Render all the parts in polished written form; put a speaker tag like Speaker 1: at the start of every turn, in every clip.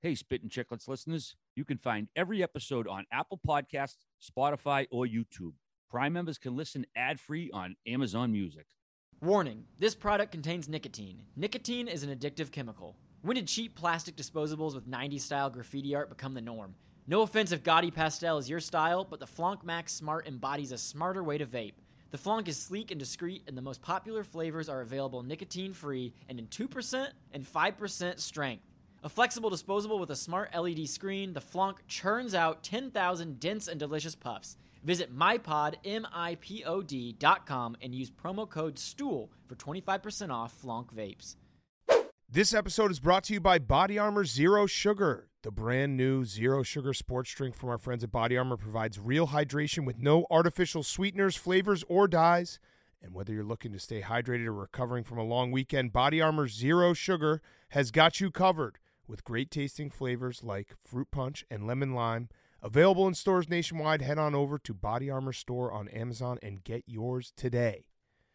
Speaker 1: Hey, Spittin' Chicklets listeners, you can find every episode on Apple Podcasts, Spotify, or YouTube. Prime members can listen ad-free on Amazon Music.
Speaker 2: Warning, this product contains nicotine. Nicotine is an addictive chemical. When did cheap plastic disposables with 90s-style graffiti art become the norm? No offense if gaudy pastel is your style, but the Flonk Max Smart embodies a smarter way to vape. The Flonk is sleek and discreet, and the most popular flavors are available nicotine-free and in 2% and 5% strength. A flexible disposable with a smart LED screen, the Flonk churns out 10,000 dense and delicious puffs. Visit MyPod, MIPOD.com, and use promo code STOOL for 25% off Flonk vapes.
Speaker 3: This episode is brought to you by Body Armor Zero Sugar. The brand new Zero Sugar sports drink from our friends at Body Armor provides real hydration with no artificial sweeteners, flavors, or dyes. And whether you're looking to stay hydrated or recovering from a long weekend, Body Armor Zero Sugar has got you covered with great tasting flavors like fruit punch and lemon lime. Available in stores nationwide. Head on over to Body Armor store on Amazon and get yours today.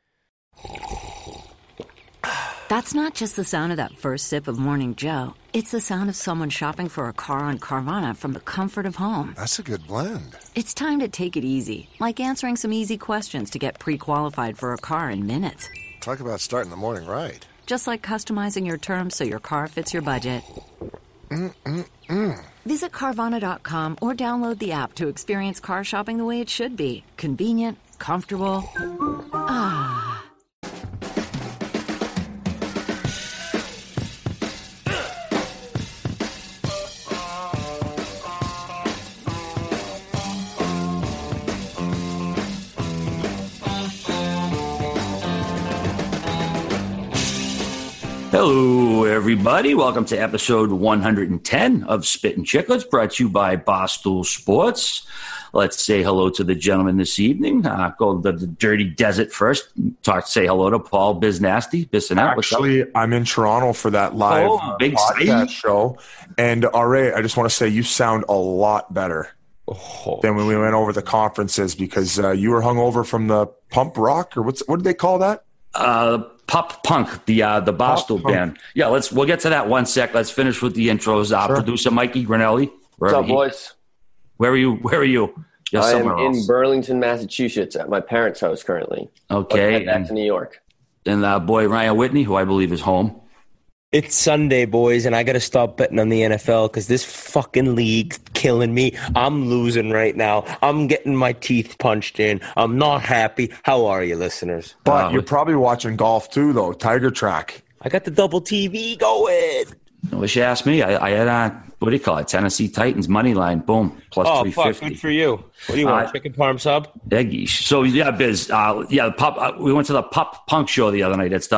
Speaker 4: That's not just the sound of that first sip of Morning Joe. It's the sound of someone shopping for a car on Carvana from the comfort of home.
Speaker 5: That's a good blend.
Speaker 4: It's time to take it easy, like answering some easy questions to get pre-qualified for a car in minutes.
Speaker 5: Talk about starting the morning right.
Speaker 4: Just like customizing your terms so your car fits your budget. Visit Carvana.com or download the app to experience car shopping the way it should be. Convenient, comfortable. Ah.
Speaker 1: Hello, everybody. Welcome to episode 110 of Spittin' Chicklets, brought to you by Barstool Sports. Let's say hello to the gentleman this evening. Go to the dirty desert first. Say hello to Paul Biznasty.
Speaker 6: Actually, I'm in Toronto for that live
Speaker 1: big
Speaker 6: podcast show. And RA, I just want to say you sound a lot better than when we went over the conferences because you were hungover from the Pump Rock, or what did they call that?
Speaker 1: Pop Punk, the Barstool band. Yeah, we'll get to that one sec. Let's finish with the intros.
Speaker 6: Sure.
Speaker 1: Producer Mikey Grinelli.
Speaker 7: What's up, boys?
Speaker 1: Where are you? You're
Speaker 7: I am
Speaker 1: somewhere else.
Speaker 7: in Burlington, Massachusetts, at my parents' house currently.
Speaker 1: Okay.
Speaker 7: Head back to New York.
Speaker 1: And boy Ryan Whitney, who I believe is home.
Speaker 8: It's Sunday, boys, and I got to stop betting on the NFL because this fucking league's killing me. I'm losing right now. I'm getting my teeth punched in. I'm not happy. How are you, listeners?
Speaker 6: But you're probably watching golf too, though. Tiger Track.
Speaker 8: I got the double TV going.
Speaker 1: I wish you asked me. I had what do you call it? Tennessee Titans money line. Boom. Plus 350.
Speaker 8: Fuck. Good for you. What do you want? Chicken parm sub?
Speaker 1: Eggish. So yeah, Biz. We went to the Pop Punk show the other night. It's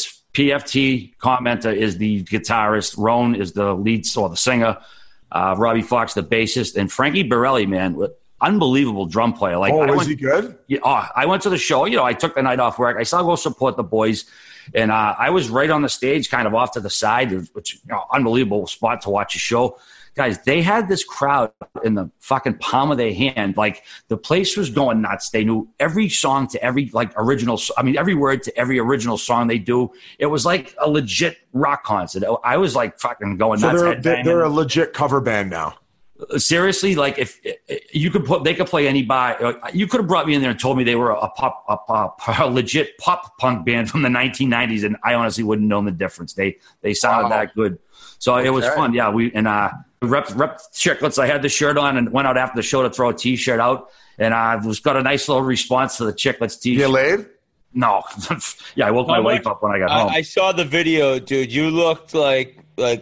Speaker 1: PFT commenter is the guitarist. Roan is the lead or the singer. Robbie Fox, the bassist, and Frankie Borelli, man, unbelievable drum player.
Speaker 6: Was he good?
Speaker 1: Yeah, I went to the show. I took the night off work. I still go support the boys, and I was right on the stage, kind of off to the side, which unbelievable spot to watch a show. Guys, they had this crowd in the fucking palm of their hand. Like, the place was going nuts. They knew every song to every, original. I mean, every word to every original song they do. It was like a legit rock concert. I was, fucking going nuts.
Speaker 6: So they're a legit cover band now.
Speaker 1: Seriously, if you could they could play any bar. You could have brought me in there and told me they were a legit pop punk band from the 1990s, and I honestly wouldn't know the difference. They sounded that good. So it was fun. Yeah, we rep Chicklets. I had the shirt on and went out after the show to throw a T-shirt out, and I got a nice little response to the Chicklets T-shirt.
Speaker 6: You laid?
Speaker 1: No. Yeah, I woke my wife up when I got home.
Speaker 8: I saw the video, dude. You looked like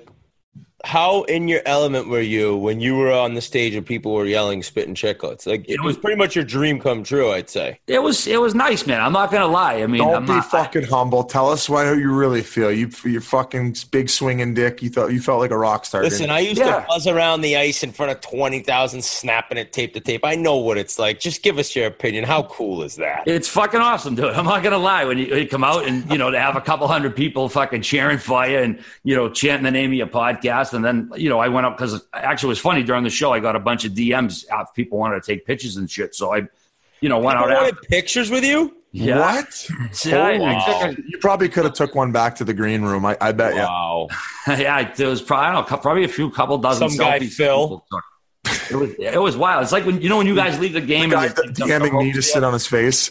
Speaker 8: how in your element were you when you were on the stage and people were yelling Spittin' Chicklets? It was pretty much your dream come true, I'd say.
Speaker 1: It was nice, man. I'm not going to lie. I mean,
Speaker 6: don't be fucking humble. Tell us how you really feel. You're fucking big swinging dick. You felt like a rock star.
Speaker 8: Listen, I used to buzz around the ice in front of 20,000, snapping it tape to tape. I know what it's like. Just give us your opinion. How cool is that?
Speaker 1: It's fucking awesome, dude. I'm not going to lie. When you come out and, to have a couple hundred people fucking cheering for you and, chanting the name of your podcast. And then, I went up because actually it was funny during the show. I got a bunch of DMs. People wanted to take pictures and shit. So I went out
Speaker 8: wanted pictures with you?
Speaker 1: Yeah.
Speaker 6: What?
Speaker 1: Yeah,
Speaker 6: You probably could have took one back to the green room. I bet.
Speaker 8: Wow.
Speaker 1: Yeah, there was probably a couple dozen
Speaker 8: Some guy,
Speaker 1: selfies
Speaker 8: Phil.
Speaker 1: It was wild. It's like when you guys leave the game.
Speaker 6: The guy DMing me to sit on his face.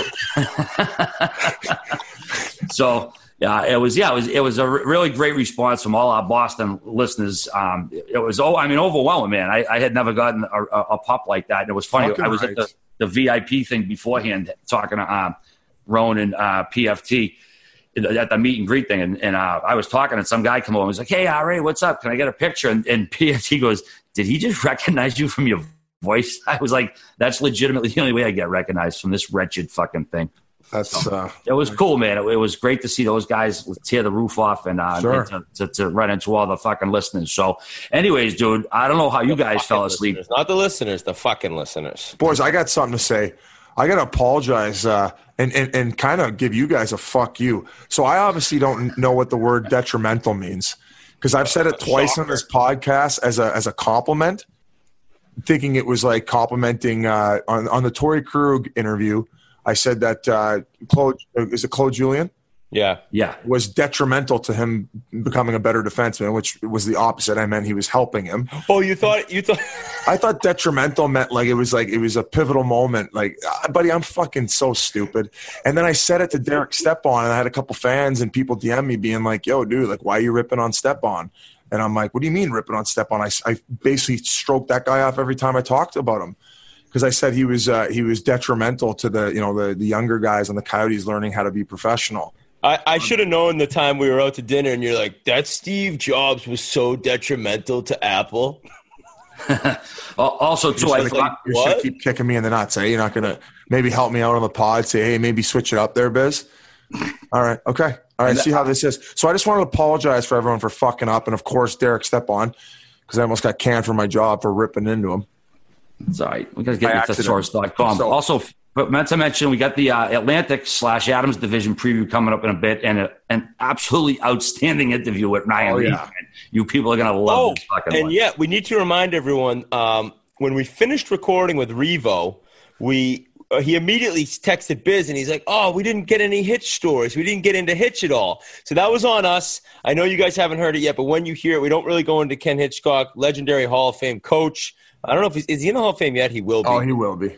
Speaker 1: So it was a really great response from all our Boston listeners. It was overwhelming, man. I had never gotten a pop like that. And it was funny.
Speaker 6: Fucking
Speaker 1: I was
Speaker 6: right.
Speaker 1: at the VIP thing beforehand talking to Roan and PFT at the meet and greet thing. And I was talking and some guy come over and was like, "Hey, RA, what's up? Can I get a picture?" And PFT goes, "Did he just recognize you from your voice?" I was like, "That's legitimately the only way I get recognized from this wretched fucking thing."
Speaker 6: That's
Speaker 1: it was cool, man. It was great to see those guys tear the roof off and
Speaker 6: Sure.
Speaker 1: to run into all the fucking listeners. So, anyways, dude, I don't know how you guys fell asleep.
Speaker 8: Listeners. Not the listeners, the fucking listeners.
Speaker 6: boys. I got something to say. I got to apologize and kind of give you guys a fuck you. So I obviously don't know what the word detrimental means because I've said it twice on this podcast as a compliment, thinking it was like complimenting on the Torrey Krug interview. I said that Claude Julien?
Speaker 1: Yeah.
Speaker 6: Was detrimental to him becoming a better defenseman, which was the opposite. I meant he was helping him.
Speaker 8: Oh, you thought
Speaker 6: I thought detrimental meant like it was a pivotal moment. Like, buddy, I'm fucking so stupid. And then I said it to Derek Stepan, and I had a couple fans and people DM me being like, "Yo, dude, like, why are you ripping on Stepan?" And I'm like, "What do you mean ripping on Stepan?" I basically stroked that guy off every time I talked about him. Because I said he was detrimental to the younger guys on the Coyotes learning how to be professional.
Speaker 8: I should have known the time we were out to dinner and you're like, that Steve Jobs was so detrimental to Apple.
Speaker 1: Also, too, I thought,
Speaker 6: you should keep kicking me in the nuts. You're not going to maybe help me out on the pod, say, hey, maybe switch it up there, Biz. All right. Okay. All right. See how this is. So I just wanted to apologize for everyone for fucking up. And, of course, Derek Stepan, because I almost got canned from my job for ripping into him.
Speaker 1: It's all right. We got to get to source.com. So, also, but meant to mention, we got the Atlantic/Adams division preview coming up in a bit, and an absolutely outstanding interview with Ryan Reed.
Speaker 6: Yeah.
Speaker 1: You people are going to love this fucking one.
Speaker 8: Yeah, we need to remind everyone, when we finished recording with Revo, he immediately texted Biz, and he's like, "Oh, we didn't get any Hitch stories. We didn't get into Hitch at all." So that was on us. I know you guys haven't heard it yet, but when you hear it, we don't really go into Ken Hitchcock, legendary Hall of Fame coach. I don't know if is he in the Hall of Fame yet? He will be.
Speaker 6: Oh, he will be.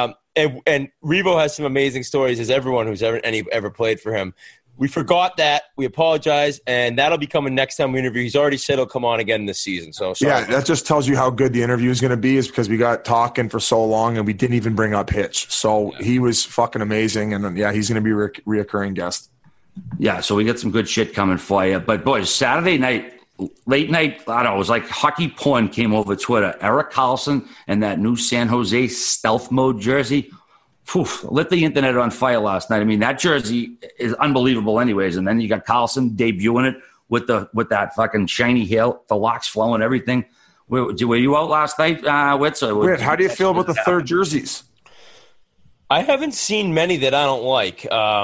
Speaker 8: And Revo has some amazing stories, as everyone who's ever played for him. We forgot that. We apologize, and that'll be coming next time we interview. He's already said he'll come on again this season. So sorry.
Speaker 6: Yeah, that just tells you how good the interview is going to be, is because we got talking for so long and we didn't even bring up Hitch. So he was fucking amazing, and yeah, he's going to be a reoccurring guest.
Speaker 1: Yeah, so we got some good shit coming for you. But boys, Saturday night. Late night, I don't know, it was like hockey porn came over Twitter. Erik Karlsson and that new San Jose stealth mode jersey lit the internet on fire last night. I mean, that jersey is unbelievable anyways. And then you got Karlsson debuting it with that fucking shiny hair, the locks flowing, everything. Were you out last night, Witz?
Speaker 6: Whit, how do you feel about the third jerseys?
Speaker 8: I haven't seen many that I don't like.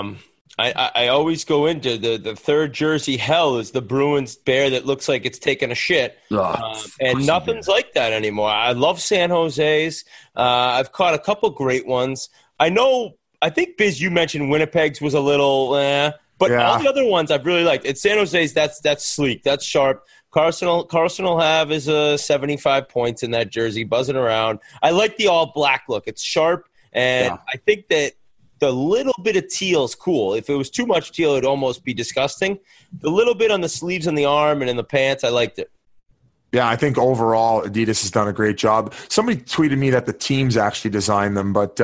Speaker 8: I always go into the third jersey hell is the Bruins bear that looks like it's taking a shit. And nothing's like that anymore. I love San Jose's. I've caught a couple great ones. I think, Biz, you mentioned Winnipeg's was a little but all the other ones I've really liked. It's San Jose's, that's sleek, that's sharp. Karlsson will have his 75 points in that jersey, buzzing around. I like the all-black look. It's sharp, and I think that the little bit of teal is cool. If it was too much teal, it would almost be disgusting. The little bit on the sleeves and the arm and in the pants, I liked it.
Speaker 6: Yeah, I think overall Adidas has done a great job. Somebody tweeted me that the teams actually designed them, but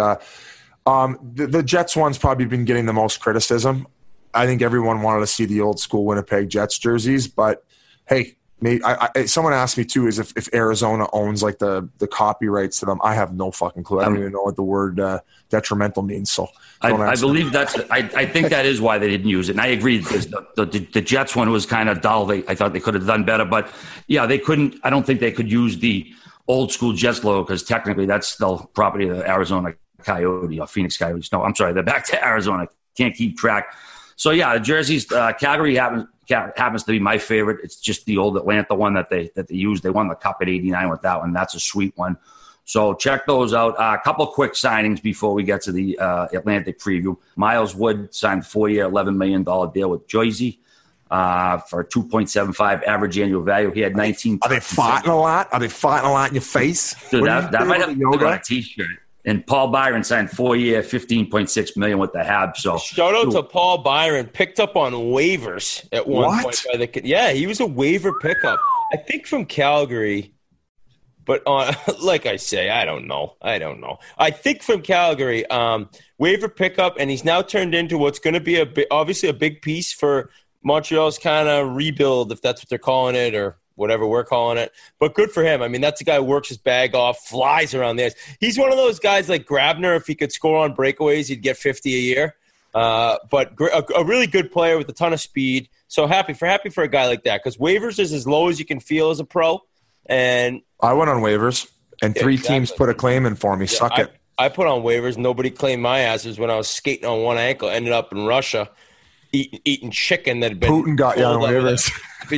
Speaker 6: the Jets one's probably been getting the most criticism. I think everyone wanted to see the old school Winnipeg Jets jerseys, but hey, someone asked me too, is if Arizona owns like the copyrights to them. I have no fucking clue. I don't even know what the word detrimental means. So
Speaker 1: I believe I think that is why they didn't use it. And I agree, because the Jets one was kind of dull. I thought they could have done better, but yeah, they couldn't. I don't think they could use the old school Jets logo, because technically that's still property of the Arizona Coyote or Phoenix Coyotes. No, I'm sorry, they're back to Arizona. Can't keep track. So yeah, the jerseys. Calgary happens to be my favorite. It's just the old Atlanta one that they used. They won the Cup at '89 with that one. That's a sweet one. So check those out. A couple quick signings before we get to the Atlantic preview. Miles Wood signed a 4-year, $11 million deal with Jersey for 2.75 average annual value. He had 19.
Speaker 6: Are they fighting a lot? Are they fighting a lot in your face?
Speaker 1: Dude, that might have to go on a T-shirt. And Paul Byron signed 4-year, $15.6 million with the Habs. So
Speaker 8: shout out to Paul Byron, picked up on waivers at one point. Yeah, he was a waiver pickup. I think from Calgary. But like I say, I don't know. I think from Calgary, waiver pickup, and he's now turned into what's going to be obviously a big piece for Montreal's kind of rebuild, if that's what they're calling it, or whatever we're calling it. But good for him. I mean, that's a guy who works his bag off, flies around the ice. He's one of those guys like Grabner. If he could score on breakaways, he'd get 50 a year. But a really good player with a ton of speed. So happy for a guy like that, because waivers is as low as you can feel as a pro. And
Speaker 6: I went on waivers, and three teams put a claim in for me. Yeah, Suck it.
Speaker 8: I put on waivers. Nobody claimed my asses when I was skating on one ankle. Ended up in Russia eating chicken that had been
Speaker 6: Putin got you on waivers.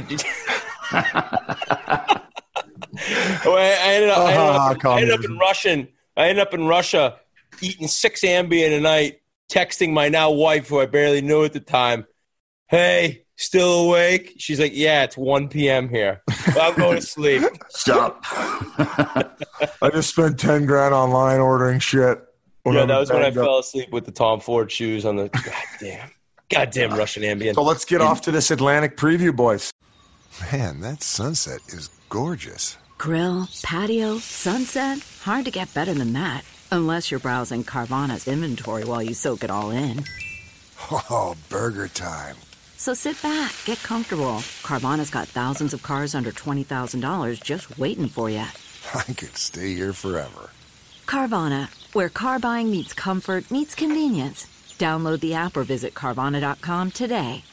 Speaker 8: I ended up in Russia eating 6 Ambien a night, texting my now wife, who I barely knew at the time, "Hey, still awake?" She's like, "Yeah, it's 1 p.m. here. I'm going to sleep."
Speaker 1: Stop.
Speaker 6: I just spent $10,000 online ordering shit.
Speaker 8: Yeah, that was when I fell asleep with the Tom Ford shoes on the goddamn Russian Ambien.
Speaker 6: So let's get off to this Atlantic preview, boys.
Speaker 5: Man, that sunset is gorgeous.
Speaker 4: Grill, patio, sunset. Hard to get better than that. Unless you're browsing Carvana's inventory while you soak it all in.
Speaker 5: Oh, burger time.
Speaker 4: So sit back, get comfortable. Carvana's got thousands of cars under $20,000 just waiting for you.
Speaker 5: I could stay here forever.
Speaker 4: Carvana, where car buying meets comfort meets convenience. Download the app or visit Carvana.com today.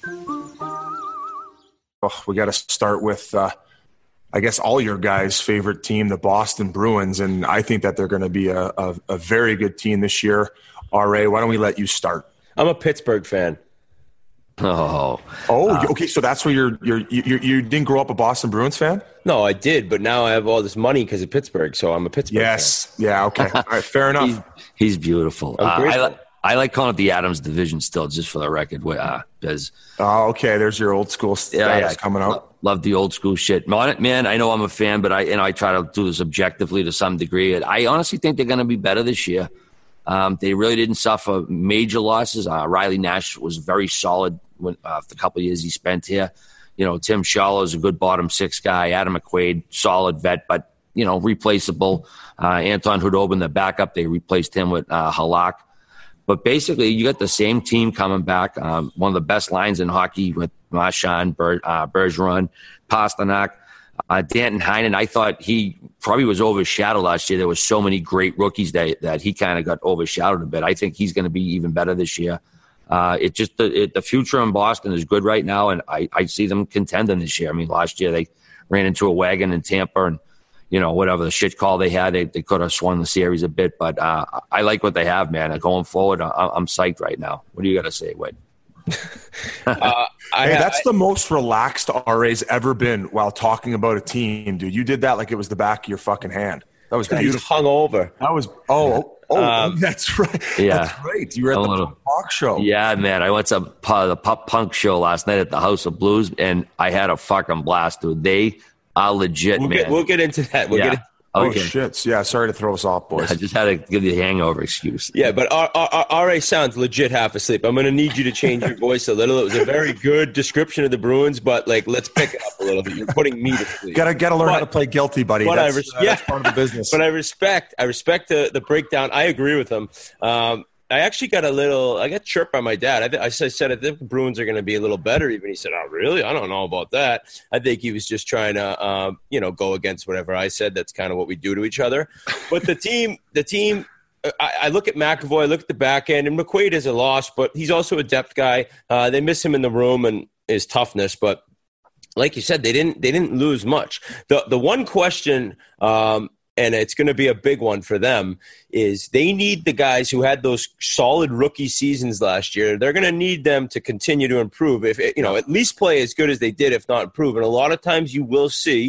Speaker 6: Oh, we got to start with, I guess, all your guys' favorite team, the Boston Bruins, and I think that they're going to be a very good team this year. RA, why don't we let you start?
Speaker 8: I'm a Pittsburgh fan.
Speaker 6: Okay. So that's where you didn't grow up a Boston Bruins fan?
Speaker 8: No, I did, but now I have all this money because of Pittsburgh, so I'm a Pittsburgh fan.
Speaker 6: Yeah, okay. All right, fair enough.
Speaker 1: He's beautiful. I like calling it the Adams division still, just for the record. Because
Speaker 6: okay, there's your old school status coming out.
Speaker 1: Love the old school shit. Man, I know I'm a fan, but I try to do this objectively to some degree. I honestly think they're going to be better this year. They really didn't suffer major losses. Riley Nash was very solid the couple of years he spent here. Tim Schaller is a good bottom six guy. Adam McQuaid, solid vet, but, replaceable. Anton Khudobin, the backup, they replaced him with Halak. But basically, you got the same team coming back. One of the best lines in hockey with Marchand, Bergeron, Pasternak, Danton Heinen. I thought he probably was overshadowed last year. There were so many great rookies that he kind of got overshadowed a bit. I think he's going to be even better this year. The future in Boston is good right now, and I see them contending this year. I mean, last year they ran into a wagon in Tampa, and whatever the shit call they had, they could have swung the series a bit. But I like what they have, man. Going forward, I'm psyched right now. What do you got to say, Wade?
Speaker 6: That's the most relaxed RA's ever been while talking about a team, dude. You did that like it was the back of your fucking hand. That was beautiful.
Speaker 8: He's hungover.
Speaker 6: That was that's right.
Speaker 1: Yeah,
Speaker 6: that's right. You were at the Pop show.
Speaker 1: Yeah, man. I went to the Pop Punk show last night at the House of Blues, and I had a fucking blast, dude. They are legit, man.
Speaker 8: We'll get into that.
Speaker 1: Okay.
Speaker 6: Oh, shit. Yeah, sorry to throw us off, boys.
Speaker 1: I just had to give you a hangover excuse.
Speaker 8: Yeah, but RA sounds legit half asleep. I'm going to need you to change your voice a little. It was a very good description of the Bruins, but, let's pick it up a little bit. You're putting me to sleep.
Speaker 6: Gotta learn how to play guilty, buddy. That's part of the business.
Speaker 8: But I respect the breakdown. I agree with them. I actually got chirped by my dad. I said, I think the Bruins are going to be a little better. Even he said, "Oh, really? I don't know about that." I think he was just trying to, go against whatever I said. That's kind of what we do to each other. But the team. I look at McAvoy, I look at the back end, and McQuaid is a loss, but he's also a depth guy. They miss him in the room and his toughness, but like you said, they didn't lose much. The one question. And it's going to be a big one for them, is they need the guys who had those solid rookie seasons last year. They're going to need them to continue to improve, at least play as good as they did, if not improve. And a lot of times you will see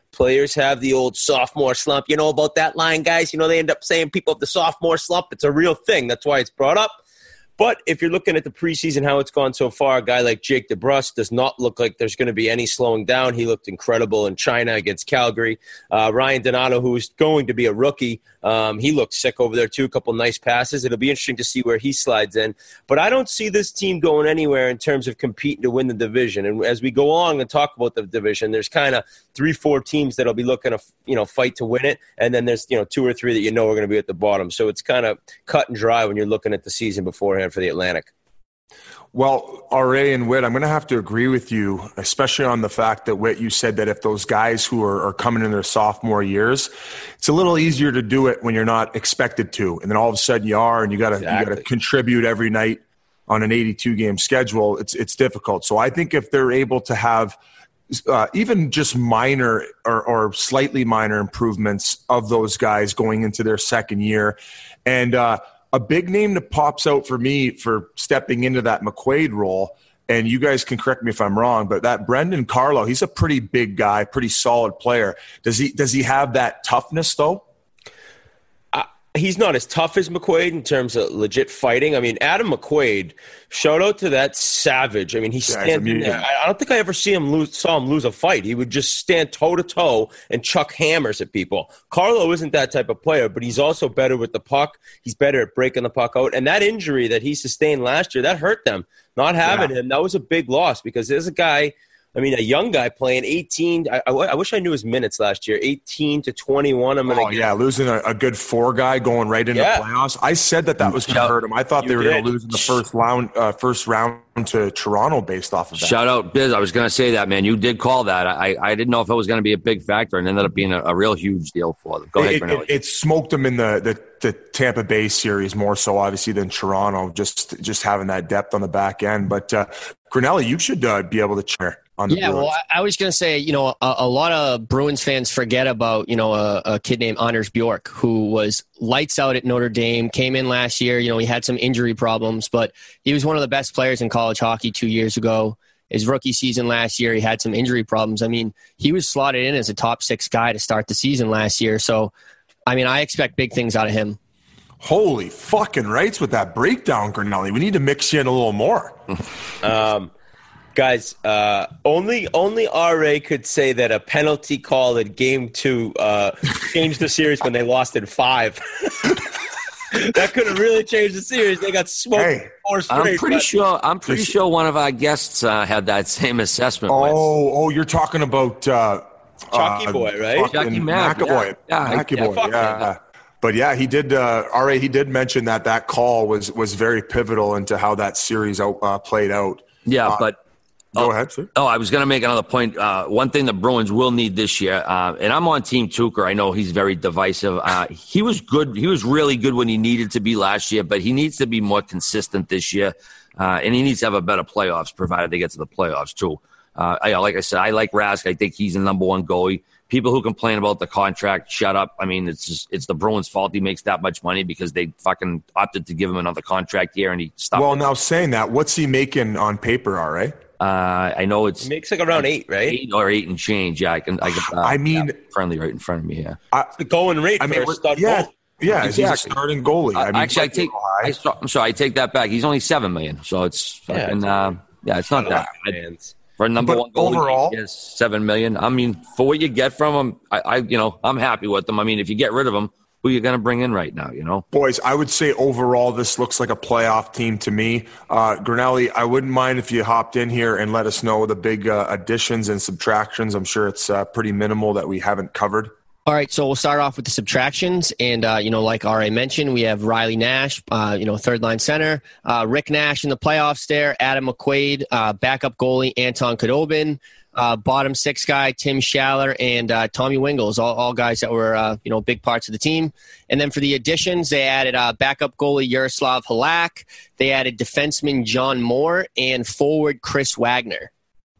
Speaker 8: players have the old sophomore slump. You know about that line, guys? You know, they end up saying people have the sophomore slump. It's a real thing. That's why it's brought up. But if you're looking at the preseason, how it's gone so far, a guy like Jake DeBrusk does not look like there's going to be any slowing down. He looked incredible in China against Calgary. Ryan Donato, who is going to be a rookie, he looked sick over there too. A couple nice passes. It'll be interesting to see where he slides in. But I don't see this team going anywhere in terms of competing to win the division. And as we go along and talk about the division, there's kind of 3-4 teams that'll be looking to fight to win it, and then there's 2 or 3 that are going to be at the bottom. So it's kind of cut and dry when you're looking at the season beforehand for the Atlantic.
Speaker 6: Well, RA and Whit, I'm going to have to agree with you, especially on the fact that, Whit, you said that if those guys who are coming in their sophomore years, it's a little easier to do it when you're not expected to. And then all of a sudden you are, and you got to contribute every night on an 82-game schedule. It's difficult. So I think if they're able to have even just minor or slightly minor improvements of those guys going into their second year, and a big name that pops out for me for stepping into that McQuaid role, and you guys can correct me if I'm wrong, but that Brendan Carlo, he's a pretty big guy, pretty solid player. Does he have that toughness though?
Speaker 8: He's not as tough as McQuaid in terms of legit fighting. I mean, Adam McQuaid, shout out to that savage. I mean, he's standing there. I don't think I ever saw him lose a fight. He would just stand toe-to-toe and chuck hammers at people. Carlo isn't that type of player, but he's also better with the puck. He's better at breaking the puck out. And that injury that he sustained last year, that hurt them. Not having him, that was a big loss because there's a guy – I mean, a young guy playing 18. I wish I knew his minutes last year. 18 to 21.
Speaker 6: Losing a good 4 guy going right into playoffs. I said that was going to hurt him. I thought they were going to lose in the first round to Toronto based off of that.
Speaker 1: Shout out, Biz. I was going to say that, man. You did call that. I didn't know if it was going to be a big factor, and ended up being a real huge deal for them. Go ahead, Granelli.
Speaker 6: It smoked them in the Tampa Bay series more so, obviously, than Toronto, just having that depth on the back end. But Granelli, you should be able to cheer.
Speaker 9: Well, I was going to say, a lot of Bruins fans forget about, a kid named Anders Bjork, who was lights out at Notre Dame, came in last year. He had some injury problems, but he was one of the best players in college hockey 2 years ago. His rookie season last year, he had some injury problems. I mean, he was slotted in as a top 6 guy to start the season last year. So, I mean, I expect big things out of him.
Speaker 6: Holy fucking rights with that breakdown, Granelli. We need to mix you in a little more.
Speaker 8: Guys, only RA could say that a penalty call in Game 2 changed the series when they lost in 5. That could have really changed the series. They got smoked.
Speaker 1: I'm pretty sure one of our guests had that same assessment.
Speaker 6: You're talking about
Speaker 8: Chalky Boy, right?
Speaker 1: Chalky McAvoy.
Speaker 6: Yeah. But yeah, he did. RA, he did mention that call was very pivotal into how that series played out.
Speaker 1: Yeah, but.
Speaker 6: Go ahead, sir.
Speaker 1: I was going to make another point. One thing the Bruins will need this year, and I'm on Team Tuukka. I know he's very divisive. He was good. He was really good when he needed to be last year, but he needs to be more consistent this year, and he needs to have a better playoffs, provided they get to the playoffs too. Like I said, I like Rask. I think he's the number 1 goalie. People who complain about the contract, shut up. I mean, it's the Bruins' fault he makes that much money because they fucking opted to give him another contract here, and he stopped.
Speaker 6: Well, now saying that, what's he making on paper, RA?
Speaker 1: I know it
Speaker 8: makes like around 8, right?
Speaker 1: 8 or 8 and change. Yeah, I can. Friendly right in front of me here.
Speaker 8: The going rate.
Speaker 6: Yeah, exactly. He's a starting goalie.
Speaker 1: Actually, I take that back. He's only $7 million, so it's fucking. It's not that bad. For a number 1 goalie,
Speaker 6: overall,
Speaker 1: yes, $7 million. I mean, for what you get from him, I'm happy with him. I mean, if you get rid of him, who are you going to bring in right now,
Speaker 6: Boys, I would say overall this looks like a playoff team to me. Granelli, I wouldn't mind if you hopped in here and let us know the big additions and subtractions. I'm sure it's pretty minimal that we haven't covered.
Speaker 9: All right, so we'll start off with the subtractions. And, like RA mentioned, we have Riley Nash, third-line center. Rick Nash in the playoffs there. Adam McQuaid, backup goalie, Anton Khudobin. Bottom 6 guy, Tim Schaller, and Tommy Wingles, all guys that were, big parts of the team. And then for the additions, they added backup goalie Yaroslav Halak. They added defenseman John Moore and forward Chris Wagner.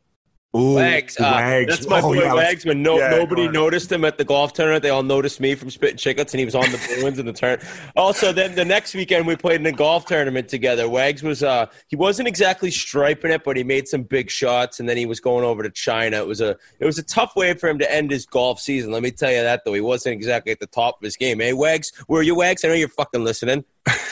Speaker 6: Ooh,
Speaker 8: Wags. That's my boy Wags. When nobody noticed him at the golf tournament, they all noticed me from Spittin' Chicklets, and he was on the Bruins in the turn. Also, then the next weekend we played in a golf tournament together. Wags was he wasn't exactly striping it, but he made some big shots, and then he was going over to China. It was a tough way for him to end his golf season. Let me tell you that, though. He wasn't exactly at the top of his game. Hey, Wags, where are you, Wags? I know you're fucking listening.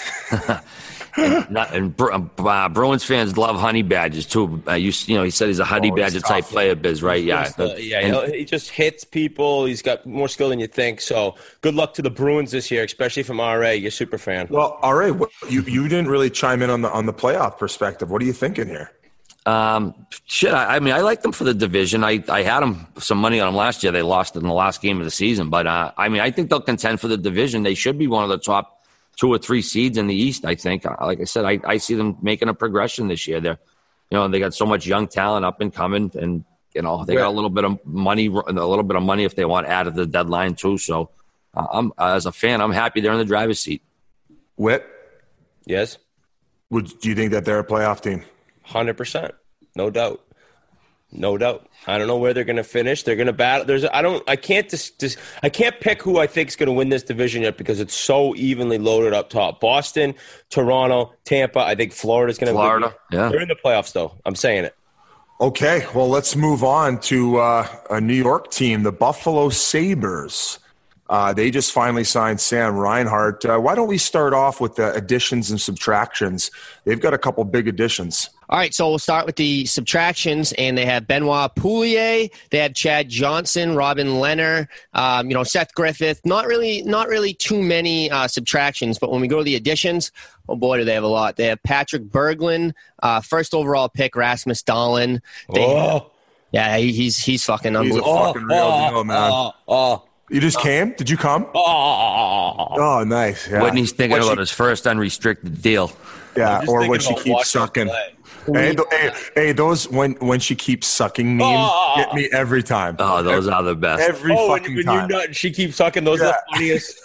Speaker 1: Bruins fans love honey badgers too. He said he's a honey badger type player, Biz, right?
Speaker 8: He just hits people. He's got more skill than you think. So good luck to the Bruins this year, especially from RA. You're a super fan.
Speaker 6: Well, RA, you didn't really chime in on the playoff perspective. What are you thinking here?
Speaker 1: I like them for the division. I had them some money on them last year. They lost in the last game of the season, but I think they'll contend for the division. They should be one of the top 2 or 3 seeds in the East, I think. Like I said, I see them making a progression this year. They got so much young talent up and coming, and they got a little bit of money if they want added to the deadline too. So, as a fan, I'm happy they're in the driver's seat.
Speaker 6: Whit,
Speaker 8: yes.
Speaker 6: Do you think that they're a playoff team?
Speaker 8: 100%, no doubt. No doubt. I don't know where they're going to finish. They're going to battle. I can't pick who I think is going to win this division yet because it's so evenly loaded up top. Boston, Toronto, Tampa. I think Florida's going to.
Speaker 1: Florida, yeah.
Speaker 8: They're in the playoffs, though. I'm saying it.
Speaker 6: Okay, well, let's move on to a New York team, the Buffalo Sabres. They just finally signed Sam Reinhart. Why don't we start off with the additions and subtractions? They've got a couple big additions.
Speaker 9: All right, so we'll start with the subtractions, and they have Benoit Pouliot, they have Chad Johnson, Robin Lehner, Seth Griffith. Not really too many subtractions, but when we go to the additions, oh boy, do they have a lot. They have Patrick Berglund, first overall pick, Rasmus Dahlin. He's fucking unbelievable.
Speaker 6: He's a fucking real deal, man. You just came? Did you come? Oh, nice. Yeah.
Speaker 1: Whitney's thinking about his first unrestricted deal.
Speaker 6: Yeah, or when she keeps sucking. Hey, those when she keeps sucking memes get me every time.
Speaker 1: Oh, those are the best.
Speaker 6: Every fucking time.
Speaker 8: When she keeps sucking, those are the funniest.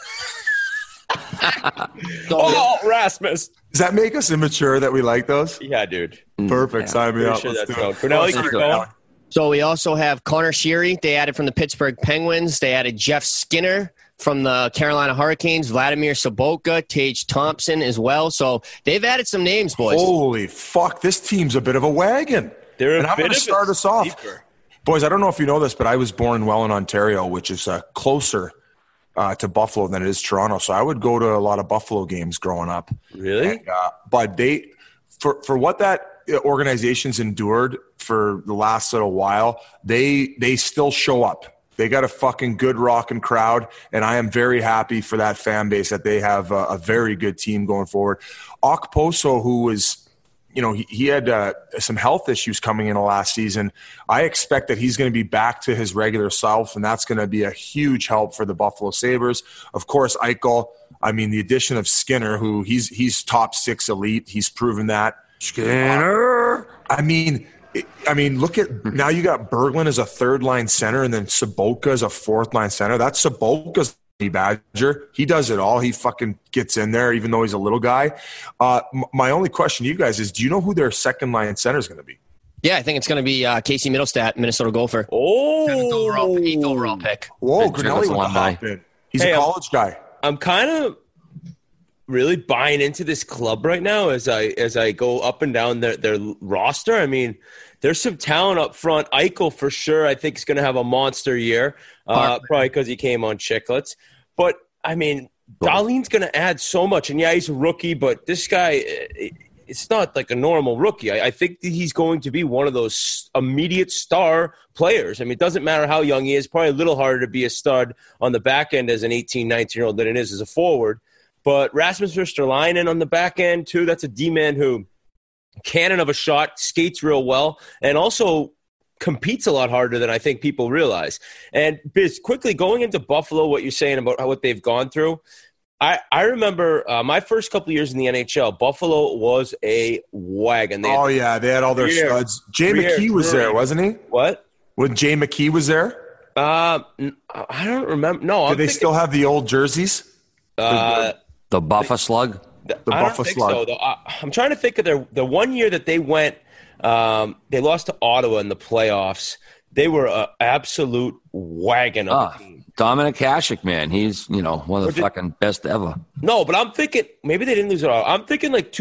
Speaker 8: Rasmus.
Speaker 6: Does that make us immature that we like those?
Speaker 8: Yeah, dude.
Speaker 6: Perfect. Sign me up.
Speaker 8: Sure that's going.
Speaker 9: So we also have Connor Sheary. They added from the Pittsburgh Penguins. They added Jeff Skinner from the Carolina Hurricanes, Vladimir Sobotka, Tage Thompson as well. So they've added some names, boys.
Speaker 6: Holy fuck, this team's a bit of a wagon. And I'm going to start us off. Deeper. Boys, I don't know if you know this, but I was born in Welland, Ontario, which is closer to Buffalo than it is Toronto. So I would go to a lot of Buffalo games growing up.
Speaker 8: Really?
Speaker 6: And, but they, for what that organization's endured for the last little while, they still show up. They got a fucking good rocking crowd, and I am very happy for that fan base that they have a very good team going forward. Okposo, who was, he had some health issues coming in the last season. I expect that he's going to be back to his regular self, and that's going to be a huge help for the Buffalo Sabres. Of course, Eichel. The addition of Skinner, who he's top 6 elite. He's proven that.
Speaker 1: Skinner.
Speaker 6: Look at now. You got Berglund as a third-line center, and then Sobotka as a fourth-line center. That's Sobotka's badger. He does it all. He fucking gets in there, even though he's a little guy. My only question to you guys is: do you know who their second-line center is going to be?
Speaker 9: Yeah, I think it's going to be Casey Middlestat, Minnesota Gopher.
Speaker 8: Oh,
Speaker 9: 8th overall pick.
Speaker 6: Whoa, Grinelli with the hop in. He's a college guy.
Speaker 8: I'm kind of really buying into this club right now as I go up and down their roster. There's some talent up front. Eichel for sure, I think, is going to have a monster year, probably because he came on Chicklets. But Dahlin's going to add so much, and yeah, he's a rookie, but this guy, it's not like a normal rookie. I think that he's going to be one of those immediate star players. It doesn't matter how young he is. Probably a little harder to be a stud on the back end as an 18, 19-year-old than it is as a forward. But Rasmus Ristolainen on the back end, too, that's a D-man who cannon of a shot, skates real well, and also competes a lot harder than I think people realize. And Biz, quickly going into Buffalo, what you're saying about what they've gone through, I remember my first couple of years in the NHL, Buffalo was a wagon.
Speaker 6: They had all their studs. Jay McKee was there, wasn't he?
Speaker 8: What?
Speaker 6: When Jay McKee was there?
Speaker 8: I don't remember. No.
Speaker 6: Do they still have the old jerseys?
Speaker 1: The Buffa Slug?
Speaker 6: The Buffa Slug.
Speaker 8: So, I'm trying to think of the one year that they went They lost to Ottawa in the playoffs. They were an absolute wagon of a team.
Speaker 1: Dominic Hasek, man. He's, one of the fucking best ever.
Speaker 8: No, but I'm thinking maybe they didn't lose it all. I'm thinking like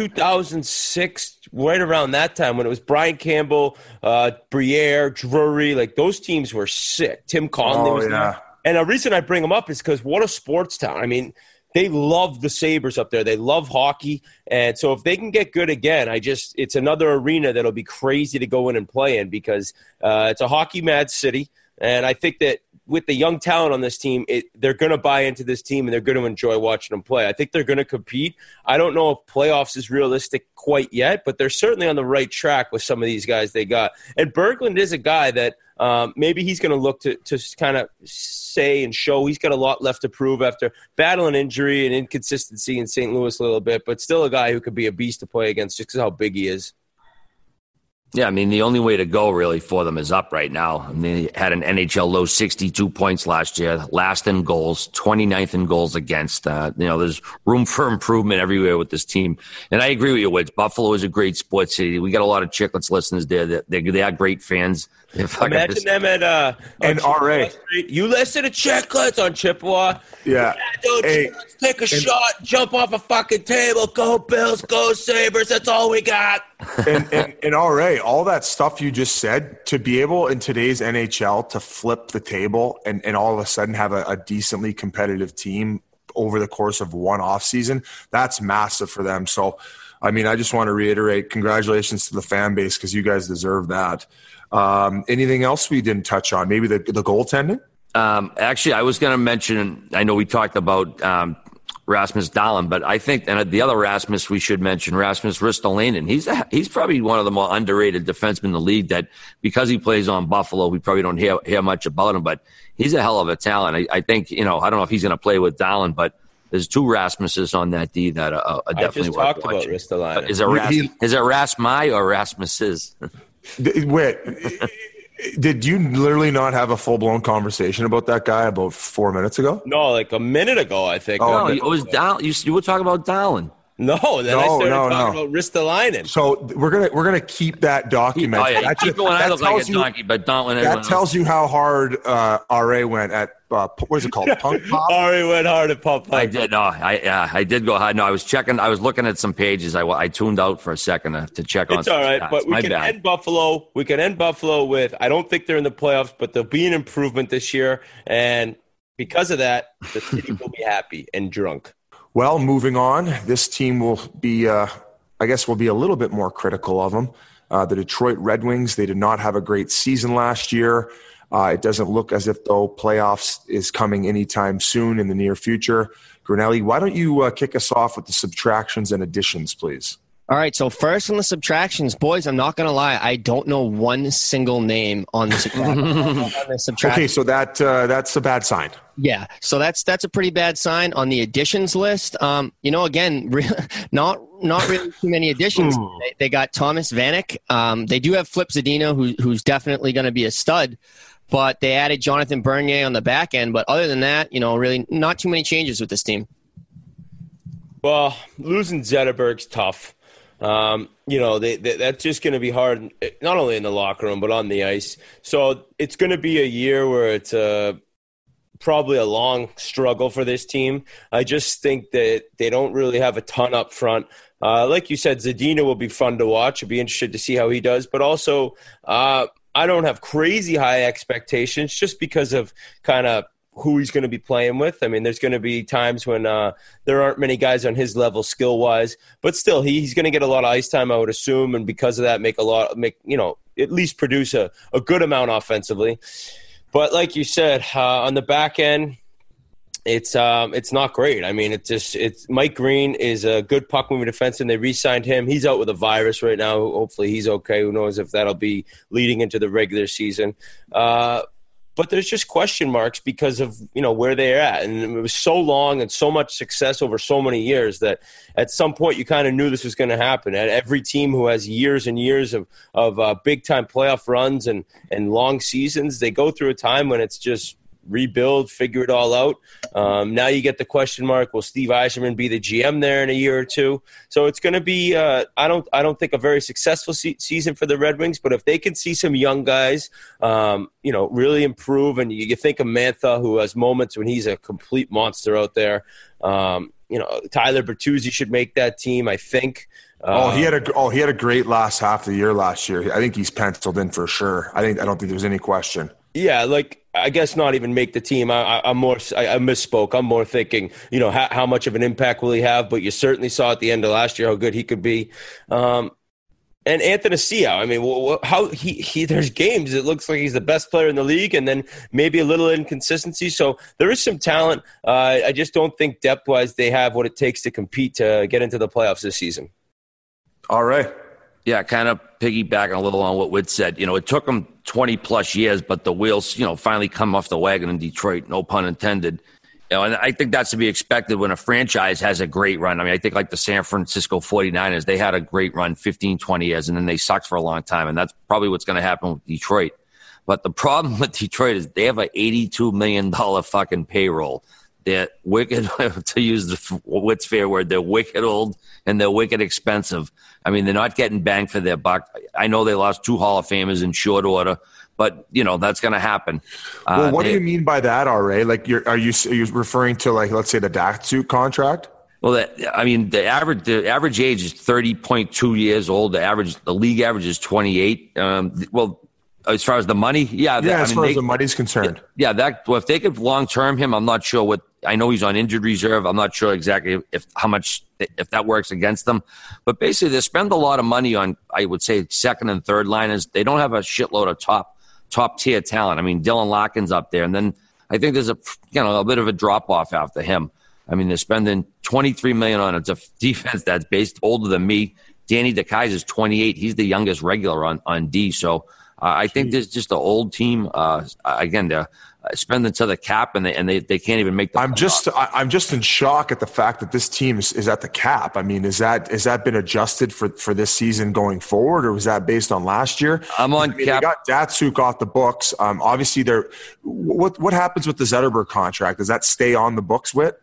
Speaker 8: 2006, right around that time when it was Brian Campbell, Briere, Drury. Like those teams were sick. Tim Conley was there. And the reason I bring them up is because what a sports town. I mean, they love the Sabres up there. They love hockey. And so if they can get good again, it's another arena that'll be crazy to go in and play in because it's a hockey mad city. And I think that with the young talent on this team, they're going to buy into this team and they're going to enjoy watching them play. I think they're going to compete. I don't know if playoffs is realistic quite yet, but they're certainly on the right track with some of these guys they got. And Berglund is a guy that maybe he's going to look to kind of say and show he's got a lot left to prove after battling injury and inconsistency in St. Louis a little bit, but still a guy who could be a beast to play against just because how big he is.
Speaker 1: Yeah, I mean, the only way to go really for them is up right now. I mean, they had an NHL low 62 points last year, last in goals, 29th in goals against. There's room for improvement everywhere with this team. And I agree with you, Woods. Buffalo is a great sports city. We got a lot of Chicklets listeners there. They are great fans.
Speaker 8: Imagine them at
Speaker 6: RA.
Speaker 8: You listen to Chicklets on Chippewa.
Speaker 6: Yeah.
Speaker 8: Dude,
Speaker 6: hey.
Speaker 8: Take a shot, jump off a fucking table, go Bills, go Sabres. That's all we got.
Speaker 6: And RA, all that stuff you just said, to be able in today's NHL to flip the table and all of a sudden have a decently competitive team over the course of one offseason, that's massive for them. So, I mean, I just want to reiterate, congratulations to the fan base because you guys deserve that. Anything else we didn't touch on? Maybe the goaltending?
Speaker 1: Actually, I was going to mention, I know we talked about Rasmus Dahlin, but I think the other Rasmus we should mention, Rasmus Ristolainen. He's probably one of the more underrated defensemen in the league that because he plays on Buffalo, we probably don't hear much about him, but he's a hell of a talent. I think, I don't know if he's going to play with Dahlin, but there's two Rasmuses on that D that are definitely worth watching.
Speaker 8: I just talked about Ristolainen.
Speaker 1: Is it Rasmy or Rasmus's?
Speaker 6: Wait, did you literally not have a full-blown conversation about that guy about 4 minutes ago?
Speaker 8: No, like a minute ago, I think.
Speaker 1: Oh, it was Dahlin. You were talking about Dahlin.
Speaker 8: No, I started talking about Ristolainen.
Speaker 6: So we're gonna keep that document.
Speaker 1: Keep going. I look like a donkey, but Dahlin.
Speaker 6: That tells you how hard RA went at what is it called? Punk Pop?
Speaker 8: RA went hard at Punk Pop.
Speaker 1: I did. No, I did go hard. No, I was checking. I was looking at some pages. I tuned out for a second to check on.
Speaker 8: It's all right, but we can end Buffalo. We can end Buffalo with. I don't think they're in the playoffs, but there'll be an improvement this year, and because of that, the city will be happy and drunk.
Speaker 6: Well, moving on, this team will be, we'll be a little bit more critical of them. The Detroit Red Wings, they did not have a great season last year. It doesn't look as if, though, playoffs is coming anytime soon in the near future. Grinelli, why don't you kick us off with the subtractions and additions, please?
Speaker 9: All right, so first on the subtractions, boys, I'm not going to lie. I don't know one single name on the subtraction.
Speaker 6: Okay, so that's a bad sign.
Speaker 9: Yeah, so that's a pretty bad sign. On the additions list, again, not really too many additions. They got Thomas Vanek. They do have Flip Zadina, who's definitely going to be a stud, but they added Jonathan Bernier on the back end. But other than that, really not too many changes with this team.
Speaker 8: Well, losing Zetterberg's tough. That's just going to be hard, not only in the locker room, but on the ice. So it's going to be a year where it's probably a long struggle for this team. I just think that they don't really have a ton up front. Like you said, Zadina will be fun to watch. I'd be interested to see how he does. But also, I don't have crazy high expectations just because of kind of who he's going to be playing with. I mean, there's going to be times when there aren't many guys on his level skill-wise, but still, he's going to get a lot of ice time, I would assume, and because of that, at least produce a good amount offensively. But like you said, on the back end, it's not great. I mean, it's Mike Green is a good puck-moving defenseman. They re-signed him. He's out with a virus right now. Hopefully, he's okay. Who knows if that'll be leading into the regular season. But there's just question marks because of, where they're at. And it was so long and so much success over so many years that at some point you kind of knew this was going to happen. And every team who has years and years of big-time playoff runs and long seasons, they go through a time when it's just rebuild, figure it all out. Now you get the question mark: will Steve Yzerman be the GM there in a year or two? So it's going to be, I don't think a very successful season for the Red Wings. But if they can see some young guys, really improve, and you think of Mantha, who has moments when he's a complete monster out there. Tyler Bertuzzi should make that team, I think.
Speaker 6: He had a great last half of the year last year. I think he's penciled in for sure. I don't think there's any question.
Speaker 8: Yeah, I guess not even make the team. I misspoke. I'm more thinking, how much of an impact will he have? But you certainly saw at the end of last year how good he could be. And Anthony Cia, I mean, how he there's games it looks like he's the best player in the league, and then maybe a little inconsistency. So there is some talent. I just don't think depth-wise they have what it takes to compete to get into the playoffs this season.
Speaker 6: All right.
Speaker 1: Yeah, kind of piggybacking a little on what Witt said. It took them 20-plus years, but the wheels, finally come off the wagon in Detroit, no pun intended. And I think that's to be expected when a franchise has a great run. I mean, I think like the San Francisco 49ers, they had a great run 15, 20 years, and then they sucked for a long time, and that's probably what's going to happen with Detroit. But the problem with Detroit is they have an $82 million fucking payroll. They're wicked, to use the Witt's fair word, they're wicked old and they're wicked expensive. I mean, they're not getting bang for their buck. I know they lost 2 Hall of Famers in short order, but, that's going to happen.
Speaker 6: Well, what do you mean by that, RA? Like, are you referring to, like, let's say the Datsuk contract?
Speaker 1: Well, the average age is 30.2 years old. The league average is 28. As far as the money, as far as the money's concerned.
Speaker 6: If
Speaker 1: they could long-term him, I'm not sure what. I know he's on injured reserve. I'm not sure exactly if that works against them. But basically, they spend a lot of money on, I would say, second and third liners. They don't have a shitload of top tier talent. I mean, Dylan Larkin's up there, and then I think there's a bit of a drop off after him. I mean, they're spending $23 million on a defense that's based older than me. Danny DeKeyser is 28. He's the youngest regular on D. So I think there's just an old team. Again, they're spending to the cap, and they can't even make the.
Speaker 6: I'm just in shock at the fact that this team is at the cap. I mean, is that been adjusted for this season going forward, or was that based on last year?
Speaker 1: I'm on cap.
Speaker 6: They got Datsuk off the books. Obviously, what happens with the Zetterberg contract? Does that stay on the books, Witt?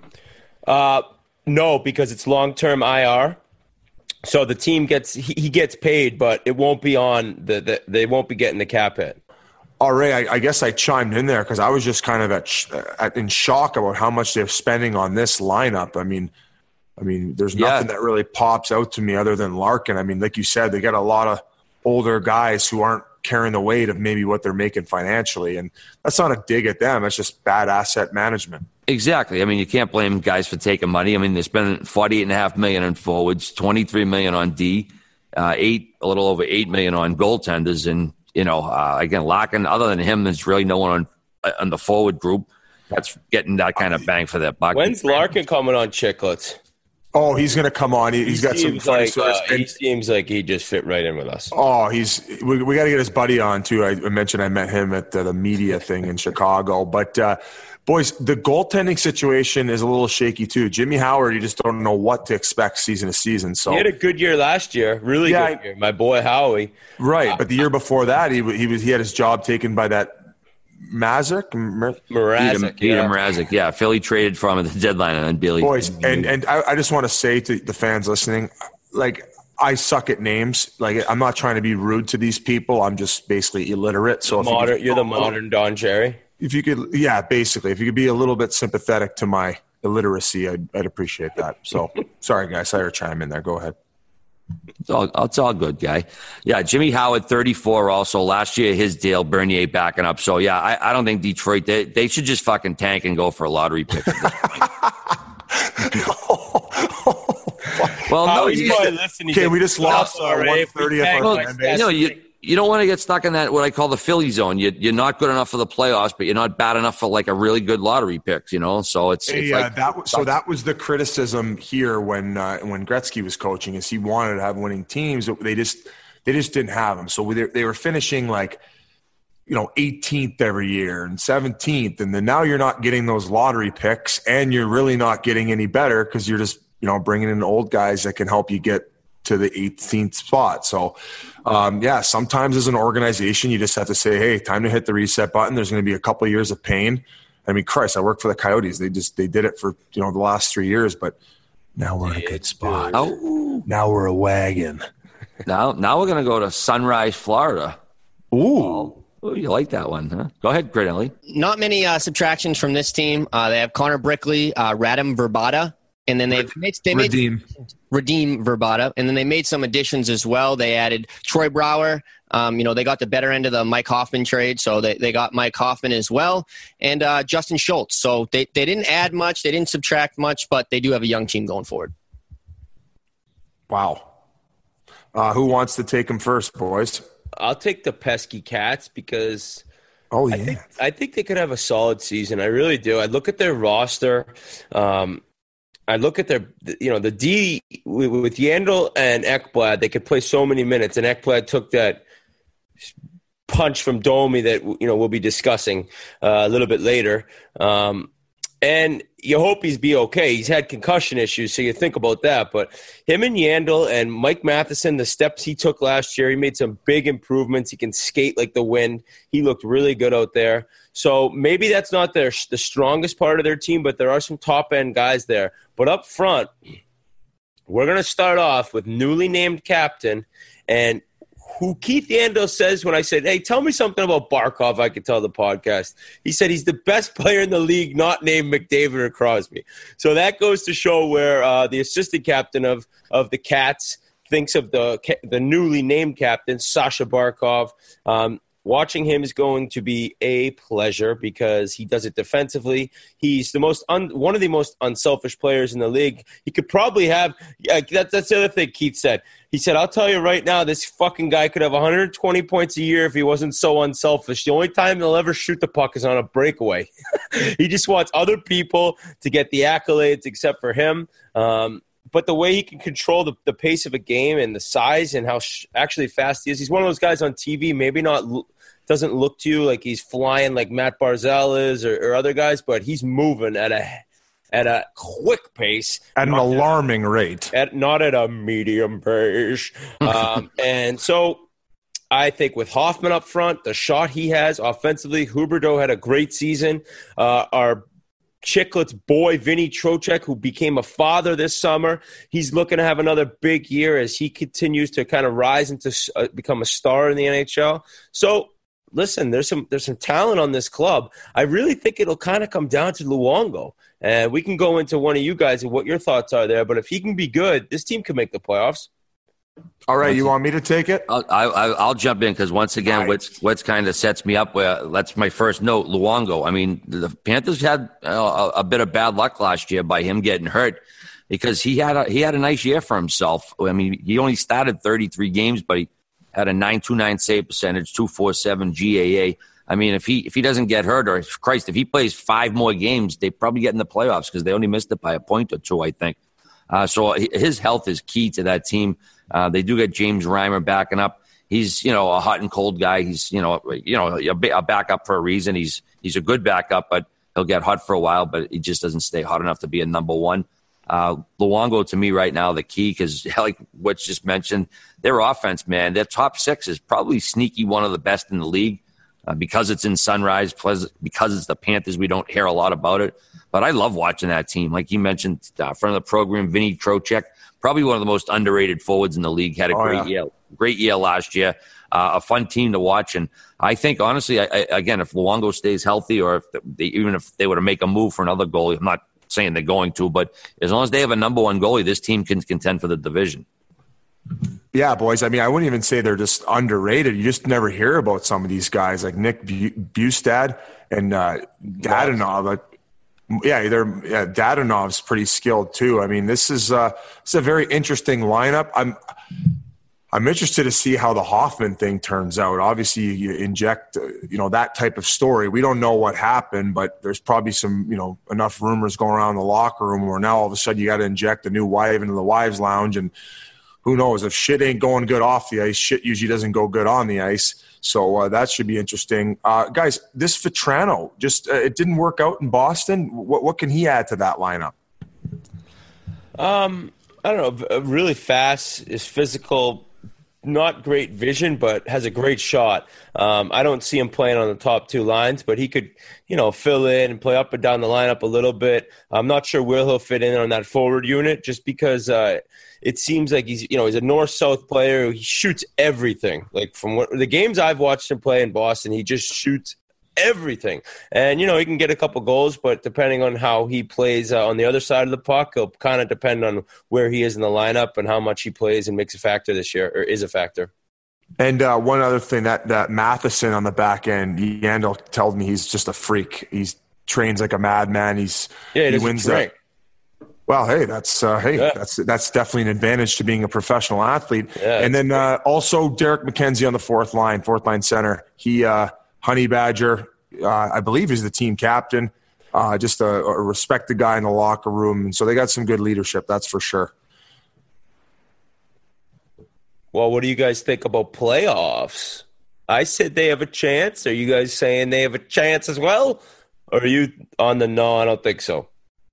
Speaker 8: No, because it's long-term IR. So the team gets paid, but it won't be on they won't be getting the cap hit.
Speaker 6: All right, I guess I chimed in there because I was just kind of in shock about how much they're spending on this lineup. I mean, there's nothing that really pops out to me other than Larkin. I mean, like you said, they got a lot of older guys who aren't carrying the weight of maybe what they're making financially, and that's not a dig at them. It's just bad asset management.
Speaker 1: Exactly. I mean, you can't blame guys for taking money. I mean, they're spending $48.5 million on forwards, $23 million on D, a little over $8 million on goaltenders, and again, Larkin. Other than him, there's really no one on the forward group that's getting that kind of bang for their buck.
Speaker 8: When's Larkin coming on Chicklets?
Speaker 6: Oh, he's going to come on. He's got some funny stories.
Speaker 8: He seems like he just fit right in with us.
Speaker 6: Oh, we got to get his buddy on too. I mentioned I met him at the media thing in Chicago. But boys, the goaltending situation is a little shaky too. Jimmy Howard, you just don't know what to expect season to season. So
Speaker 8: he had a good year last year, really good year. My boy Howie,
Speaker 6: right? But the year before that, he had his job taken by that. Mrazek?
Speaker 1: Mrazek. Yeah, Philly traded from at the deadline and then Billy.
Speaker 6: Boys, and I just want to say to the fans listening, like, I suck at names. Like, I'm not trying to be rude to these people. I'm just basically illiterate. So
Speaker 8: you're the modern Don Cherry.
Speaker 6: If you could, basically, if you could be a little bit sympathetic to my illiteracy, I'd appreciate that. So, sorry guys, I heard chime in there. Go ahead.
Speaker 1: It's all good, guy. Yeah, Jimmy Howard, 34 also. Last year, his Dale Bernier backing up. So, yeah, I don't think Detroit, they should just fucking tank and go for a lottery pick at this point.
Speaker 8: Well, no, he's probably listening.
Speaker 6: Okay, we just lost 1/30th.
Speaker 1: You don't want to get stuck in that, what I call the Philly zone. You're not good enough for the playoffs, but you're not bad enough for like a really good lottery pick, So
Speaker 6: that was the criticism here when Gretzky was coaching, is he wanted to have winning teams. They just didn't have them. So they were finishing 18th every year and 17th, and then now you're not getting those lottery picks, and you're really not getting any better because you're just bringing in old guys that can help you get to the 18th spot. So, sometimes as an organization, you just have to say, hey, time to hit the reset button. There's going to be a couple of years of pain. I mean, Christ, I work for the Coyotes. They did it for, the last 3 years, but now we're in a good spot.
Speaker 1: Oh.
Speaker 6: Now we're a wagon.
Speaker 1: Now we're going to go to Sunrise, Florida.
Speaker 6: Ooh.
Speaker 1: Oh, you like that one, huh? Go ahead, Grinelli.
Speaker 9: Not many subtractions from this team. They have Connor Brickley, Radim Verbata, and then they made Radim Verbata, and then they made some additions as well. They added Troy Brouwer. They got the better end of the Mike Hoffman trade, so they got Mike Hoffman as well, and Justin Schultz. So they didn't add much, they didn't subtract much, but they do have a young team going forward.
Speaker 6: Wow. Who wants to take them first, boys?
Speaker 8: I'll take the pesky Cats because
Speaker 6: I
Speaker 8: think they could have a solid season. I really do. I look at their roster. I look at their, the D with Yandel and Ekblad. They could play so many minutes, and Ekblad took that punch from Domi that we'll be discussing a little bit later. And you hope he's be okay. He's had concussion issues, so you think about that. But him and Yandel and Mike Matheson, the steps he took last year, he made some big improvements. He can skate like the wind. He looked really good out there. So maybe that's not the strongest part of their team, but there are some top-end guys there. But up front, we're going to start off with newly named captain, and who Keith Yandel says when I said, hey, tell me something about Barkov I could tell the podcast. He said he's the best player in the league not named McDavid or Crosby. So that goes to show where the assistant captain of the Cats thinks of the newly named captain, Sasha Barkov. Watching him is going to be a pleasure because he does it defensively. He's the one of the most unselfish players in the league. He could probably have that's the other thing Keith said. He said, I'll tell you right now, this fucking guy could have 120 points a year if he wasn't so unselfish. The only time he'll ever shoot the puck is on a breakaway. He just wants other people to get the accolades except for him. But the way he can control the pace of a game and the size and how actually fast he is, he's one of those guys on TV, maybe doesn't look to you like he's flying like Matt Barzal is or other guys, but he's moving at a quick pace.
Speaker 6: At an alarming rate.
Speaker 8: Not at a medium pace. And so I think with Hoffman up front, the shot he has offensively, Huberdeau had a great season. Our Chiclet's boy, Vinny Trocheck, who became a father this summer, he's looking to have another big year as he continues to kind of rise into become a star in the NHL. So, listen, there's some talent on this club. I really think it'll kind of come down to Luongo. And we can go into one of you guys and what your thoughts are there. But if he can be good, this team can make the playoffs.
Speaker 6: All right, you want me to take it?
Speaker 1: I'll jump in because once again, what's kind of sets me up. That's my first note, Luongo. I mean, the Panthers had a bit of bad luck last year by him getting hurt because he had a nice year for himself. I mean, he only started 33 games, but he had a .929 save percentage, .247 GAA. I mean, if he doesn't get hurt, or if he plays 5 more games, they probably get in the playoffs because they only missed it by a point or two, I think. So his health is key to that team. They do get James Reimer backing up. He's, a hot and cold guy. He's, a backup for a reason. He's a good backup, but he'll get hot for a while, but he just doesn't stay hot enough to be a number one. Luongo, to me right now, the key, because like what's just mentioned, their offense, man, their top 6 is probably sneaky one of the best in the league because it's in Sunrise, because it's the Panthers. We don't hear a lot about it, but I love watching that team. Like you mentioned, front of the program, Vinny Trocheck, probably one of the most underrated forwards in the league, had a great year last year. A fun team to watch. And I think, honestly, again, if Luongo stays healthy or even if they were to make a move for another goalie, I'm not saying they're going to, but as long as they have a number one goalie, this team can contend for the division.
Speaker 6: Yeah, boys. I mean, I wouldn't even say they're just underrated. You just never hear about some of these guys like Nick Bustad and Dadonov. Dadonov's pretty skilled too. I mean, it's a very interesting lineup. I'm interested to see how the Hoffman thing turns out. Obviously, you inject, that type of story. We don't know what happened, but there's probably some, enough rumors going around the locker room where now all of a sudden you got to inject a new wife into the wives' lounge, and who knows, if shit ain't going good off the ice, shit usually doesn't go good on the ice. So that should be interesting. Guys, this Vetrano, it didn't work out in Boston. What can he add to that lineup?
Speaker 8: I don't know, really fast, is physical, not great vision, but has a great shot. I don't see him playing on the top two lines, but he could, fill in and play up and down the lineup a little bit. I'm not sure where he'll fit in on that forward unit, just because it seems like he's a north-south player. He shoots everything. Like from the games I've watched him play in Boston, he just shoots everything. And, he can get a couple goals, but depending on how he plays on the other side of the puck, it'll kind of depend on where he is in the lineup and how much he plays and makes a factor this year, or is a factor.
Speaker 6: And one other thing, that Matheson on the back end, Yandel told me he's just a freak. He trains like a madman. He wins that. Well, hey, that's definitely an advantage to being a professional athlete. Yeah, and then also Derek McKenzie on the fourth line center. He Honey Badger, I believe, is the team captain. Just a respected guy in the locker room, and so they got some good leadership. That's for sure.
Speaker 8: Well, what do you guys think about playoffs? I said they have a chance. Are you guys saying they have a chance as well? Or are you on the no, I don't think so?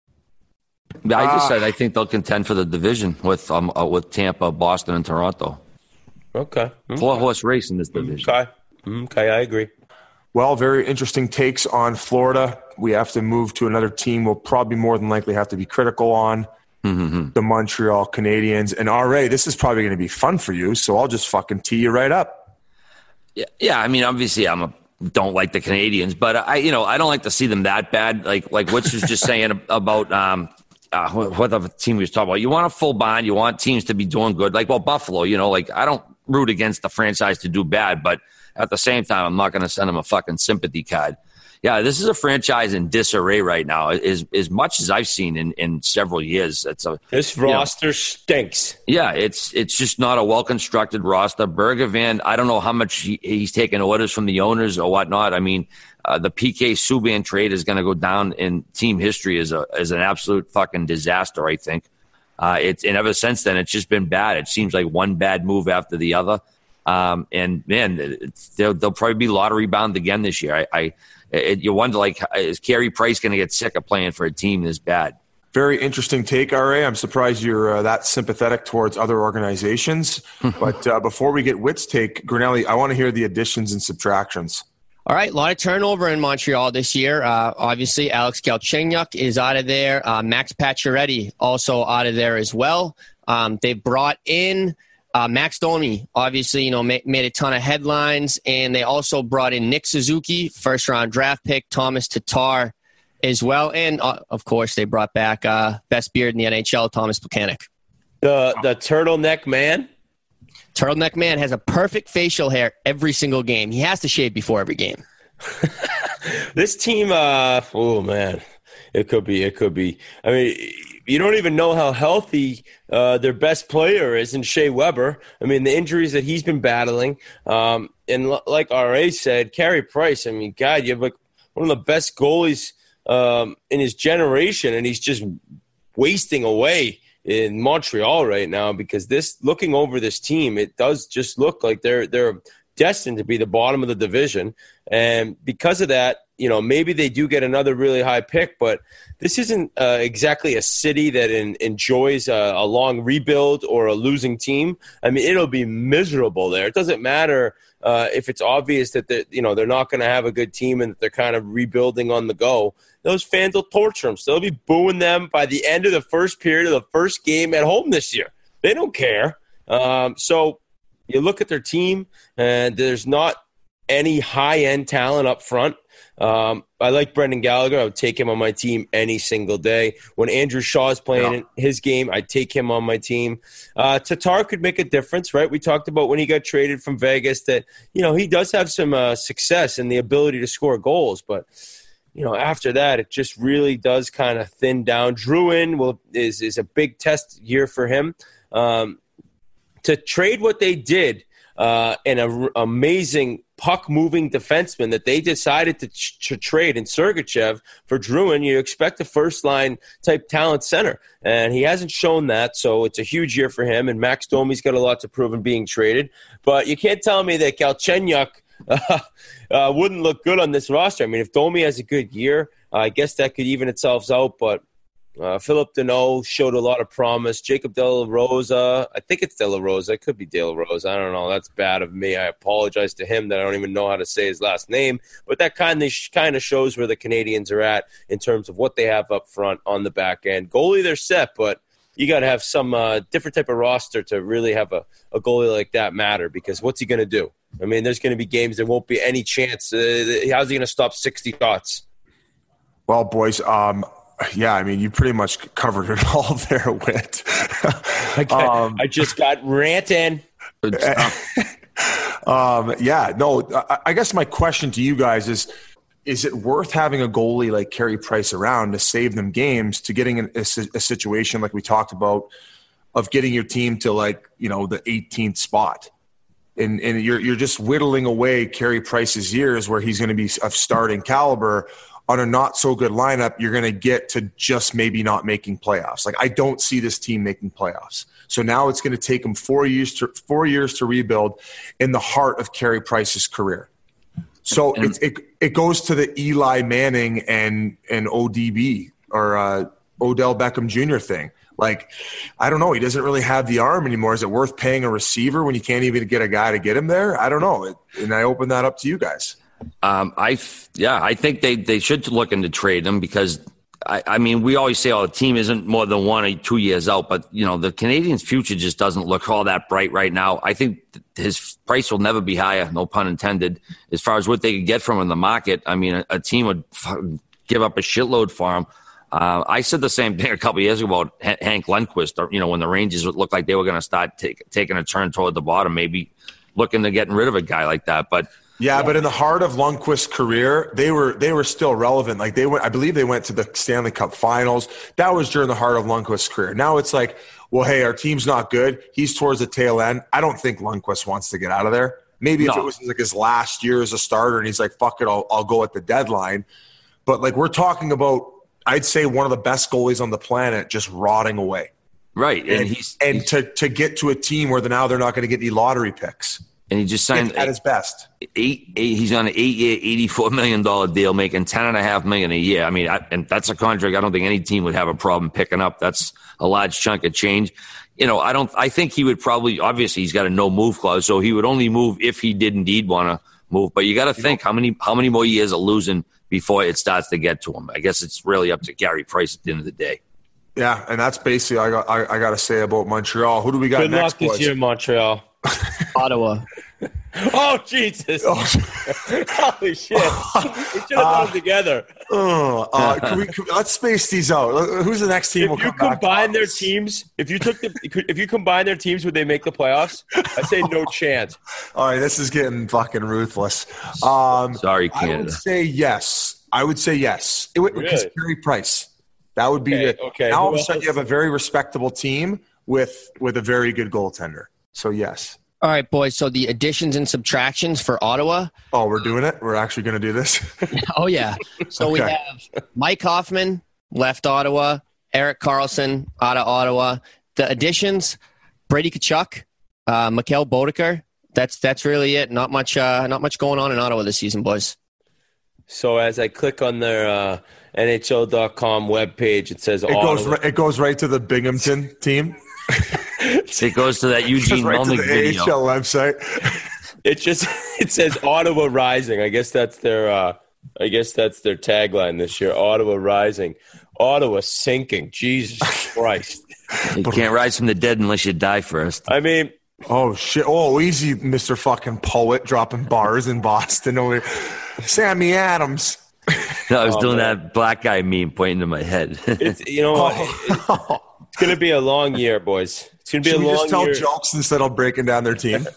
Speaker 1: I just said I think they'll contend for the division with Tampa, Boston, and Toronto.
Speaker 8: Okay.
Speaker 1: Four-horse race in this division.
Speaker 8: Okay, I agree.
Speaker 6: Well, very interesting takes on Florida. We have to move to another team we'll probably more than likely have to be critical on. The Montreal Canadiens. And RA, this is probably going to be fun for you, so I'll just fucking tee you right up.
Speaker 1: Yeah. I mean, obviously, don't like the Canadiens, but I don't like to see them that bad. Like Witz was just saying about what other team we was talking about. You want a full bond. You want teams to be doing good. Like, Buffalo. I don't root against the franchise to do bad, but at the same time, I'm not going to send them a fucking sympathy card. Yeah, this is a franchise in disarray right now, as much as I've seen in several years.
Speaker 8: This roster stinks.
Speaker 1: Yeah, it's just not a well-constructed roster. Bergevin, I don't know how much he's taking orders from the owners or whatnot. I mean, the PK Subban trade is going to go down in team history as an absolute fucking disaster, I think. And ever since then, it's just been bad. It seems like one bad move after the other. And, man, they'll probably be lottery bound again this year. You wonder, is Carey Price going to get sick of playing for a team this bad?
Speaker 6: Very interesting take, RA. I'm surprised you're that sympathetic towards other organizations. But before we get Witt's take, Grinelli, I want to hear the additions and subtractions.
Speaker 9: All right, a lot of turnover in Montreal this year. Obviously, Alex Galchenyuk is out of there. Max Pacioretty also out of there as well. They brought in Max Domi, obviously, made a ton of headlines, and they also brought in Nick Suzuki, first-round draft pick, Thomas Tatar as well, and, of course, they brought back best beard in the NHL, Thomas Plekanec.
Speaker 8: The turtleneck man?
Speaker 9: Turtleneck man has a perfect facial hair every single game. He has to shave before every game.
Speaker 8: This team, oh, man, it could be. I mean, you don't even know how healthy their best player is in Shea Weber. I mean, the injuries that he's been battling. And like RA said, Carey Price, I mean, God, you have like one of the best goalies in his generation, and he's just wasting away in Montreal right now because looking over this team, it does just look like they're destined to be the bottom of the division. And because of that, maybe they do get another really high pick, but this isn't exactly a city that enjoys a long rebuild or a losing team. I mean, it'll be miserable there. It doesn't matter if it's obvious that they're not going to have a good team and that they're kind of rebuilding on the go. Those fans will torture them. So they'll be booing them by the end of the first period of the first game at home this year. They don't care. So you look at their team, and there's not any high-end talent up front. I like Brendan Gallagher. I would take him on my team any single day. When Andrew Shaw is playing his game, I'd take him on my team. Tatar could make a difference, right? We talked about when he got traded from Vegas that, he does have some success and the ability to score goals. But, after that, it just really does kind of thin down. Drouin is a big test year for him. To trade what they did and an amazing puck-moving defenseman that they decided to trade in Sergachev for Drouin, you expect a first-line type talent center. And he hasn't shown that, so it's a huge year for him. And Max Domi's got a lot to prove in being traded. But you can't tell me that Galchenyuk wouldn't look good on this roster. I mean, if Domi has a good year, I guess that could even itself out. But Philip Deneau showed a lot of promise. Jacob De La Rosa, I think it's De La Rosa. It could be De La Rosa. I don't know. That's bad of me. I apologize to him that I don't even know how to say his last name. But that kind of shows where the Canadians are at in terms of what they have up front on the back end. Goalie, they're set, but you got to have some different type of roster to really have a goalie like that matter, because what's he going to do? I mean, there's going to be games there won't be any chance. How's he going to stop 60 shots?
Speaker 6: Well, boys, yeah, I mean, you pretty much covered it all there, Whit.
Speaker 8: I just got ranting.
Speaker 6: Yeah, no, I guess my question to you guys is it worth having a goalie like Carey Price around to save them games, to getting in a situation like we talked about of getting your team to, like, you know, the 18th spot? And you're just whittling away Carey Price's years where he's going to be of starting caliber on a not so good lineup. You're going to get to just maybe not making playoffs. Like, I don't see this team making playoffs. So now it's going to take them 4 years to rebuild in the heart of Carey Price's career. So it goes to the Eli Manning and ODB or Odell Beckham Jr. thing. Like, I don't know. He doesn't really have the arm anymore. Is it worth paying a receiver when you can't even get a guy to get him there? I don't know. And I open that up to you guys.
Speaker 1: I think they should look into trade him, because I mean, we always say, the team isn't more than 1 or 2 years out, but you know, the Canadians' future just doesn't look all that bright right now. I think his price will never be higher, no pun intended, as far as what they could get from him in the market. I mean, a team would give up a shitload for him. I said the same thing a couple of years ago about Hank Lundqvist. You know, when the Rangers looked like they were going to start taking a turn toward the bottom, maybe looking to getting rid of a guy like that, but.
Speaker 6: Yeah, but in the heart of Lundqvist's career, they were still relevant. Like, I believe they went to the Stanley Cup Finals. That was during the heart of Lundqvist's career. Now it's like, well, hey, our team's not good. He's towards the tail end. I don't think Lundqvist wants to get out of there. Maybe if it was like his last year as a starter and he's like, fuck it, I'll go at the deadline. But like, we're talking about, I'd say, one of the best goalies on the planet just rotting away.
Speaker 1: Right,
Speaker 6: and to get to a team where now they're not going to get any lottery picks.
Speaker 1: And he just signed
Speaker 6: at his best.
Speaker 1: He's on an 8-year, $84 million deal, making $10.5 million a year. I mean, and that's a contract I don't think any team would have a problem picking up. That's a large chunk of change. You know, I think he would probably, obviously he's got a no move clause, so he would only move if he did indeed want to move. But you got to think how many more years of losing before it starts to get to him. I guess it's really up to Carey Price at the end of the day.
Speaker 6: Yeah, and that's basically I got to say about Montreal. Who do we got
Speaker 8: Good
Speaker 6: next,
Speaker 8: luck this
Speaker 6: boys?
Speaker 8: year, Montreal.
Speaker 9: Ottawa.
Speaker 8: Oh, Jesus. Holy shit. We should have done it together.
Speaker 6: Let's space these out. Who's the next team?
Speaker 8: If you combine their teams, if you combine their teams, would they make the playoffs? I say no chance.
Speaker 6: All right, this is getting fucking ruthless.
Speaker 1: Sorry, Canada.
Speaker 6: I would say yes. Because Carey Price. That would be it.
Speaker 8: Okay.
Speaker 6: Now all of a sudden you have a very respectable team with a very good goaltender. So yes.
Speaker 9: All right, boys. So the additions and subtractions for Ottawa.
Speaker 6: Oh, we're doing it? We're actually going to do this?
Speaker 9: Oh, yeah. So we have Mike Hoffman, left Ottawa. Erik Karlsson, out of Ottawa. The additions, Brady Tkachuk, Mikhail Boddicker. That's really it. Not much going on in Ottawa this season, boys.
Speaker 8: So as I click on their NHL.com webpage, it says
Speaker 6: it goes right to the Binghamton team.
Speaker 1: It goes to that Eugene Melnick video.
Speaker 6: AHL website.
Speaker 8: It says Ottawa Rising. I guess that's their tagline this year. Ottawa Rising. Ottawa sinking. Jesus Christ.
Speaker 1: You can't rise from the dead unless you die first.
Speaker 8: I mean,
Speaker 6: oh shit. Oh, easy, Mr. fucking Poet dropping bars in Boston. Sammy Adams.
Speaker 1: No, I was doing that black guy meme pointing to my head.
Speaker 8: It's going to be a long year, boys. It's going to be a long year. Should we
Speaker 6: just tell jokes instead of breaking down their team?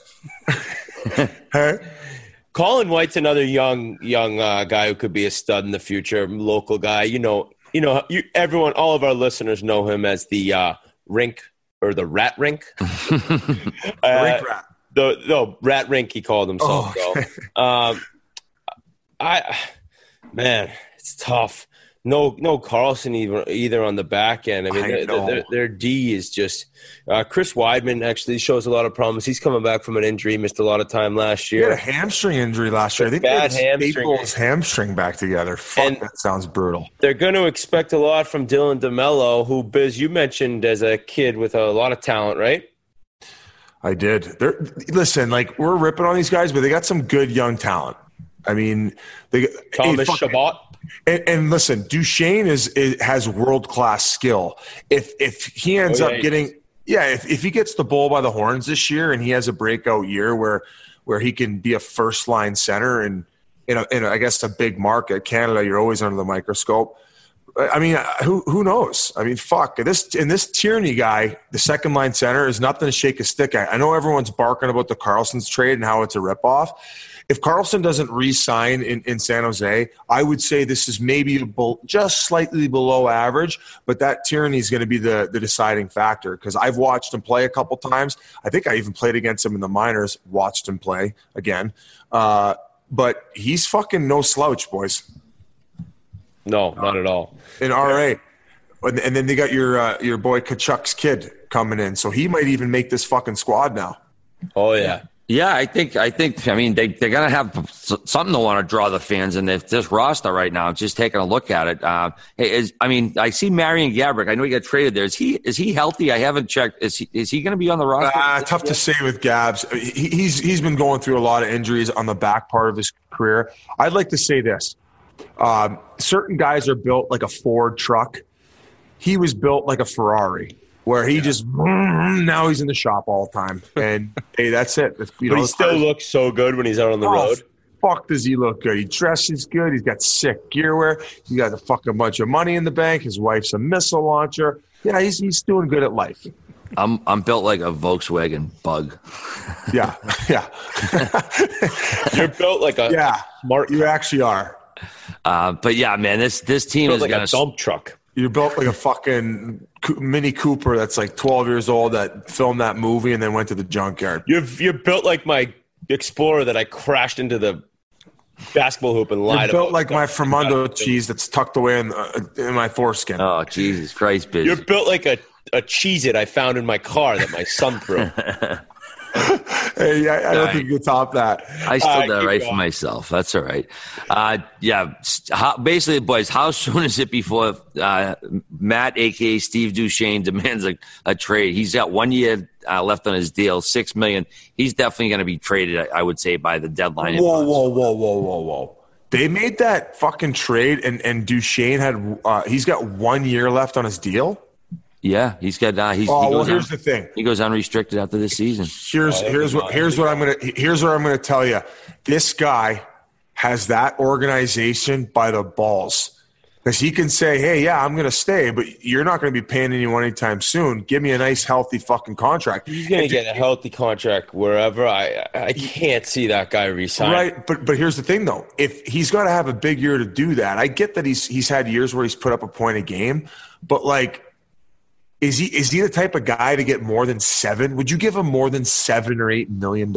Speaker 6: Hey?
Speaker 8: Colin White's another young guy who could be a stud in the future, local guy. Everyone, all of our listeners know him as the rink or the rat rink.
Speaker 6: Rink rat.
Speaker 8: No, rat rink he called himself.
Speaker 6: Oh, okay.
Speaker 8: Man, it's tough. No Carlson either on the back end. I mean, their D is just Chris Weidman actually shows a lot of promise. He's coming back from an injury, missed a lot of time last year.
Speaker 6: He had a hamstring injury last year. I think
Speaker 8: bad
Speaker 6: he had his hamstring back together. Fuck, that sounds brutal.
Speaker 8: They're going to expect a lot from Dylan DeMello, who, Biz, you mentioned as a kid with a lot of talent, right?
Speaker 6: I did. Listen, like, we're ripping on these guys, but they got some good young talent. I mean,
Speaker 8: Thomas Chabot.
Speaker 6: And listen, Duchesne has world-class skill. If he ends up getting if he gets the bull by the horns this year and he has a breakout year where he can be a first-line center and in I guess a big market, Canada, you're always under the microscope. I mean, who knows? I mean, fuck. This Tierney guy, the second-line center, is nothing to shake a stick at. I know everyone's barking about the Karlsson's trade and how it's a ripoff. If Karlsson doesn't re-sign in San Jose, I would say this is maybe just slightly below average, but that Tierney is going to be the deciding factor because I've watched him play a couple times. I think I even played against him in the minors, watched him play again. But he's fucking no slouch, boys.
Speaker 8: No, not at all.
Speaker 6: In RA. And then they got your boy Kachuk's kid coming in, so he might even make this fucking squad now.
Speaker 8: Oh, yeah.
Speaker 1: Yeah, I think. I mean, they're gonna have something to want to draw the fans, and if this roster right now, just taking a look at it. I see Marian Gaborik. I know he got traded there. Is he healthy? I haven't checked. Is he going to be on the roster?
Speaker 6: Tough to say with Gabs. He's been going through a lot of injuries on the back part of his career. I'd like to say this: certain guys are built like a Ford truck. He was built like a Ferrari. Where he just now he's in the shop all the time, and hey, that's it.
Speaker 8: But he still looks so good when he's out on the road.
Speaker 6: Fuck, does he look good? He dresses good. He's got sick gear wear. He got a fucking bunch of money in the bank. His wife's a missile launcher. Yeah, he's doing good at life.
Speaker 1: I'm built like a Volkswagen Bug.
Speaker 6: Yeah.
Speaker 8: You're built like a
Speaker 6: smart. You actually are.
Speaker 1: But yeah, man, this team is
Speaker 8: like
Speaker 1: gonna
Speaker 8: a dump truck.
Speaker 6: You're built like a fucking Mini Cooper that's like 12 years old that filmed that movie and then went to the junkyard.
Speaker 8: You're built like my Explorer that I crashed into the basketball hoop and lied about.
Speaker 6: You're built like my Fermando cheese that's tucked away in my foreskin.
Speaker 1: Oh, Jesus Christ, bitch.
Speaker 8: You're built like a Cheez-It I found in my car that my son threw.
Speaker 6: Hey, I don't think you can top that.
Speaker 1: I still did right for myself. That's all right. Basically, boys, how soon is it before Matt, a.k.a. Steve Duchesne, demands a trade? He's got 1 year left on his deal, $6 million. He's definitely going to be traded, I would say, by the deadline.
Speaker 6: Whoa. They made that fucking trade, and Duchesne he's got 1 year left on his deal?
Speaker 1: Yeah, he's got.
Speaker 6: Here's the thing.
Speaker 1: He goes unrestricted after this season.
Speaker 6: Here's what I'm gonna tell you. This guy has that organization by the balls because he can say, "Hey, yeah, I'm gonna stay, but you're not gonna be paying anyone anytime soon. Give me a nice, healthy fucking contract."
Speaker 8: He's gonna get a healthy contract wherever. I can't see that guy resign.
Speaker 6: Right, but here's the thing though. If he's got to have a big year to do that, I get that he's had years where he's put up a point a game, but like. Is he the type of guy to get more than 7? Would you give him more than $7 or $8 million?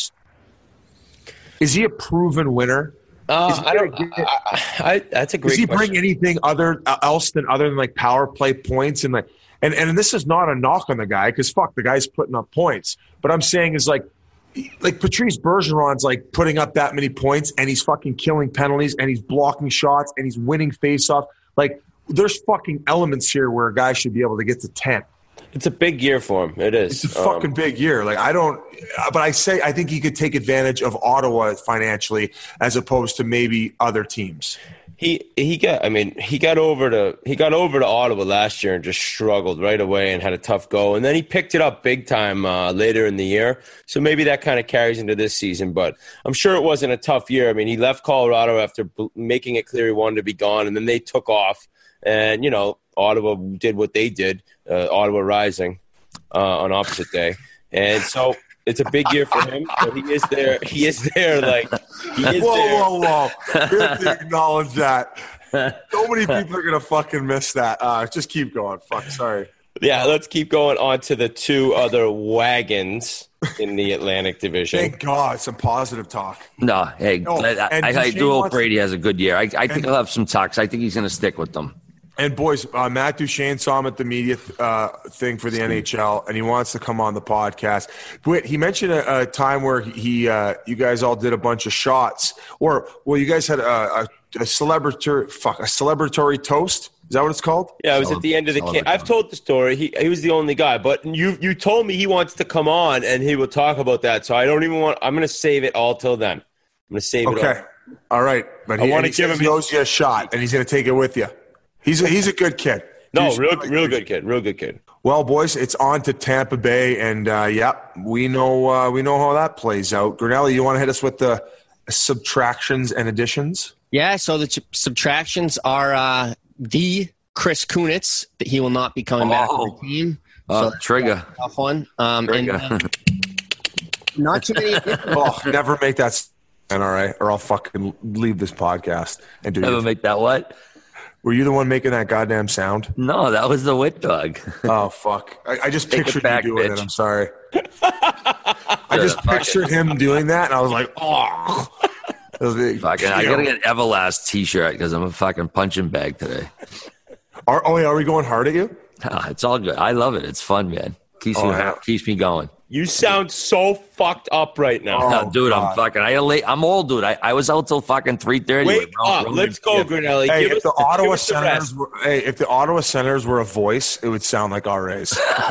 Speaker 6: Is he a proven winner?
Speaker 8: That's a great.
Speaker 6: Does he
Speaker 8: question.
Speaker 6: bring anything else than like power play points and like and this is not a knock on the guy because fuck, the guy's putting up points. But I'm saying is like Patrice Bergeron's like putting up that many points and he's fucking killing penalties and he's blocking shots and he's winning faceoff like. There's fucking elements here where a guy should be able to get to 10.
Speaker 8: It's a big year for him. It is.
Speaker 6: It's a fucking big year. Like I think he could take advantage of Ottawa financially as opposed to maybe other teams.
Speaker 8: He got over to Ottawa last year and just struggled right away and had a tough go. And then he picked it up big time later in the year. So maybe that kind of carries into this season. But I'm sure it wasn't a tough year. I mean, he left Colorado after making it clear he wanted to be gone, and then they took off. And, Ottawa did what they did, Ottawa Rising on opposite day. And so it's a big year for him. So he is there.
Speaker 6: Whoa. You have to acknowledge that. So many people are going to fucking miss that. Just keep going. Fuck, sorry.
Speaker 8: Yeah, let's keep going on to the two other wagons in the Atlantic Division.
Speaker 6: Thank God, some positive talk.
Speaker 1: No, hey, I do hope Brady has a good year. I think he'll have some talks. I think he's going to stick with them.
Speaker 6: And boys, Matt Duchene saw him at the media thing for the NHL, and he wants to come on the podcast. But he mentioned a time where you guys all did a bunch of shots, you guys had a celebratory toast. Is that what it's called?
Speaker 8: Yeah, it was at the end of the camp. I've told the story. He was the only guy, but you told me he wants to come on and he will talk about that. So I don't even want. I'm going to save it all till then. I'm going to save it.
Speaker 6: Okay, all right. But he owes you a shot, and he's going to take it with you. He's a good kid.
Speaker 8: No, real good kid. Real good kid.
Speaker 6: Well, boys, it's on to Tampa Bay, and we know how that plays out. Grinelli, you want to hit us with the subtractions and additions?
Speaker 9: Yeah. So the subtractions are the Chris Kunitz. That he will not be coming back to the team.
Speaker 1: So trigger.
Speaker 9: Tough one. And not too many.
Speaker 6: Never make that. All right, or I'll fucking leave this podcast and do.
Speaker 1: Never make that what?
Speaker 6: Were you the one making that goddamn sound?
Speaker 1: No, that was the wit dog.
Speaker 6: Oh, fuck. I just pictured you doing it. I'm sorry. I just pictured him doing that, and I was like, oh.
Speaker 1: I got to get an Everlast t-shirt because I'm a fucking punching bag today.
Speaker 6: Are we going hard at you?
Speaker 1: It's all good. I love it. It's fun, man. Keeps me going.
Speaker 8: You sound so fucked up right now.
Speaker 1: Dude, I'm fucking. I'm old, dude. I was out till fucking 3:30.
Speaker 8: Wake up. Let's go, Grinelli.
Speaker 6: Hey, if the Ottawa Senators were a voice, it would sound like RAs.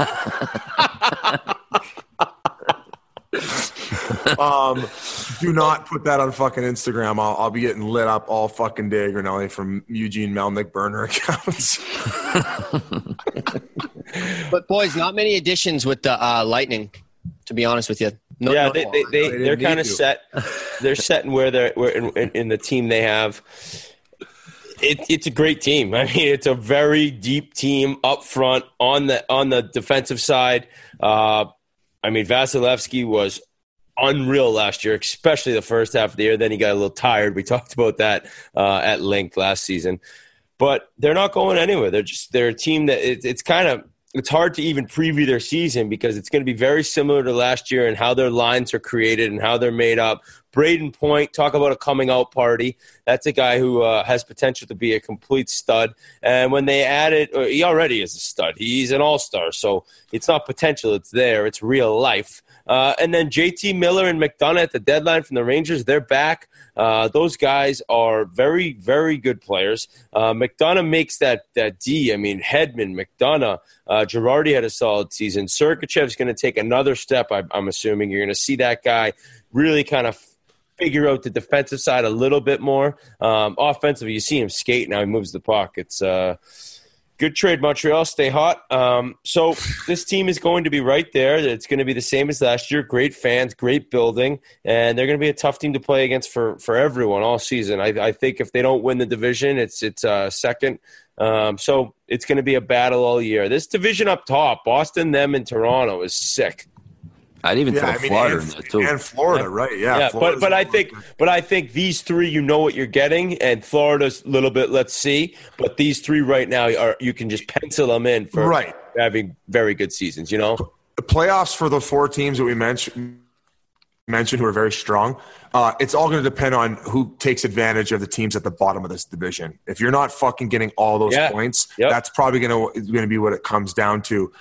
Speaker 6: Do not put that on fucking Instagram. I'll be getting lit up all fucking day, Grinelli, from Eugene Melnick burner accounts.
Speaker 9: But boys, not many additions with the Lightning. To be honest with you,
Speaker 8: they're kind of set. They're set in where they're in the team they have. It's a great team. I mean, it's a very deep team up front on the defensive side. I mean, Vasilevsky was unreal last year, especially the first half of the year. Then he got a little tired. We talked about that at length last season. But they're not going anywhere. They're a team that it's hard to even preview their season because it's going to be very similar to last year and how their lines are created and how they're made up. Braden Point, talk about a coming out party. That's a guy who has potential to be a complete stud. And when they added, he already is a stud. He's an all-star. So it's not potential. It's there. It's real life. And then JT Miller and McDonough at the deadline from the Rangers, they're back. Those guys are very, very good players. McDonough makes that D. I mean, Hedman, McDonough, Girardi had a solid season. Sergachev's going to take another step, I'm assuming. You're going to see that guy really kind of figure out the defensive side a little bit more. Offensively, you see him skate now. He moves the puck. It's good trade, Montreal. Stay hot. So this team is going to be right there. It's going to be the same as last year. Great fans, great building, and they're going to be a tough team to play against for everyone all season. I think if they don't win the division, it's second. So it's going to be a battle all year. This division up top, Boston, them, and Toronto is sick.
Speaker 1: I'd even throw Florida in there too.
Speaker 6: And Florida, right? Yeah.
Speaker 8: But I think these three, you know what you're getting, and Florida's a little bit. Let's see. But these three right now, you can just pencil them in for having very good seasons. You know,
Speaker 6: the playoffs for the four teams that we mentioned who are very strong. It's all going to depend on who takes advantage of the teams at the bottom of this division. If you're not fucking getting all those points, that's probably going to be what it comes down to.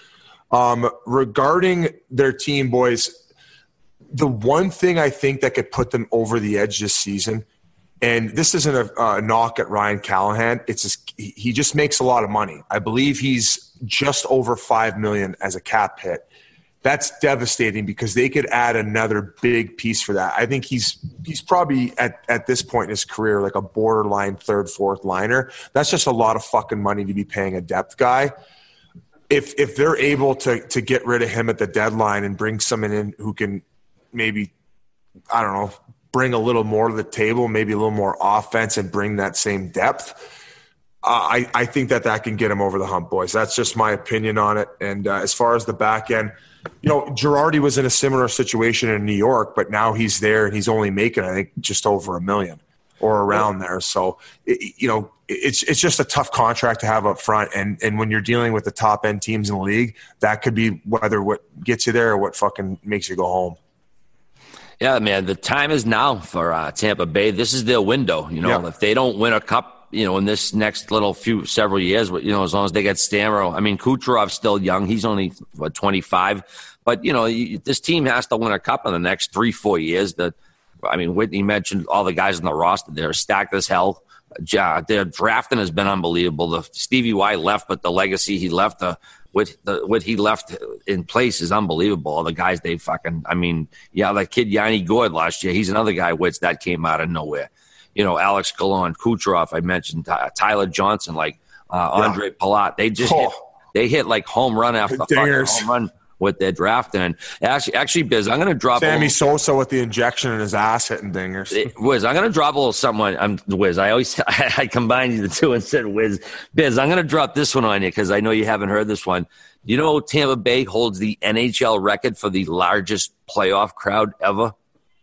Speaker 6: Regarding their team, boys, the one thing I think that could put them over the edge this season, and this isn't a knock at Ryan Callahan, he just makes a lot of money. I believe he's just over $5 million as a cap hit. That's devastating because they could add another big piece for that. I think he's probably at this point in his career like a borderline third, fourth liner. That's just a lot of fucking money to be paying a depth guy. If they're able to get rid of him at the deadline and bring someone in who can maybe, I don't know, bring a little more to the table, maybe a little more offense and bring that same depth, I think that can get him over the hump, boys. That's just my opinion on it. And as far as the back end, Girardi was in a similar situation in New York, but now he's there and he's only making, I think, just over $1 million. or around there. So, it's just a tough contract to have up front. And when you're dealing with the top end teams in the league, that could be whether what gets you there or what fucking makes you go home.
Speaker 1: Yeah, man, the time is now for Tampa Bay. This is their window. If they don't win a cup, in this next several years, as long as they get Stammer. I mean, Kucherov's still young. He's only 25. But, this team has to win a cup in the next 3-4 years. Whitney mentioned all the guys on the roster. They're stacked as hell. Their drafting has been unbelievable. Stevie Y left, but the legacy he left, what he left in place is unbelievable. All the guys the kid Yanni Gourde last year, he's another guy that came out of nowhere. Alex Colon, Kucherov, I mentioned, Tyler Johnson, Andre Palat. They just hit like home run after fucking home run with their drafting. And actually, Biz, I'm going to drop
Speaker 6: Sammy Sosa with the injection in his ass hitting dingers.
Speaker 1: Wiz, I'm going to drop a little something on Wiz. I combined the two and said Wiz. Biz, I'm going to drop this one on you because I know you haven't heard this one. Tampa Bay holds the NHL record for the largest playoff crowd ever?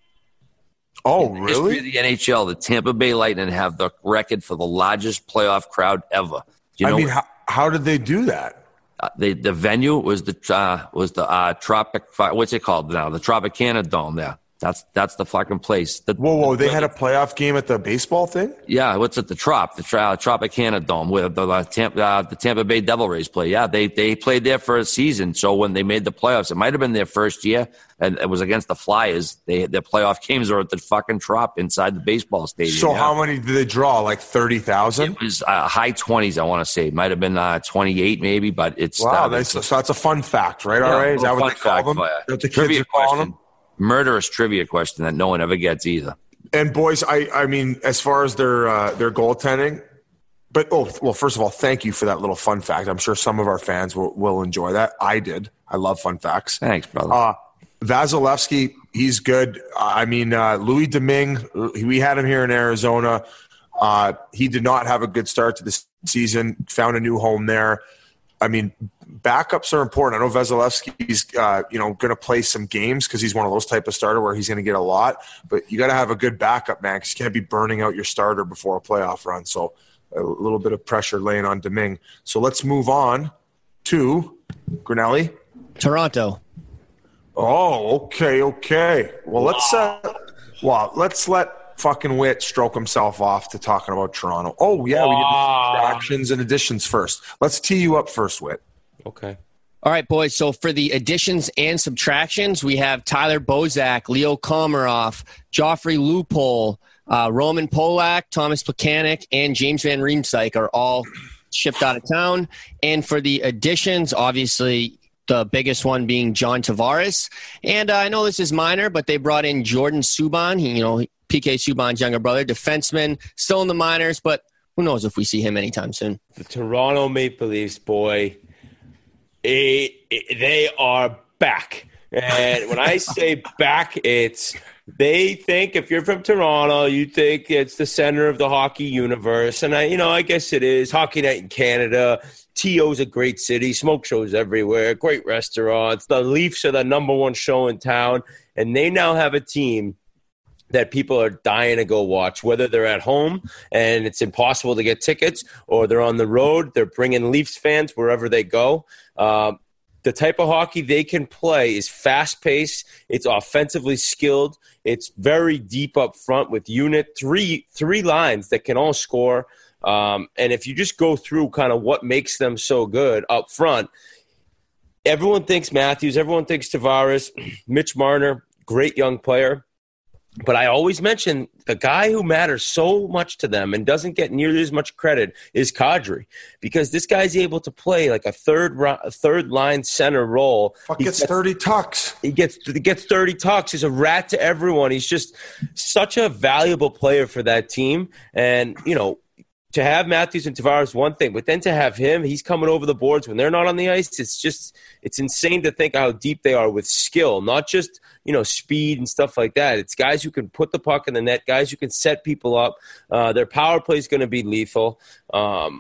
Speaker 6: Oh, really?
Speaker 1: In the NHL, the Tampa Bay Lightning have the record for the largest playoff crowd ever.
Speaker 6: How did they do that?
Speaker 1: The venue was the Tropic. What's it called now? The Tropicana Dome. There. That's the fucking place.
Speaker 6: Whoa! They had a playoff game at the baseball thing.
Speaker 1: Yeah, what's at the Tropicana Dome where the Tampa Bay Devil Rays play. Yeah, they played there for a season. So when they made the playoffs, it might have been their first year, and it was against the Flyers. Their playoff games are at the fucking Trop inside the baseball stadium.
Speaker 6: So how many did they draw? Like 30,000?
Speaker 1: It was high 20s. I want to say it might have been 28 maybe, but it's
Speaker 6: wow. So that's a fun fact, right? All right, is that what they call them? That's the kids are calling them.
Speaker 1: Murderous trivia question that no one ever gets either.
Speaker 6: And boys, I mean, as far as their goaltending, first of all, thank you for that little fun fact. I'm sure some of our fans will enjoy that. I did. I love fun facts.
Speaker 1: Thanks, brother.
Speaker 6: Vasilevsky, he's good. Louis Domingue, we had him here in Arizona. He did not have a good start to the season. Found a new home there. I mean, backups are important. I know Vasilevsky's, going to play some games because he's one of those type of starter where he's going to get a lot. But you got to have a good backup, man, because you can't be burning out your starter before a playoff run. So a little bit of pressure laying on Domingue. So let's move on to Grinelli.
Speaker 9: Toronto.
Speaker 6: Oh, okay. Well, let's let fucking Witt stroke himself off to talking about Toronto. Oh, yeah, we did the subtractions and additions first. Let's tee you up first, Witt.
Speaker 8: Okay.
Speaker 9: All right, boys. So for the additions and subtractions, we have Tyler Bozak, Leo Komarov, Joffrey Lupul, Roman Polak, Thomas Plekanec, and James Van Riemsdyk are all shipped out of town. And for the additions, obviously the biggest one being John Tavares. And I know this is minor, but they brought in Jordan Subban, PK Subban's younger brother, defenseman, still in the minors, but who knows if we see him anytime soon.
Speaker 8: The Toronto Maple Leafs, boy, they are back. And when I say back, they think if you're from Toronto, you think it's the center of the hockey universe. And I guess it is. Hockey Night in Canada. TO's a great city. Smoke shows everywhere. Great restaurants. The Leafs are the number one show in town. And they now have a team that people are dying to go watch, whether they're at home and it's impossible to get tickets or they're on the road. They're bringing Leafs fans wherever they go. The type of hockey they can play is fast-paced. It's offensively skilled. It's very deep up front with three lines that can all score. And if you just go through kind of what makes them so good up front, everyone thinks Matthews, everyone thinks Tavares, Mitch Marner, great young player. But I always mention the guy who matters so much to them and doesn't get nearly as much credit is Kadri, because this guy's able to play like a third line center role.
Speaker 6: He gets 30 tucks.
Speaker 8: He gets 30 tucks. He's a rat to everyone. He's just such a valuable player for that team. And, to have Matthews and Tavares, one thing, but then to have him, he's coming over the boards when they're not on the ice. It's insane to think how deep they are with skill, not just, speed and stuff like that. It's guys who can put the puck in the net, guys who can set people up. Their power play is going to be lethal. I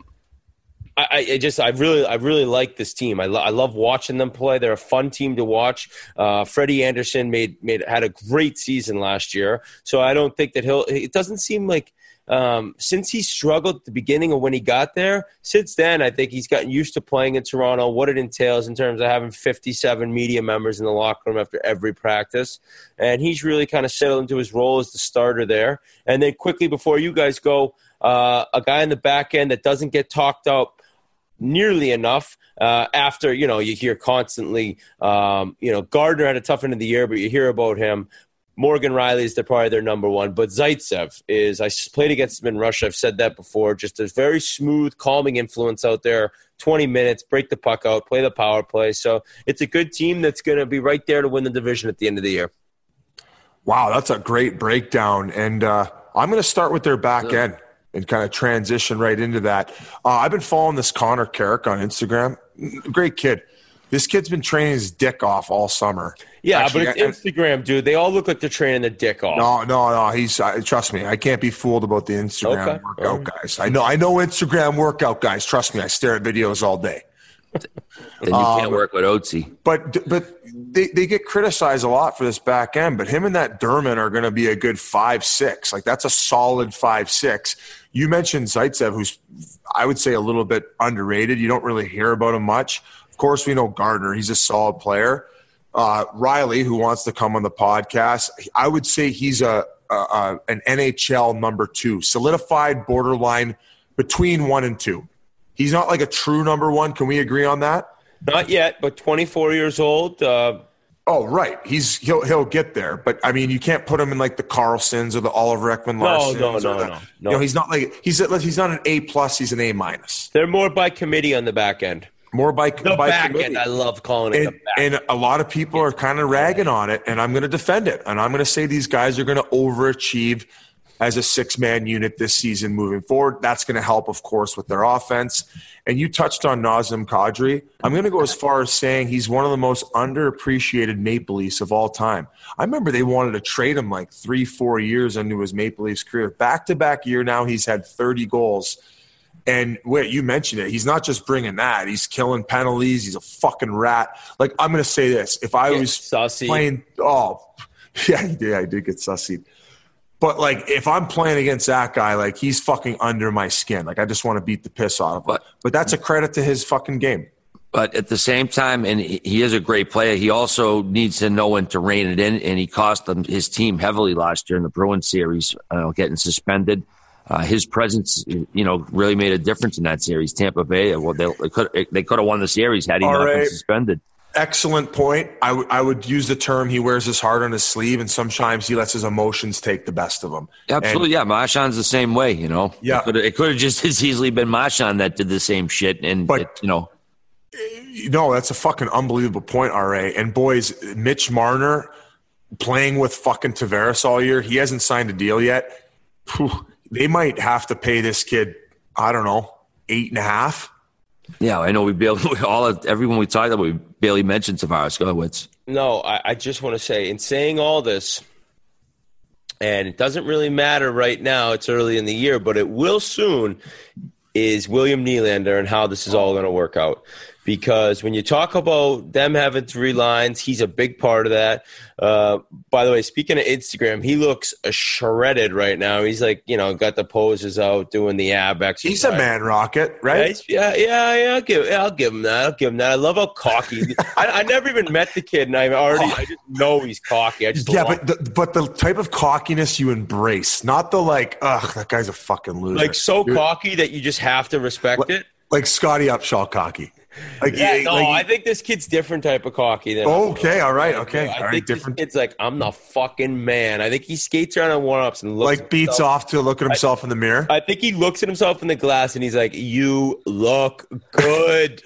Speaker 8: really like this team. I love watching them play. They're a fun team to watch. Freddie Anderson had a great season last year. So I don't think that it doesn't seem like since he struggled at the beginning of when he got there, since then, I think he's gotten used to playing in Toronto, what it entails in terms of having 57 media members in the locker room after every practice. And he's really kind of settled into his role as the starter there. And then quickly before you guys go, a guy in the back end that doesn't get talked up nearly enough after, you hear constantly, Gardner had a tough end of the year, but you hear about him. Morgan Riley is probably their number one, but Zaitsev is, I played against him in Russia. I've said that before, just a very smooth, calming influence out there, 20 minutes, break the puck out, play the power play. So it's a good team that's going to be right there to win the division at the end of the year.
Speaker 6: Wow, that's a great breakdown. And I'm going to start with their back end and kind of transition right into that. I've been following this Connor Carrick on Instagram. Great kid. This kid's been training his dick off all summer.
Speaker 8: Yeah, actually, but it's Instagram, dude. They all look like they're training their dick off.
Speaker 6: No. He's trust me. I can't be fooled about the Instagram workout guys. I know Instagram workout guys. Trust me. I stare at videos all day.
Speaker 1: Then you can't work with Otzi.
Speaker 6: But they get criticized a lot for this back end. But him and that Dermott are going to be a good 5'6". Like that's a solid 5'6". You mentioned Zaitsev, who's I would say a little bit underrated. You don't really hear about him much. Of course, we know Gardner. He's a solid player. Riley, who wants to come on the podcast, I would say he's an NHL number 2, solidified borderline between 1 and 2. He's not like a true number 1. Can we agree on that?
Speaker 8: Not yet, but 24 years old.
Speaker 6: Oh, right. He'll get there. But, I mean, you can't put him in like the Carlsons or the Oliver Ekman-Larssons. No. He's not like he's not an A+, he's an A-.
Speaker 8: They're more by committee on the back end.
Speaker 6: More by
Speaker 8: back
Speaker 6: committee.
Speaker 8: end. I love calling it the back end.
Speaker 6: And a lot of people are kind of ragging on it, and I'm going to defend it. And I'm going to say these guys are going to overachieve as a 6-man unit this season moving forward. That's going to help, of course, with their offense. And you touched on Nazem Kadri. I'm going to go as far as saying he's one of the most underappreciated Maple Leafs of all time. I remember they wanted to trade him like 3-4 years into his Maple Leafs career. Back-to-back year now, he's had 30 goals. And wait, you mentioned it. He's not just bringing that. He's killing penalties. He's a fucking rat. Like, I'm going to say this. If I was playing – I did get sussied. But, like, if I'm playing against that guy, like, he's fucking under my skin. Like, I just want to beat the piss out of him. But that's a credit to his fucking game.
Speaker 1: But at the same time, and he is a great player, he also needs to know when to rein it in, and he cost his team heavily last year in the Bruins series, getting suspended. His presence, really made a difference in that series. Tampa Bay, well, they could have won the series had he not been suspended.
Speaker 6: Excellent point. I would use the term he wears his heart on his sleeve, and sometimes he lets his emotions take the best of him.
Speaker 1: Absolutely, Marchand's the same way,
Speaker 6: Yeah.
Speaker 1: It could have just as easily been Marchand that did the same shit.
Speaker 6: That's a fucking unbelievable point, RA. And boys, Mitch Marner playing with fucking Tavares all year, he hasn't signed a deal yet. They might have to pay this kid, I don't know, 8.5.
Speaker 1: Yeah, I know everyone we talked about, we barely mentioned Tavares. Go ahead.
Speaker 8: No, I just want to say, in saying all this, and it doesn't really matter right now, it's early in the year, but it will soon, is William Nylander and how this is all going to work out. Because when you talk about them having 3 lines, he's a big part of that. By the way, speaking of Instagram, he looks shredded right now. He's like, got the poses out, doing the ab exercise.
Speaker 6: He's a man rocket, right?
Speaker 8: Yeah. I'll give him that. I love how cocky. I never even met the kid, and I just know he's cocky.
Speaker 6: But the type of cockiness you embrace, not the like, that guy's a fucking loser.
Speaker 8: Like cocky that you just have to respect it.
Speaker 6: Like Scotty Upshaw cocky.
Speaker 8: I think this kid's different type of cocky than.
Speaker 6: Okay, all right, okay.
Speaker 8: I think different. It's like, I'm the fucking man. I think he skates around on warm-ups and looks
Speaker 6: beats off to look at himself in the mirror.
Speaker 8: I think he looks at himself in the glass and he's like, "You look good."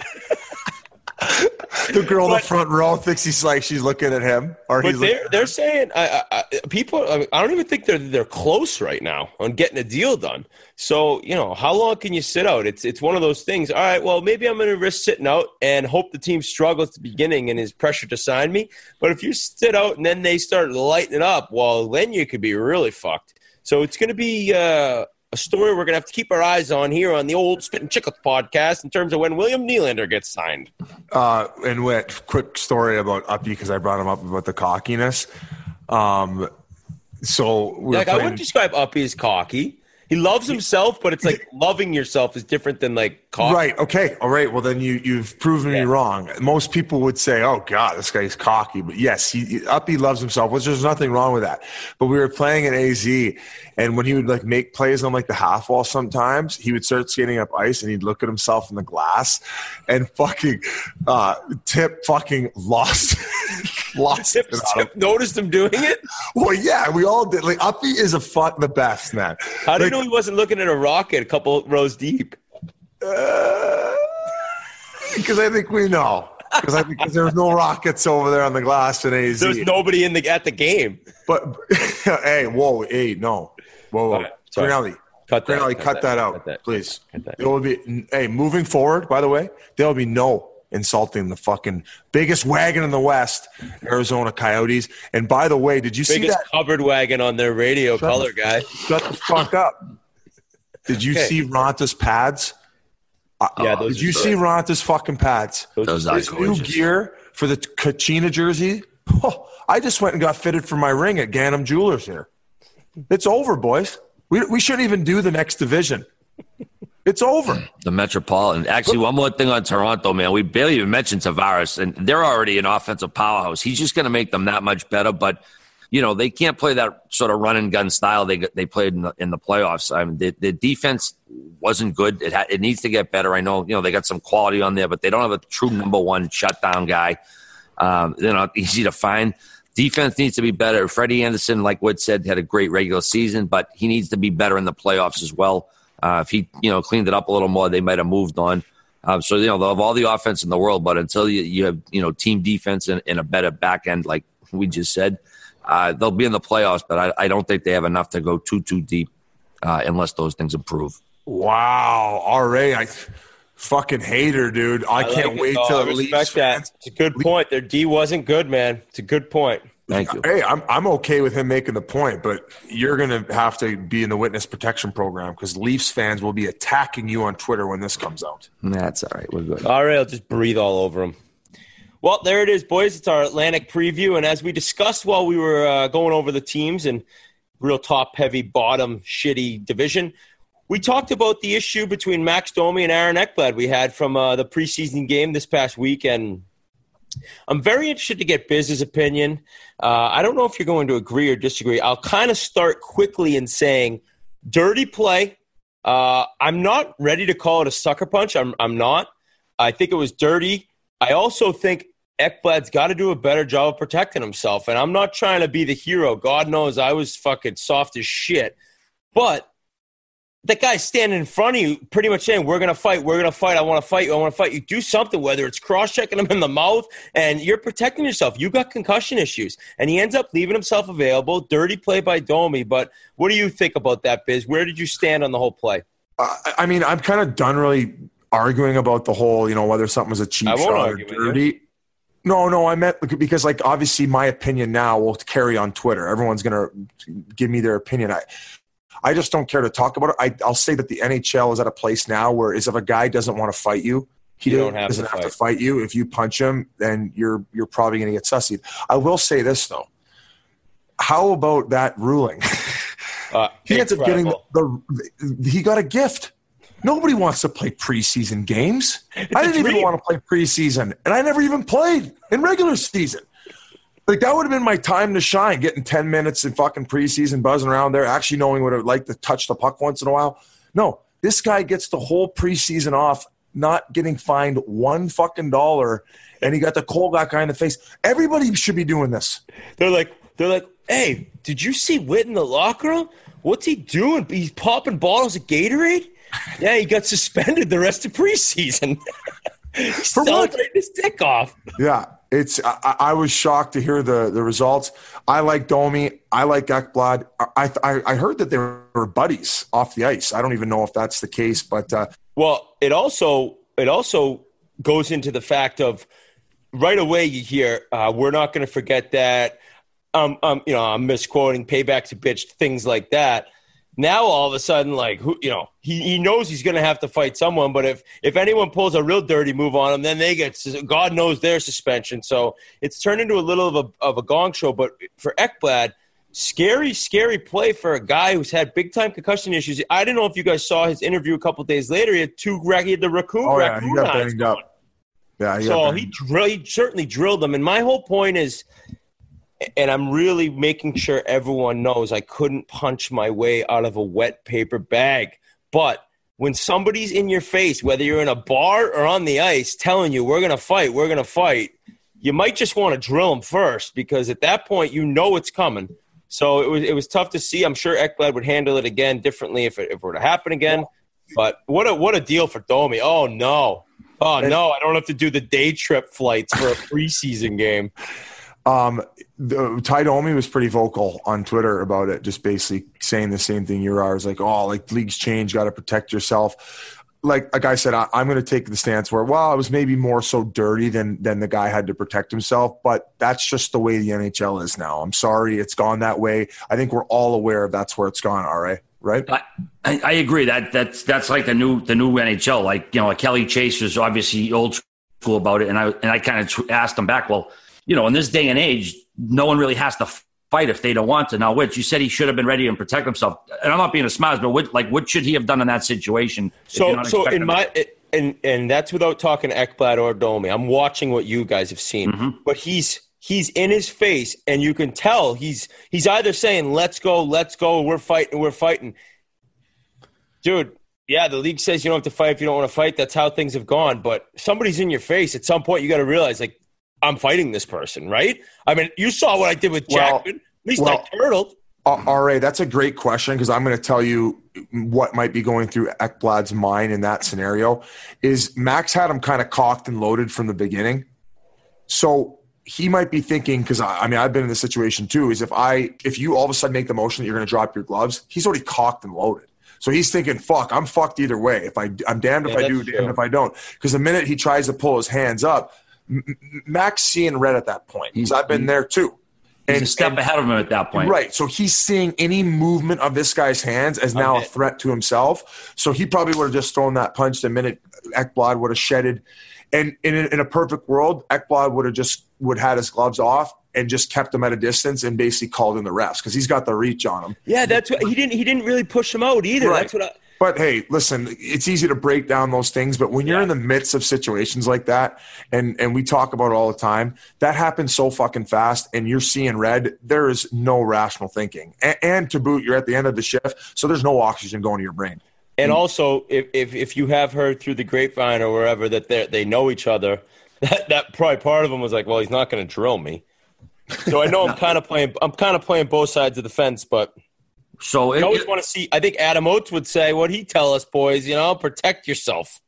Speaker 6: The girl in the front row thinks she's looking at him, or he's.
Speaker 8: They're saying people. I don't even think they're close right now on getting a deal done. So how long can you sit out? It's one of those things. All right, well maybe I'm going to risk sitting out and hope the team struggles at the beginning and is pressure to sign me. But if you sit out and then they start lighting it up, well then you could be really fucked. So it's going to be a story we're going to have to keep our eyes on here on the old Spit and Chicklets podcast in terms of when William Nylander gets signed.
Speaker 6: And quick story about Uppy, because I brought him up about the cockiness. I wouldn't
Speaker 8: describe Uppy as cocky. He loves himself, but it's like loving yourself is different than like cocky.
Speaker 6: Right. Okay. All right. Well, then you've proven me wrong. Most people would say, "Oh God, this guy's cocky." But yes, Uppy loves himself, which there's nothing wrong with that. But we were playing in AZ, and when he would like make plays on like the half wall, sometimes he would start skating up ice, and he'd look at himself in the glass, and fucking Tip fucking lost.
Speaker 8: Tip noticed him doing it.
Speaker 6: Well, yeah, we all did. Like Uppy is the best, man.
Speaker 8: How do you know he wasn't looking at a rocket a couple rows deep?
Speaker 6: Because I think we know. Because there's no rockets over there on the glass in AZ.
Speaker 8: There's nobody at the game.
Speaker 6: But no. Whoa.
Speaker 8: Right,
Speaker 6: Grinelli. Cut that out, please. There will be moving forward, by the way, there will be no insulting the fucking biggest wagon in the West, Arizona Coyotes. And by the way, did you see that
Speaker 8: covered wagon on their radio color guy?
Speaker 6: Shut the fuck up. Did you see Ronta's pads?
Speaker 8: Yeah,
Speaker 6: did you see Ronta's fucking pads?
Speaker 1: Those are
Speaker 6: His new gear for the Kachina jersey. Oh, I just went and got fitted for my ring at Ganem Jewelers here. It's over, boys. We shouldn't even do the next division. It's over.
Speaker 1: The Metropolitan. Actually, one more thing on Toronto, man. We barely even mentioned Tavares, and they're already an offensive powerhouse. He's just going to make them that much better. But, they can't play that sort of run-and-gun style they played in the playoffs. I mean, the defense wasn't good. It needs to get better. I know, they got some quality on there, but they don't have a true number one shutdown guy. They're not easy to find. Defense needs to be better. Freddie Anderson, like Wood said, had a great regular season, but he needs to be better in the playoffs as well. If he, cleaned it up a little more, they might have moved on. So, they'll have all the offense in the world, but until you have, team defense and a better back end, like we just said, they'll be in the playoffs, but I don't think they have enough to go too deep unless those things improve.
Speaker 6: Wow. All right. I fucking hater, dude. I can't wait till it leaves.
Speaker 8: It's a good point. Their D wasn't good, man. It's a good point.
Speaker 1: Thank you.
Speaker 6: Hey, I'm okay with him making the point, but you're going to have to be in the witness protection program because Leafs fans will be attacking you on Twitter when this comes out.
Speaker 1: That's all right. We're good.
Speaker 8: All right, I'll just breathe all over him. Well, there it is, boys. It's our Atlantic preview, and as we discussed while we were going over the teams and real top-heavy, bottom, shitty division, we talked about the issue between Max Domi and Aaron Ekblad we had from the preseason game this past week, and I'm very interested to get Biz's opinion. I don't know if you're going to agree or disagree. I'll kind of start quickly in saying dirty play. I'm not ready to call it a sucker punch. I'm not. I think it was dirty. I also think Ekblad's got to do a better job of protecting himself, and I'm not trying to be the hero. God knows I was fucking soft as shit. But that guy's standing in front of you pretty much saying, we're going to fight, I want to fight you. Do something, whether it's cross-checking him in the mouth, and you're protecting yourself. You got concussion issues. And he ends up leaving himself available. Dirty play by Domi. But what do you think about that, Biz? Where did you stand on the whole play?
Speaker 6: I mean, I'm kind of done really arguing about the whole, whether something was a cheap shot or dirty. No, I meant because, obviously my opinion now will carry on Twitter. Everyone's going to give me their opinion. I just don't care to talk about it. I'll say that the NHL is at a place now where if a guy doesn't want to fight you, he doesn't have to fight you. If you punch him, then you're probably going to get sussied. I will say this, though. How about that ruling? He ends up getting he got a gift. Nobody wants to play preseason games. I didn't even want to play preseason, and I never even played in regular season. That would have been my time to shine, getting 10 minutes in fucking preseason, buzzing around there, actually knowing what it would like to touch the puck once in a while. No, this guy gets the whole preseason off, not getting fined $1 fucking dollar, and he got the Colgate guy in the face. Everybody should be doing this.
Speaker 8: They're like, hey, did you see Witt in the locker room? What's he doing? He's popping bottles of Gatorade? Yeah, he got suspended the rest of preseason. He's celebrating his dick off.
Speaker 6: Yeah. I was shocked to hear the results. I like Domi. I like Ekblad. I heard that they were buddies off the ice. I don't even know if that's the case, but
Speaker 8: well, it also goes into the fact of right away you hear we're not going to forget that. I'm misquoting, payback's a bitch, things like that. Now all of a sudden, he knows he's going to have to fight someone, but if anyone pulls a real dirty move on him, then they get, God knows, their suspension. So it's turned into a little of a gong show. But for Ekblad, scary play for a guy who's had big-time concussion issues. I don't know if you guys saw his interview a couple days later. He had the raccoon.
Speaker 6: Oh, yeah, he got banged up. Yeah,
Speaker 8: he certainly drilled them. And my whole point is, and I'm really making sure everyone knows, I couldn't punch my way out of a wet paper bag. But when somebody's in your face, whether you're in a bar or on the ice, telling you, we're going to fight, you might just want to drill them first, because at that point, you know it's coming. So it was tough to see. I'm sure Ekblad would handle it again differently if it were to happen again. But what a deal for Domi. Oh, no, I don't have to do the day trip flights for a preseason game.
Speaker 6: Ty Domi was pretty vocal on Twitter about it, just basically saying the same thing you are. Like, leagues change, got to protect yourself. Like I said, I'm going to take the stance where, it was maybe more so dirty than the guy had to protect himself, but that's just the way the NHL is now. I'm sorry, it's gone that way. I think we're all aware of that's where it's gone. All right. Right.
Speaker 1: I agree that's like the new NHL. Like, Kelly Chase was obviously old school about it, and I kind of asked him back. Well, in this day and age, no one really has to fight if they don't want to. Now, Whit, you said he should have been ready and protect himself. And I'm not being a smart, but what should he have done in that situation?
Speaker 8: So in and that's without talking to Ekblad or Domi. I'm watching what you guys have seen, but he's in his face, and you can tell he's either saying, let's go, we're fighting. Dude, yeah, the league says you don't have to fight if you don't want to fight. That's how things have gone. But somebody's in your face. At some point, you got to realize, like, I'm fighting this person, right? I mean, you saw what I did with Jackman. At least I turtled.
Speaker 6: RA, that's a great question, because I'm going to tell you what might be going through Ekblad's mind in that scenario. Is Max had him kind of cocked and loaded from the beginning. So he might be thinking, because I've been in this situation too, is if you all of a sudden make the motion that you're going to drop your gloves, he's already cocked and loaded. So he's thinking, fuck, I'm fucked either way. I'm damned if I do, damned if I don't. Because the minute he tries to pull his hands up, Max seeing red at that point, because I've been there too.
Speaker 1: He's a step ahead of him at that point.
Speaker 6: Right. So he's seeing any movement of this guy's hands as now a threat to himself. So he probably would have just thrown that punch the minute Ekblad would have shedded. And in a perfect world, Ekblad would have had his gloves off and just kept him at a distance and basically called in the refs, because he's got the reach on him.
Speaker 8: Yeah, that's what he didn't really push him out either.
Speaker 6: Right.
Speaker 8: That's what
Speaker 6: But hey, listen, it's easy to break down those things, but when you're in the midst of situations like that, and we talk about it all the time, that happens so fucking fast, and you're seeing red, there is no rational thinking. And to boot, you're at the end of the shift, so there's no oxygen going to your brain.
Speaker 8: And also, if you have heard through the grapevine or wherever that they know each other, that probably part of them was like, well, he's not going to drill me. So I know I'm kind of playing both sides of the fence, but
Speaker 1: so
Speaker 8: you always want to see. I think Adam Oates would say, "What he tell us, boys? Protect yourself."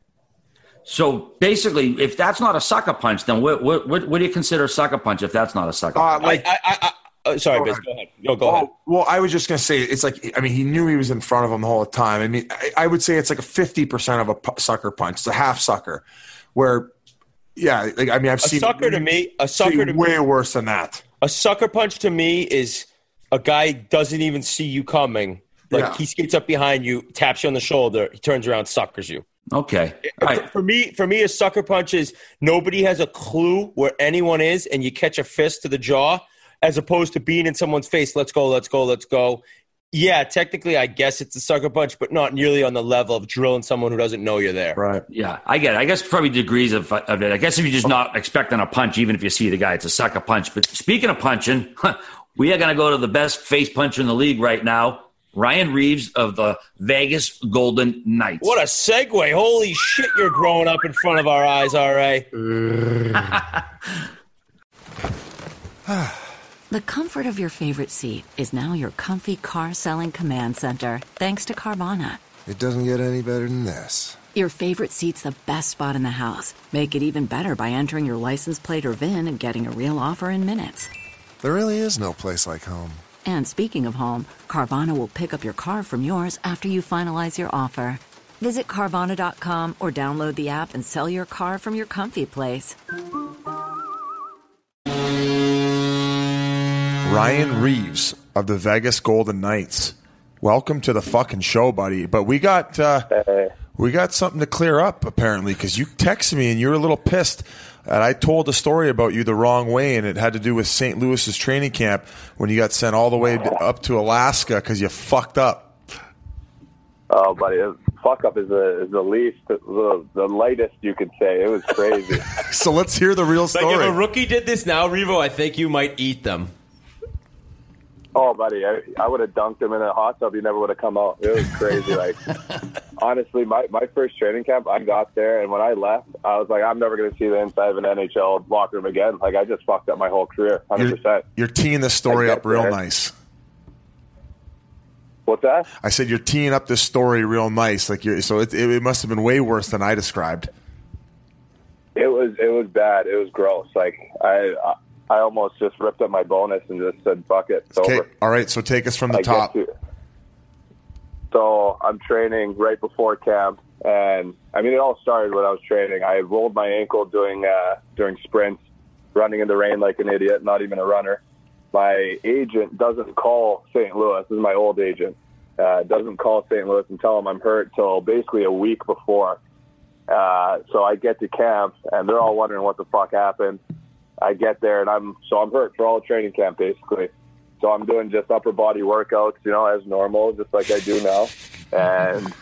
Speaker 1: So basically, if that's not a sucker punch, then what do you consider a sucker punch? If that's not a sucker punch?
Speaker 8: Sorry, Biz, go ahead. Go ahead.
Speaker 6: Well, I was just going to say, it's like, he knew he was in front of him the whole time. I would say it's like a 50% of a sucker punch. It's a half sucker, where, I've seen
Speaker 8: a sucker to me,
Speaker 6: way worse than that.
Speaker 8: A sucker punch to me is a guy doesn't even see you coming. He skates up behind you, taps you on the shoulder, he turns around, suckers you.
Speaker 1: Okay.
Speaker 8: Right. For me, a sucker punch is nobody has a clue where anyone is, and you catch a fist to the jaw, as opposed to being in someone's face. Let's go. Yeah, technically, I guess it's a sucker punch, but not nearly on the level of drilling someone who doesn't know you're there.
Speaker 6: Right.
Speaker 1: Yeah, I get it. I guess probably degrees of it. I guess if you're just not expecting a punch, even if you see the guy, it's a sucker punch. But speaking of punching, we are going to go to the best face puncher in the league right now, Ryan Reeves of the Vegas Golden Knights.
Speaker 8: What a segue. Holy shit, you're growing up in front of our eyes, R.A.
Speaker 4: The comfort of your favorite seat is now your comfy car-selling command center, thanks to Carvana.
Speaker 5: It doesn't get any better than this.
Speaker 4: Your favorite seat's the best spot in the house. Make it even better by entering your license plate or VIN and getting a real offer in minutes.
Speaker 5: There really is no place like home.
Speaker 4: And speaking of home, Carvana will pick up your car from yours after you finalize your offer. Visit Carvana.com or download the app and sell your car from your comfy place.
Speaker 6: Ryan Reeves of the Vegas Golden Knights. Welcome to the fucking show, buddy. But we got We got something to clear up, apparently, because you texted me and you were a little pissed. And I told a story about you the wrong way, and it had to do with St. Louis's training camp when you got sent all the way up to Alaska because you fucked up.
Speaker 10: Oh, buddy, fuck up is the least, the lightest you could say. It was crazy.
Speaker 6: So let's hear the real story.
Speaker 8: Like if a rookie did this now, Revo, I think you might eat them.
Speaker 10: Oh, buddy, I would have dunked him in a hot tub. He never would have come out. It was crazy. Like, honestly, my first training camp, I got there, and when I left, I was like, I'm never going to see the inside of an NHL locker room again. Like, I just fucked up my whole career, 100%.
Speaker 6: You're teeing this story up real nice.
Speaker 10: What's that?
Speaker 6: I said you're teeing up this story real nice. Like, so it must have been way worse than I described.
Speaker 10: It was bad. It was gross. Like, I almost just ripped up my bonus and just said, fuck it, it's over.
Speaker 6: All right, so take us from the top.
Speaker 10: So I'm training right before camp, and I mean, it all started when I was training. I rolled my ankle during sprints, running in the rain like an idiot, not even a runner. My agent doesn't call St. Louis. This is my old agent. Doesn't call St. Louis and tell them I'm hurt till basically a week before. So I get to camp, and they're all wondering what the fuck happened. I get there, and I'm hurt for all training camp, basically. So I'm doing just upper body workouts, as normal, just like I do now. And,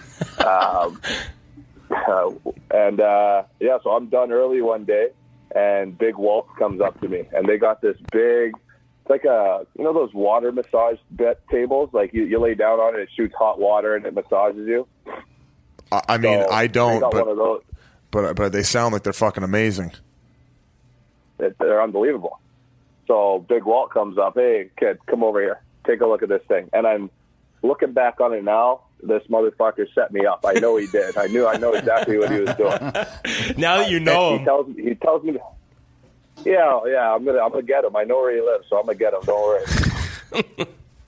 Speaker 10: so I'm done early one day, and Big Wolf comes up to me, and they got this big, it's like those water massage tables, like you lay down on it, it shoots hot water, and it massages you.
Speaker 6: I mean, I don't,
Speaker 10: one of those.
Speaker 6: but they sound like they're fucking amazing.
Speaker 10: They're unbelievable. So Big Walt comes up, hey, kid, come over here. Take a look at this thing. And I'm looking back on it now, this motherfucker set me up. I know he did. I know exactly what he was doing.
Speaker 8: Now that you know him.
Speaker 10: He tells me, yeah, I'm gonna get him. I know where he lives, so I'm gonna get him. Don't worry.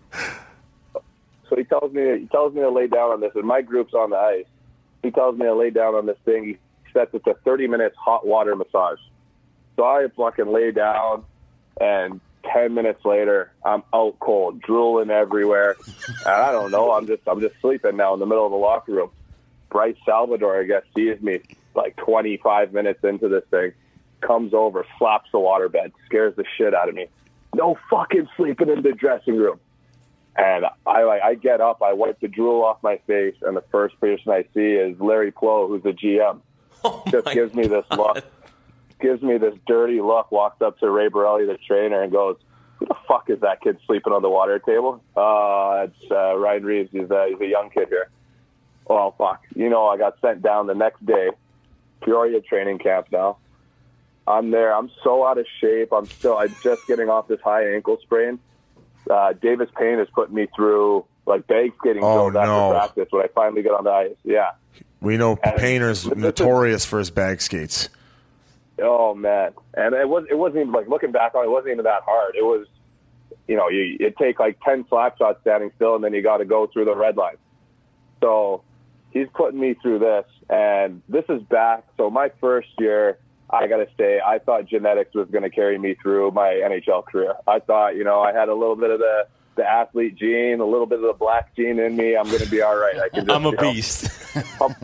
Speaker 10: So he tells me to lay down on this, and my group's on the ice. He tells me to lay down on this thing. He sets it to 30 minutes hot water massage. So I fucking lay down, and 10 minutes later, I'm out cold, drooling everywhere. And I don't know. I'm just sleeping now in the middle of the locker room. Bryce Salvador, I guess, sees me like 25 minutes into this thing, comes over, slaps the waterbed, scares the shit out of me. No fucking sleeping in the dressing room. And I get up, I wipe the drool off my face, and the first person I see is Larry Plow, who's the GM. Just gives me this look. Gives me this dirty look, walks up to Ray Borelli, the trainer, and goes, who the fuck is that kid sleeping on the water table? It's Ryan Reeves. He's a young kid here. Well, fuck. I got sent down the next day, Peoria training camp now. I'm there. I'm so out of shape. I'm just getting off this high ankle sprain. Davis Payne has put me through like bag skating drills after practice when I finally get on the ice. Yeah.
Speaker 6: We know Payner's notorious for his bag skates.
Speaker 10: Oh man, and it wasn't even like looking back on it, wasn't even that hard. It was, it'd take like 10 slap shots standing still, and then you got to go through the red line. So he's putting me through this, and this is back. So my first year, I got to say, I thought genetics was going to carry me through my NHL career. I thought, I had a little bit of the athlete gene, a little bit of the black gene in me. I'm going to be all right. I can just,
Speaker 8: I'm a beast.
Speaker 10: that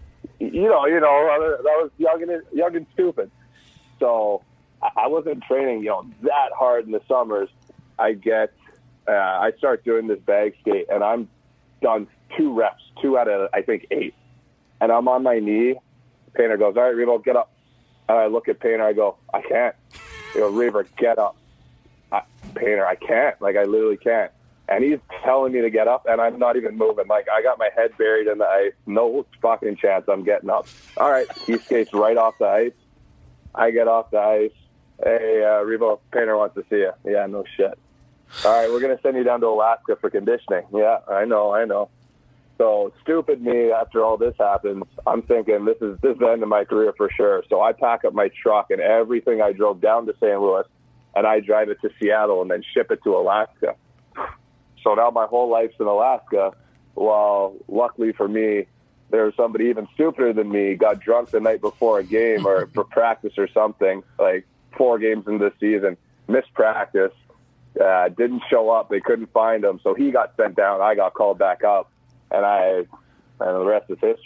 Speaker 10: was young and stupid. So I wasn't training, that hard in the summers. I start doing this bag skate, and I'm done 2 reps, 2 out of, I think, 8. And I'm on my knee. Painter goes, all right, Revo, get up. And I look at Painter, I go, I can't. He goes, Reaver, get up. Painter, I can't. Like, I literally can't. And he's telling me to get up, and I'm not even moving. Like, I got my head buried in the ice. No fucking chance I'm getting up. All right, he skates right off the ice. I get off the ice. Hey, Revo, Painter wants to see you. Yeah, no shit. All right, we're going to send you down to Alaska for conditioning. Yeah, I know. So stupid me, after all this happens, I'm thinking this is the end of my career for sure. So I pack up my truck and everything. I drove down to St. Louis, and I drive it to Seattle and then ship it to Alaska. So now my whole life's in Alaska. Well, luckily for me, there was somebody even stupider than me, got drunk the night before a game or for practice or something, like 4 games in this season, missed practice, didn't show up. They couldn't find him. So he got sent down. I got called back up, and the rest is history.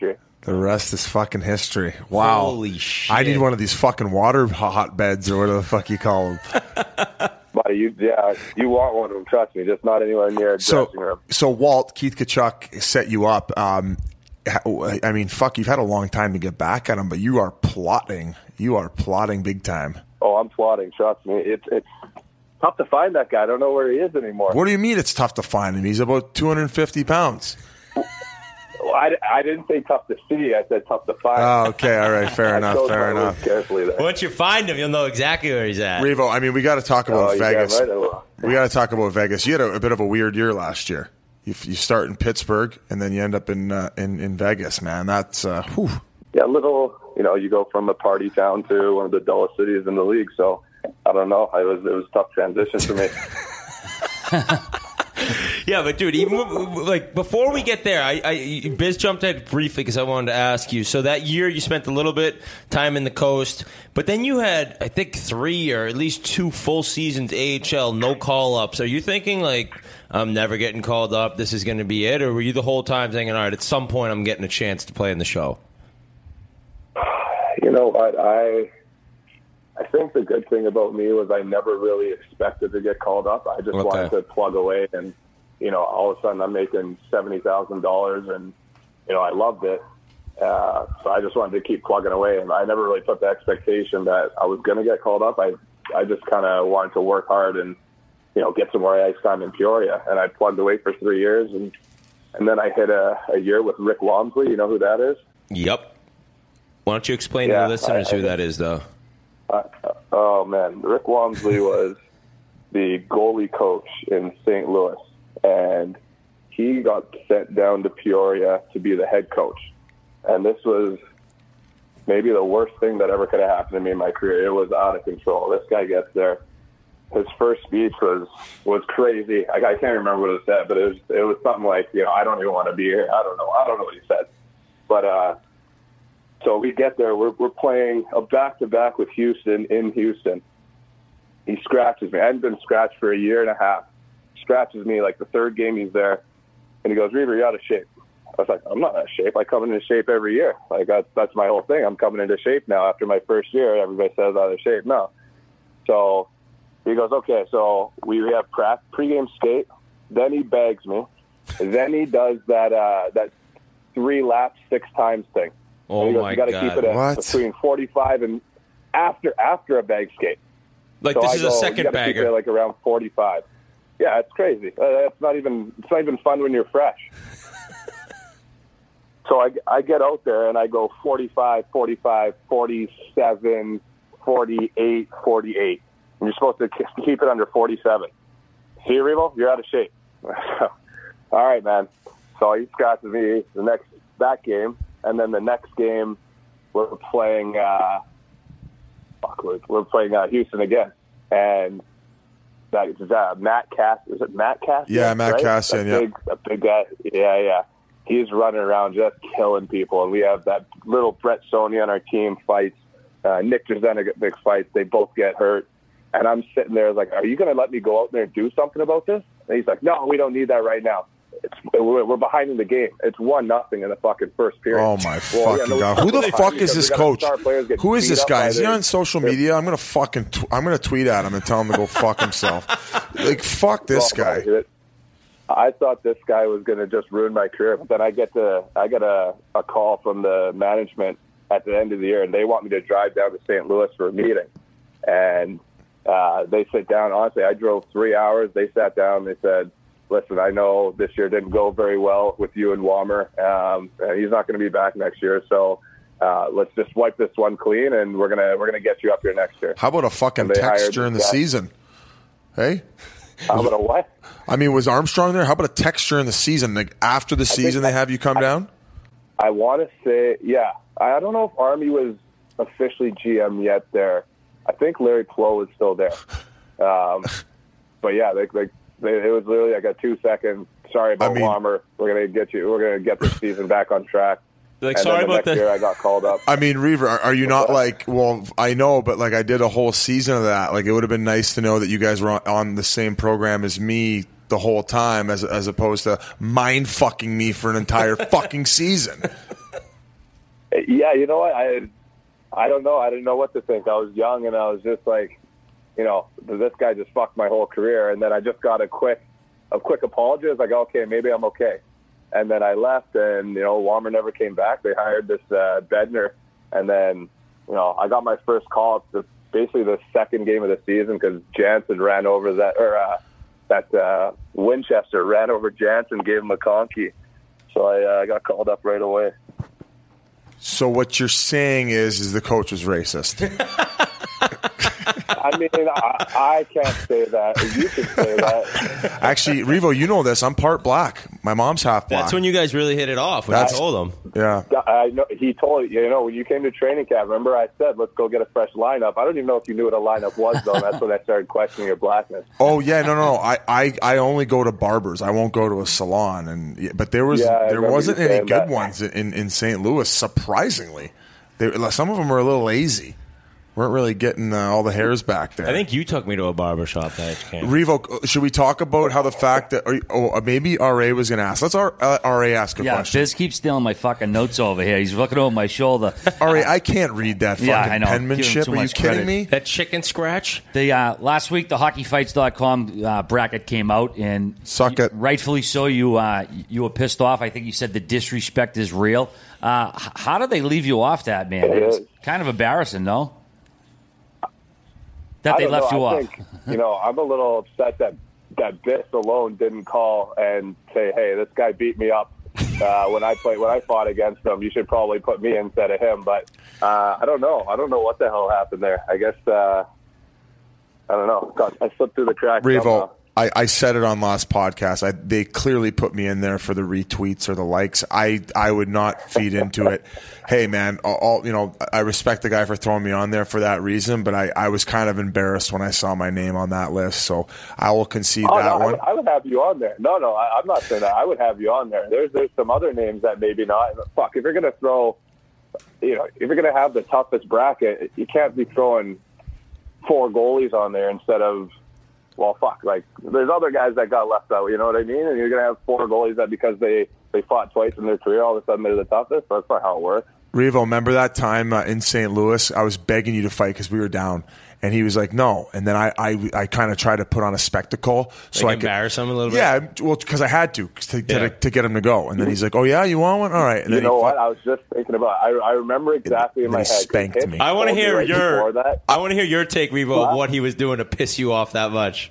Speaker 6: The rest is fucking history. Wow.
Speaker 11: Holy shit.
Speaker 6: I need one of these fucking water hotbeds or whatever the fuck you call them.
Speaker 10: Buddy, you want one of them, trust me, just not anywhere near a dressing room.
Speaker 6: So Walt, Keith Tkachuk set you up. I mean, fuck, you've had a long time to get back at him, but you are plotting. You are plotting big time.
Speaker 10: Oh, I'm plotting, trust me. It's tough to find that guy. I don't know where he is anymore.
Speaker 6: What do you mean it's tough to find him? He's about 250 pounds.
Speaker 10: Well, I didn't say tough to see. I said tough to find.
Speaker 6: Oh, okay. All right. Fair enough. Fair enough.
Speaker 10: Carefully there.
Speaker 11: Once you find him, you'll know exactly where he's at.
Speaker 6: Revo, I mean, we got to talk about Vegas.
Speaker 10: Right.
Speaker 6: We got to talk about Vegas. You had a bit of a weird year last year. You start in Pittsburgh, and then you end up in Vegas, man. That's, whew.
Speaker 10: Yeah, you go from a party town to one of the dullest cities in the league. So, I don't know. It was a tough transition for me.
Speaker 11: Yeah, but dude, even like before we get there, Biz jumped ahead briefly because I wanted to ask you. So that year you spent a little bit time in the coast, but then you had, I think, 3 or at least 2 full seasons AHL, no call-ups. Are you thinking like, I'm never getting called up, this is going to be it? Or were you the whole time thinking, all right, at some point I'm getting a chance to play in the show?
Speaker 10: You know what? I think the good thing about me was I never really expected to get called up. I just wanted to plug away, and all of a sudden I'm making $70,000, and I loved it. So I just wanted to keep plugging away, and I never really put the expectation that I was going to get called up. I just kind of wanted to work hard and get some more ice time in Peoria, and I plugged away for 3 years, and then I hit a year with Rick Walmsley. You know who that is?
Speaker 11: Yep. Why don't you explain to the listeners who that is, though?
Speaker 10: Oh, man. Rick Walmsley was the goalie coach in St. Louis, and he got sent down to Peoria to be the head coach. And this was maybe the worst thing that ever could have happened to me in my career. It was out of control. This guy gets there. His first speech was crazy. I can't remember what it said, but it was something like, I don't even want to be here. I don't know what he said. But so we get there. We're playing a back-to-back with Houston in Houston. He scratches me. I hadn't been scratched for a year and a half. Scratches me like the third game he's there. And he goes, Reaver, you're out of shape. I was like, I'm not out of shape. I come into shape every year. Like, that's my whole thing. I'm coming into shape now after my first year. Everybody says out of shape. No. So he goes, okay, so we have pregame skate. Then he bags me. Then he does that 3 laps 6 times thing.
Speaker 11: Oh,
Speaker 10: goes,
Speaker 11: my
Speaker 10: you got to
Speaker 11: God.
Speaker 10: keep it at between 45 and after a bag skate.
Speaker 11: Like,
Speaker 10: so
Speaker 11: this is a second bagger.
Speaker 10: Keep it like around 45. Yeah, it's crazy. It's not even fun when you're fresh. So I get out there and I go 45, 45, 47, 48, 48. And you're supposed to keep it under 47. See, Revo, you're out of shape. All right, man. So he scratches me that game. And then the next game, we're playing Houston again. And that is Matt Cass. Is it Matt Cass?
Speaker 6: Yeah, Matt
Speaker 10: right?
Speaker 6: Cassian, yeah.
Speaker 10: A big guy. Yeah. He's running around just killing people. And we have that little Brett Sony on our team fights. Nick Jazenik fights. They both get hurt. And I'm sitting there like, are you going to let me go out there and do something about this? And he's like, no, we don't need that right now. We're behind in the game. It's 1-0 in the fucking first period.
Speaker 6: Oh, my fucking God. Who the fuck is this coach? Who is this guy? Is he on social media? I'm going to tweet at him and tell him to go fuck himself. Like, fuck this guy.
Speaker 10: I thought this guy was going to just ruin my career, but then I get a call from the management at the end of the year, and they want me to drive down to St. Louis for a meeting. And they sit down. Honestly, I drove 3 hours. They sat down. They said, listen, I know this year didn't go very well with you and Walmer. He's not going to be back next year, so let's just wipe this one clean, and we're gonna get you up here next year.
Speaker 6: How about a fucking text during the season? Hey?
Speaker 10: How about a what?
Speaker 6: I mean, was Armstrong there? How about a text during the season? Like after the season, they have you come down?
Speaker 10: I want to say, yeah. I don't know if Army was officially GM yet there. I think Larry Plow was still there. But yeah, it was literally like a 2 second. Sorry about Walmer. We're gonna get you. We're gonna get this season back on track.
Speaker 11: Like,
Speaker 10: and
Speaker 11: sorry
Speaker 10: then the
Speaker 11: about
Speaker 10: next
Speaker 11: that.
Speaker 10: year I got called up.
Speaker 6: I mean, Reaver, are you not like, well, I know, but like I did a whole season of that. Like it would have been nice to know that you guys were on the same program as me the whole time as opposed to mind fucking me for an entire fucking season.
Speaker 10: Yeah, you know what? I don't know. I didn't know what to think. I was young, and I was just like, this guy just fucked my whole career. And then I just got a quick apology. I was like, okay, maybe I'm okay. And then I left, and Walmer never came back. They hired this Bednar, and then I got my first call. It's basically the second game of the season because Jansen ran over that Winchester ran over Jansen, gave him a conky. So I got called up right away.
Speaker 6: So what you're saying is the coach was racist.
Speaker 10: I mean, I can't say that. You can say that.
Speaker 6: Actually, Revo, you know this. I'm part black. My mom's half black.
Speaker 11: That's when you guys really hit it off. When I told him.
Speaker 6: Yeah.
Speaker 10: I know. He told when you came to training camp. Remember, I said, "Let's go get a fresh lineup." I don't even know if you knew what a lineup was, though. That's when I started questioning your blackness.
Speaker 6: Oh yeah, no. I only go to barbers. I won't go to a salon. But there wasn't any good ones in St. Louis. Surprisingly, some of them were a little lazy. Weren't really getting all the hairs back there.
Speaker 11: I think you took me to a barbershop that came.
Speaker 6: Revo, should we talk about how the fact that maybe RA was going to ask? Let's RA ask a question.
Speaker 1: Yeah, Biz keeps stealing my fucking notes over here. He's looking over my shoulder.
Speaker 6: RA, I can't read that fucking penmanship. Are you kidding me?
Speaker 11: That chicken scratch?
Speaker 1: Last week, the hockeyfights.com bracket came out, and
Speaker 6: suck it.
Speaker 1: Rightfully so, you were pissed off. I think you said the disrespect is real. How did they leave you off that, man? It was kind of embarrassing, no? That they left you off.
Speaker 10: I think, I'm a little upset that Biss alone didn't call and say, "Hey, this guy beat me up when I fought against him. You should probably put me instead of him." But I don't know. I don't know what the hell happened there. I guess I don't know. I slipped through the cracks.
Speaker 6: Revo, I said it on last podcast. They clearly put me in there for the retweets or the likes. I would not feed into it. Hey man, I respect the guy for throwing me on there for that reason, but I was kind of embarrassed when I saw my name on that list, so I will concede that one.
Speaker 10: I would have you on there. No, I'm not saying that. I would have you on there. There's some other names that maybe not. Fuck, if you're gonna throw, if you're gonna have the toughest bracket, you can't be throwing 4 goalies on there instead of. Well, fuck, there's other guys that got left out, you know what I mean? And you're going to have 4 goalies that because they fought twice in their career, all of a sudden they're the toughest. That's not how it works.
Speaker 6: Revo, remember that time in St. Louis? I was begging you to fight because we were down. And he was like, no. And then I kind of tried to put on a spectacle. So I could
Speaker 11: embarrass him a little bit?
Speaker 6: Yeah, well, because I had to get him to go. And then he's like, oh, yeah, you want one? All right. And then
Speaker 10: what? I was just thinking about it. I remember exactly in my head.
Speaker 6: Spanked me.
Speaker 11: I want to hear your take, Revo, of what he was doing to piss you off that much.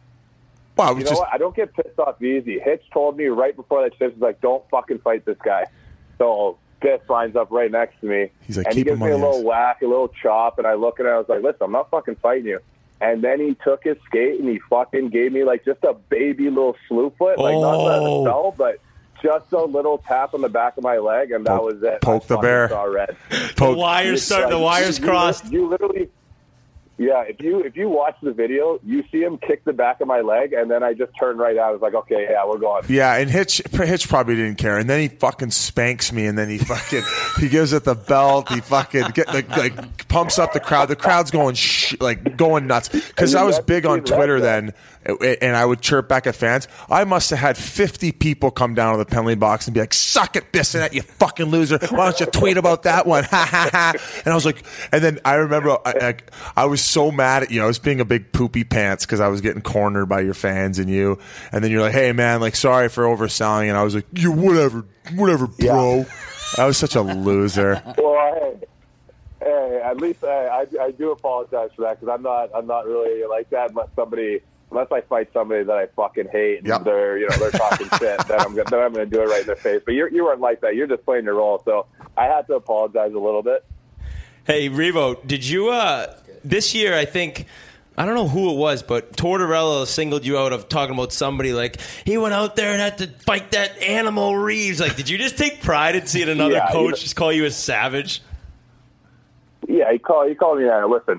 Speaker 6: Wow,
Speaker 10: you know what? I don't get pissed off easy. Hitch told me right before that shift, he's like, don't fucking fight this guy. So Biss lines up right next to me.
Speaker 6: He's like,
Speaker 10: and he gives me a little whack, a little chop, and I look at it, I was like, listen, I'm not fucking fighting you. And then he took his skate and he fucking gave me just a baby little slew foot. Not that it fell, but just a little tap on the back of my leg, and that was it.
Speaker 6: Poke the bear.
Speaker 10: Saw red.
Speaker 11: The wires crossed.
Speaker 10: You literally... Yeah, if you watch the video, you see him kick the back of my leg, and then I just turned right out. I was like, okay, yeah, we're going.
Speaker 6: Yeah, and Hitch probably didn't care, and then he fucking spanks me, and then he fucking he gives it the belt. He fucking pumps up the crowd. The crowd's going going nuts because I was big on Twitter then, and I would chirp back at fans. I must have had 50 people come down to the penalty box and be like, "Suck it, Bissonnette, you fucking loser! Why don't you tweet about that one?" Ha ha ha! And I was like, and then I remember I was so mad at you. I was being a big poopy pants because I was getting cornered by your fans and you. And then you're like, "Hey man, sorry for overselling." And I was like, "You whatever, bro." Yeah. I was such a loser.
Speaker 10: Well, hey, at least I do apologize for that because I'm not really like that unless I fight somebody that I fucking hate and they're talking shit. Then I'm gonna do it right in their face. But you weren't like that. You're just playing your role. So I had to apologize a little bit.
Speaker 11: Hey Revo, did you this year? I think I don't know who it was, but Tortorella singled you out of talking about somebody he went out there and had to fight that animal Reeves. Did you just take pride in seeing another coach just call you a savage?
Speaker 10: Yeah, he called me. Listen,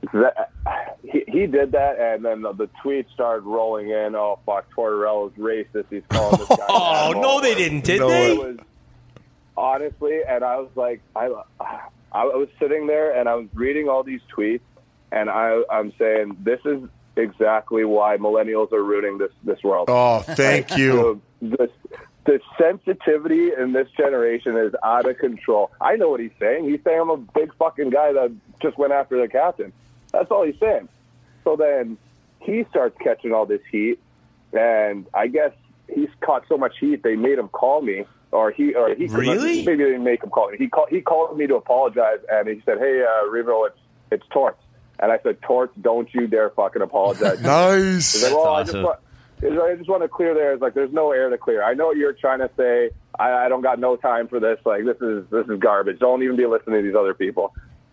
Speaker 10: he did that, and then the tweets started rolling in. Oh fuck, Tortorella's racist. He's calling this guy.
Speaker 11: Oh no, they didn't, did they?
Speaker 10: It was, honestly, and I was like, I was sitting there and I was reading all these tweets, and I'm saying this is exactly why millennials are ruining this world.
Speaker 6: Oh, thank you.
Speaker 10: the sensitivity in this generation is out of control. I know what he's saying. He's saying I'm a big fucking guy that just went after the captain. That's all he's saying. So then he starts catching all this heat, and I guess he's caught so much heat they made him call me, or he
Speaker 11: really?
Speaker 10: Maybe they didn't make him call me. He called me to apologize, and he said, "Hey, Revo, it's Torts." And I said, "Torts, don't you dare fucking apologize."
Speaker 6: Nice.
Speaker 10: He's like, well,
Speaker 11: awesome.
Speaker 10: I just want to clear there. It's like there's no air to clear. I know what you're trying to say. I don't got no time for this. Like this is garbage. Don't even be listening to these other people.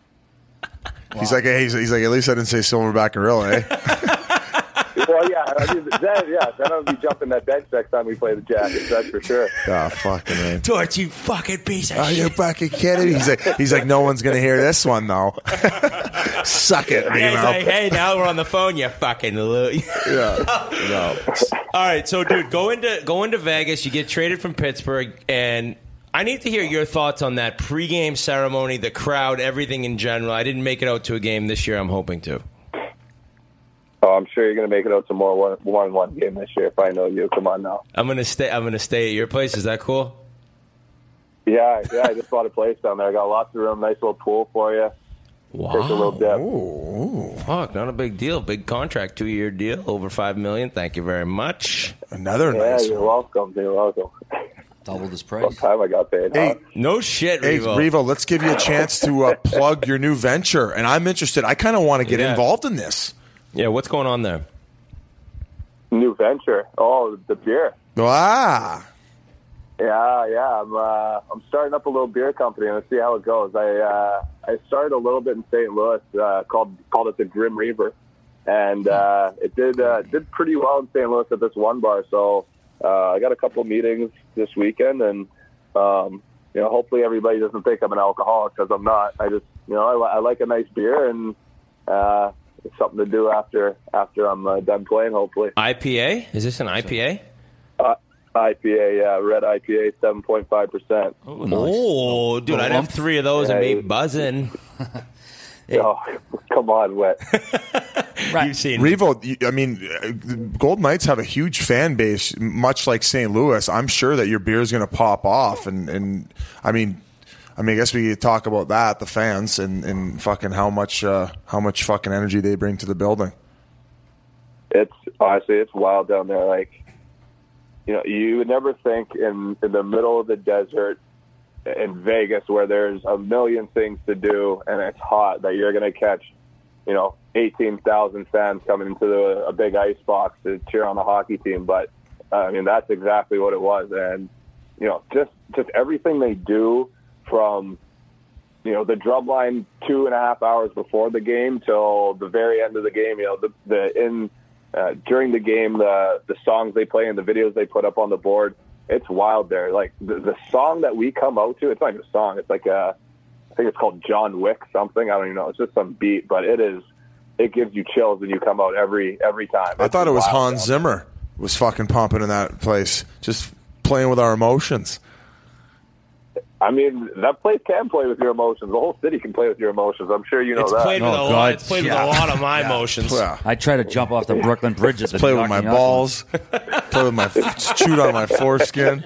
Speaker 6: He's like, hey, he's like, at least I didn't say Silverback Gorilla, eh?
Speaker 10: Well, yeah, I mean, then I'll be jumping that bench next time we play the Jackets. That's for sure.
Speaker 6: Oh, fucking man.
Speaker 11: Torch, you fucking piece of
Speaker 6: Are you fucking kidding? He's like, no one's gonna hear this one though. Suck it,
Speaker 11: Yeah, he's
Speaker 6: Revo.
Speaker 11: like, hey, now we're on the phone, you fucking
Speaker 6: Yeah. No.
Speaker 11: All right, so dude, go into Vegas. You get traded from Pittsburgh, and I need to hear your thoughts on that pregame ceremony, the crowd, everything in general. I didn't make it out to a game this year. I'm hoping to.
Speaker 10: Oh, I'm sure you're going to make it out to more one game this year if I know you. Come on now.
Speaker 11: I'm gonna stay at your place. Is that cool?
Speaker 10: Yeah. I just bought a place down there. I got lots of room, nice little pool for you.
Speaker 11: Wow.
Speaker 10: Take a little dip.
Speaker 6: Ooh.
Speaker 11: Fuck, not a big deal. Big contract, 2-year deal, over $5 million. Thank you very much.
Speaker 6: Another
Speaker 10: Yeah,
Speaker 6: nice
Speaker 10: you're
Speaker 6: one.
Speaker 10: welcome. You're welcome.
Speaker 1: Doubled his price.
Speaker 10: What time I got paid?
Speaker 6: Hey,
Speaker 11: No shit,
Speaker 6: Hey,
Speaker 11: Revo.
Speaker 6: Revo, let's give you a chance to plug your new venture. And I'm interested. I kind of want to get
Speaker 11: Yeah.
Speaker 6: involved in this.
Speaker 11: Yeah, what's going on there?
Speaker 10: New venture. Oh, the beer.
Speaker 6: Ah.
Speaker 10: Yeah. I'm starting up a little beer company, and let's see how it goes. I started a little bit in St. Louis, called it the Grim Reaver, and it did pretty well in St. Louis at this one bar. So I got a couple meetings this weekend, and hopefully everybody doesn't think I'm an alcoholic, because I'm not. I just I like a nice beer, and it's something to do after I'm done playing. Hopefully.
Speaker 11: IPA? Is this an IPA?
Speaker 10: IPA, yeah, red IPA, 7.5%.
Speaker 11: Oh, dude, I'd have 3 of those and be buzzing.
Speaker 10: Oh, come on, Wet.
Speaker 11: You've seen
Speaker 6: Revo, I mean, Golden Knights have a huge fan base, much like St. Louis. I'm sure that your beer is going to pop off, and I mean, I guess we could talk about that, the fans, and fucking how much fucking energy they bring to the building.
Speaker 10: It's honestly, it's wild down there. Like, you would never think in the middle of the desert in Vegas, where there's a million things to do and it's hot, that you're going to catch, 18,000 fans coming into a big ice box to cheer on the hockey team. But I mean, that's exactly what it was. And just everything they do, from the drum line 2.5 hours before the game till the very end of the game. During the game, the songs they play and the videos they put up on the board, it's wild there. Like the song that we come out to, it's not even a song. It's like I think it's called John Wick something. I don't even know. It's just some beat, but it gives you chills when you come out every time.
Speaker 6: I thought it was Hans Zimmer was fucking pumping in that place, just playing with our emotions.
Speaker 10: I mean, that place can play with your emotions. The whole city can play with your emotions. I'm sure you know that.
Speaker 11: Played with a lot. It's played with a lot of my emotions.
Speaker 6: Yeah.
Speaker 1: I try to jump off the Brooklyn Bridge at the
Speaker 6: Play with my balls. Play with my chewed on my foreskin.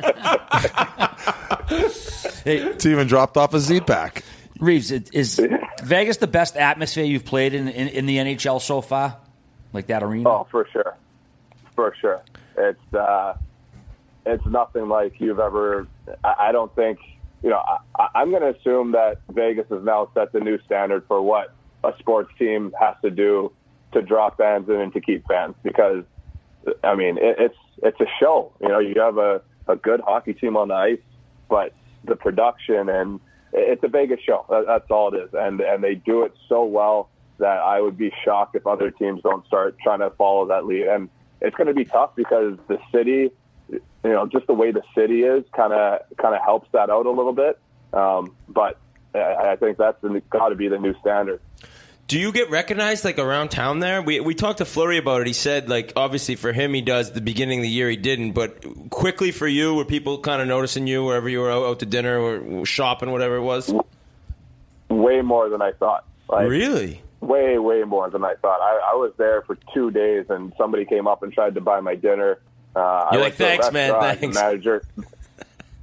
Speaker 1: Hey,
Speaker 6: It's even dropped off a Z-Pack.
Speaker 1: Reeves, is Vegas the best atmosphere you've played in the NHL so far? Like that arena?
Speaker 10: Oh, for sure. For sure. It's nothing like you've ever. I don't think. I'm going to assume that Vegas has now set the new standard for what a sports team has to do to draw fans in and to keep fans. Because, I mean, it's a show. You have a good hockey team on the ice, but the production, and it's a Vegas show. That's all it is. And they do it so well that I would be shocked if other teams don't start trying to follow that lead. And it's going to be tough because the city, just the way the city is kind of helps that out a little bit. But I think that's got to be the new standard.
Speaker 11: Do you get recognized like around town there? We talked to Fleury about it. He said, like, obviously for him he does. The beginning of the year he didn't, but quickly for you, were people kind of noticing you wherever you were out to dinner or shopping, whatever it was?
Speaker 10: Way more than I thought. Like,
Speaker 11: really?
Speaker 10: Way more than I thought. I was there for 2 days, and somebody came up and tried to buy my dinner.
Speaker 11: You're like, thanks, man, thanks.
Speaker 10: The manager,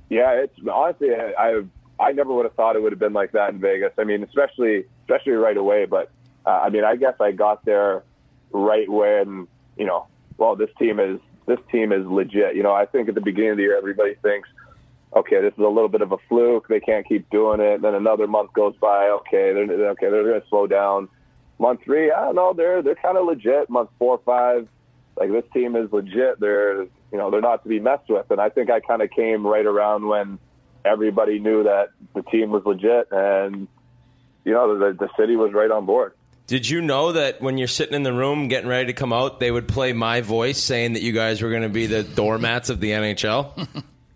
Speaker 10: Yeah, it's honestly, I never would have thought it would have been like that in Vegas. I mean, especially right away. But I mean, I guess I got there right when, you know, well, this team is legit. You know, I think at the beginning of the year, everybody thinks, okay, this is a little bit of a fluke. They can't keep doing it. Then another month goes by. Okay, they're going to slow down. Month 3, I don't know. They're kind of legit. Month 4, 5, like this team is legit. They're not to be messed with. And I think I kind of came right around when everybody knew that the team was legit, and you know the city was right on board.
Speaker 11: Did you know that when you're sitting in the room getting ready to come out, they would play My Voice saying that you guys were going to be the doormats of the NHL?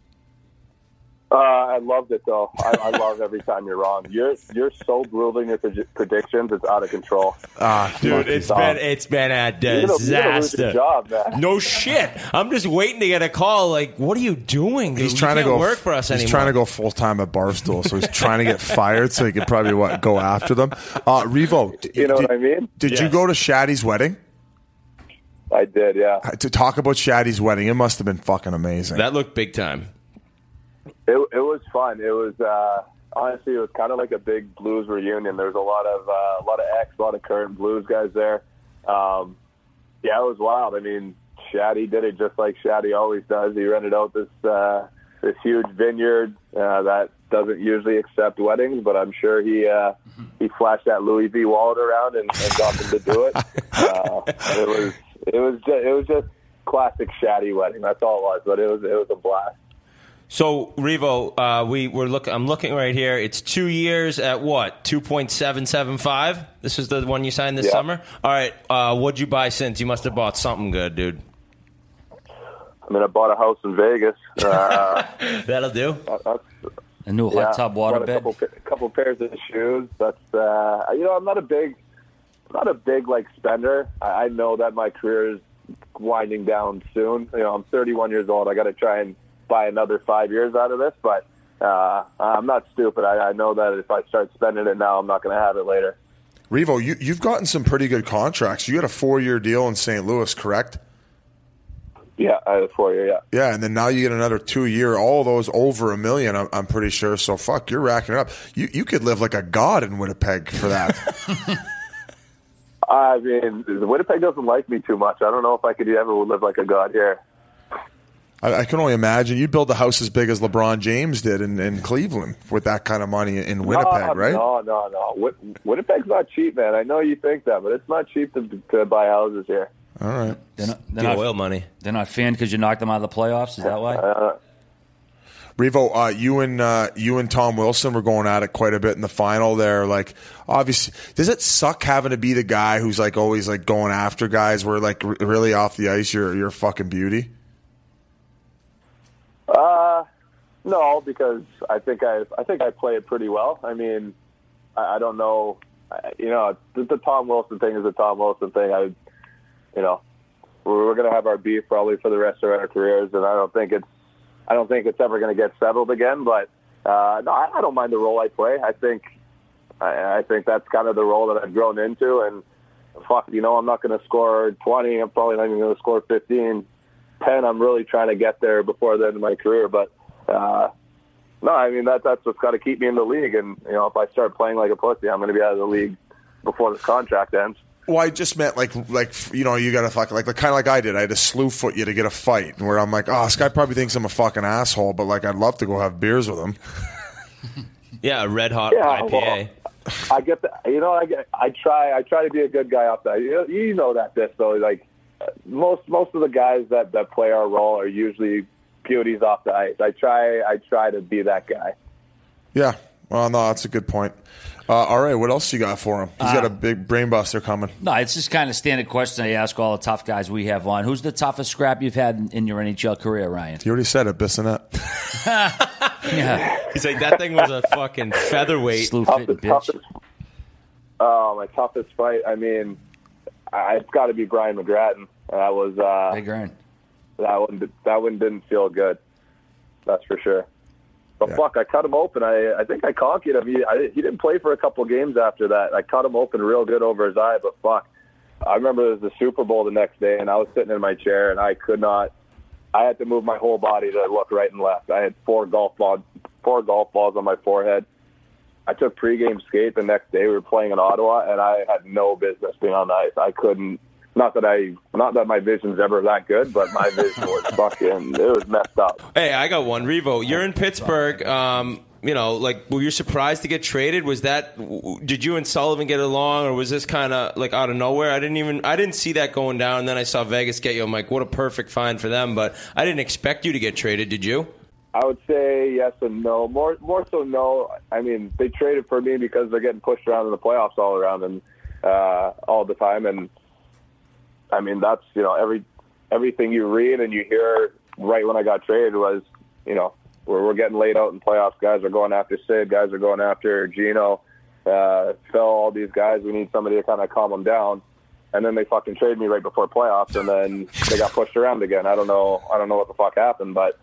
Speaker 10: I loved it, though. I love every time you're wrong. You're so brutal in your predictions, it's out of control.
Speaker 11: Dude, it's been a disaster.
Speaker 10: You're gonna lose your job, man.
Speaker 11: No shit. I'm just waiting to get a call. Like, what are you doing? Dude?
Speaker 3: He's trying to go
Speaker 11: work for us anymore.
Speaker 3: He's trying to go full time at Barstool, so he's trying to get fired so he can probably go after them. Revo,
Speaker 10: you know what I mean?
Speaker 3: Did you go to Shaddy's wedding?
Speaker 10: I did, yeah.
Speaker 3: To talk about Shaddy's wedding, it must have been fucking amazing.
Speaker 11: That looked big time.
Speaker 10: It was fun. It was honestly, it was kind of like a big blues reunion. There's a lot of a lot of current blues guys there. Yeah, it was wild. I mean, Shaddy did it just like Shaddy always does. He rented out this huge vineyard that doesn't usually accept weddings, but I'm sure he flashed that Louis V wallet around and got them to do it. It was just classic Shaddy wedding. That's all it was, but it was a blast.
Speaker 11: So, Revo, I'm looking right here. It's 2 years at what? 2.775? This is the one you signed this summer? All right. What'd you buy since? You must have bought something good, dude.
Speaker 10: I mean, I bought a house in Vegas.
Speaker 11: That'll do.
Speaker 1: A new hot tub water bed.
Speaker 10: A couple pairs of shoes. That's I'm not a big like spender. I know that my career is winding down soon. You know, I'm 31 years old. I got to try and buy another 5 years out of this, but I'm not stupid. I know that if I start spending it now, I'm not going to have it later.
Speaker 3: Revo, you've gotten some pretty good contracts. You got a 4-year deal in St. Louis, correct?
Speaker 10: Yeah, I had a 4-year, yeah.
Speaker 3: Yeah, and then now you get another 2-year, all those over $1 million, I'm pretty sure. So, fuck, you're racking it up. You could live like a god in Winnipeg for that.
Speaker 10: I mean, Winnipeg doesn't like me too much. I don't know if I could ever live like a god here.
Speaker 3: I can only imagine. You build a house as big as LeBron James did in Cleveland with that kind of money in Winnipeg, right?
Speaker 10: No. Winnipeg's not cheap, man. I know you think that, but it's not cheap to buy houses here.
Speaker 3: All right.
Speaker 1: They're not
Speaker 11: oil money.
Speaker 1: They're not fanned because you knocked them out of the playoffs? Is that why?
Speaker 3: Revo, you and Tom Wilson were going at it quite a bit in the final there. Like, obviously, does it suck having to be the guy who's like always like going after guys where like really off the ice you're a fucking beauty?
Speaker 10: No, because I think I play it pretty well. I mean, I don't know. The Tom Wilson thing is a Tom Wilson thing. We're going to have our beef probably for the rest of our careers, and I don't think it's ever going to get settled again. But no, I don't mind the role I play. I think that's kind of the role that I've grown into. And I'm not going to score 20. I'm probably not even going to score 15. 10, I'm really trying to get there before the end of my career. But no, I mean that's what's got to keep me in the league. And if I start playing like a pussy, I'm going to be out of the league before this contract ends.
Speaker 3: Well, I just meant like you got to fuck like kind of like I did. I had to slew foot you to get a fight, and where I'm like, this guy probably thinks I'm a fucking asshole, but like I'd love to go have beers with him.
Speaker 11: Yeah, a red hot IPA.
Speaker 10: Well, I get that. I try to be a good guy off that. You know that this though, like. Most of the guys that play our role are usually beauties off the ice. I try to be that guy.
Speaker 3: Yeah. Well, no, that's a good point. All right, what else you got for him? He's got a big brain buster coming.
Speaker 1: No, it's just kind of standard question I ask all the tough guys we have on. Who's the toughest scrap you've had in your NHL career, Ryan?
Speaker 3: You already said it, Bissonnette.
Speaker 1: Yeah.
Speaker 11: He's like, that thing was a fucking featherweight.
Speaker 1: Slew fit bitch.
Speaker 10: My toughest fight, I mean, it's got to be Brian McGrattan. That was
Speaker 1: Big Earn.
Speaker 10: That one didn't feel good. That's for sure. But fuck, I cut him open. I think I conquered him. He didn't play for a couple games after that. I cut him open real good over his eye. But fuck, I remember it was the Super Bowl the next day, and I was sitting in my chair, and I could not I had to move my whole body to look right and left. I had 4 golf balls on my forehead. I took pregame skate the next day. We were playing in Ottawa, and I had no business being on the ice. I couldn't. Not that my vision's ever that good, but my vision was it was messed up.
Speaker 11: Hey, I got one. Revo, you're in Pittsburgh. Were you surprised to get traded? Did you and Sullivan get along, or was this kind of like out of nowhere? I didn't see that going down. And then I saw Vegas get you. I'm like, what a perfect find for them. But I didn't expect you to get traded. Did you?
Speaker 10: I would say yes and no. More so no. I mean, they traded for me because they're getting pushed around in the playoffs all around and all the time. And I mean, that's, everything you read and you hear right when I got traded was, we're getting laid out in playoffs. Guys are going after Sid. Guys are going after Gino, Phil, all these guys. We need somebody to kind of calm them down. And then they fucking traded me right before playoffs, and then they got pushed around again. I don't know what the fuck happened, but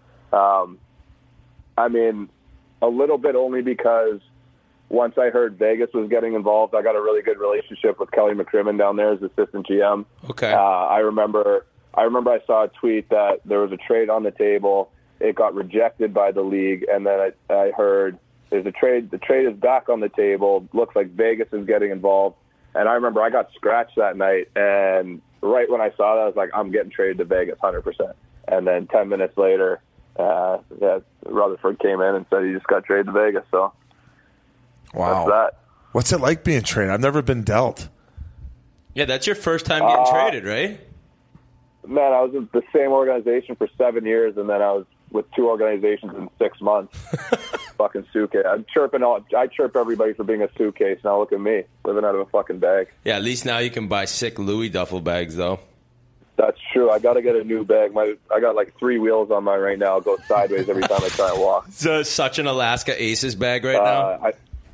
Speaker 10: I mean, a little bit only because once I heard Vegas was getting involved, I got a really good relationship with Kelly McCrimmon down there as assistant GM.
Speaker 11: Okay.
Speaker 10: I remember I saw a tweet that there was a trade on the table. It got rejected by the league, and then I heard there's a trade. The trade is back on the table. Looks like Vegas is getting involved. And I remember I got scratched that night, and right when I saw that, I was like, I'm getting traded to Vegas 100%. And then 10 minutes later, Rutherford came in and said he just got traded to Vegas. So,
Speaker 6: wow.
Speaker 10: That's that.
Speaker 6: What's it like being traded? I've never been dealt.
Speaker 11: Yeah, that's your first time getting traded, right?
Speaker 10: Man, I was in the same organization for 7 years, and then I was with 2 organizations in 6 months. Fucking suitcase. I chirp everybody for being a suitcase. Now look at me, living out of a fucking bag.
Speaker 11: Yeah, at least now you can buy sick Louis duffel bags, though.
Speaker 10: That's true. I got to get a new bag. I got like 3 wheels on mine right now. It goes sideways every time I try to walk.
Speaker 11: So such an Alaska Aces bag right now?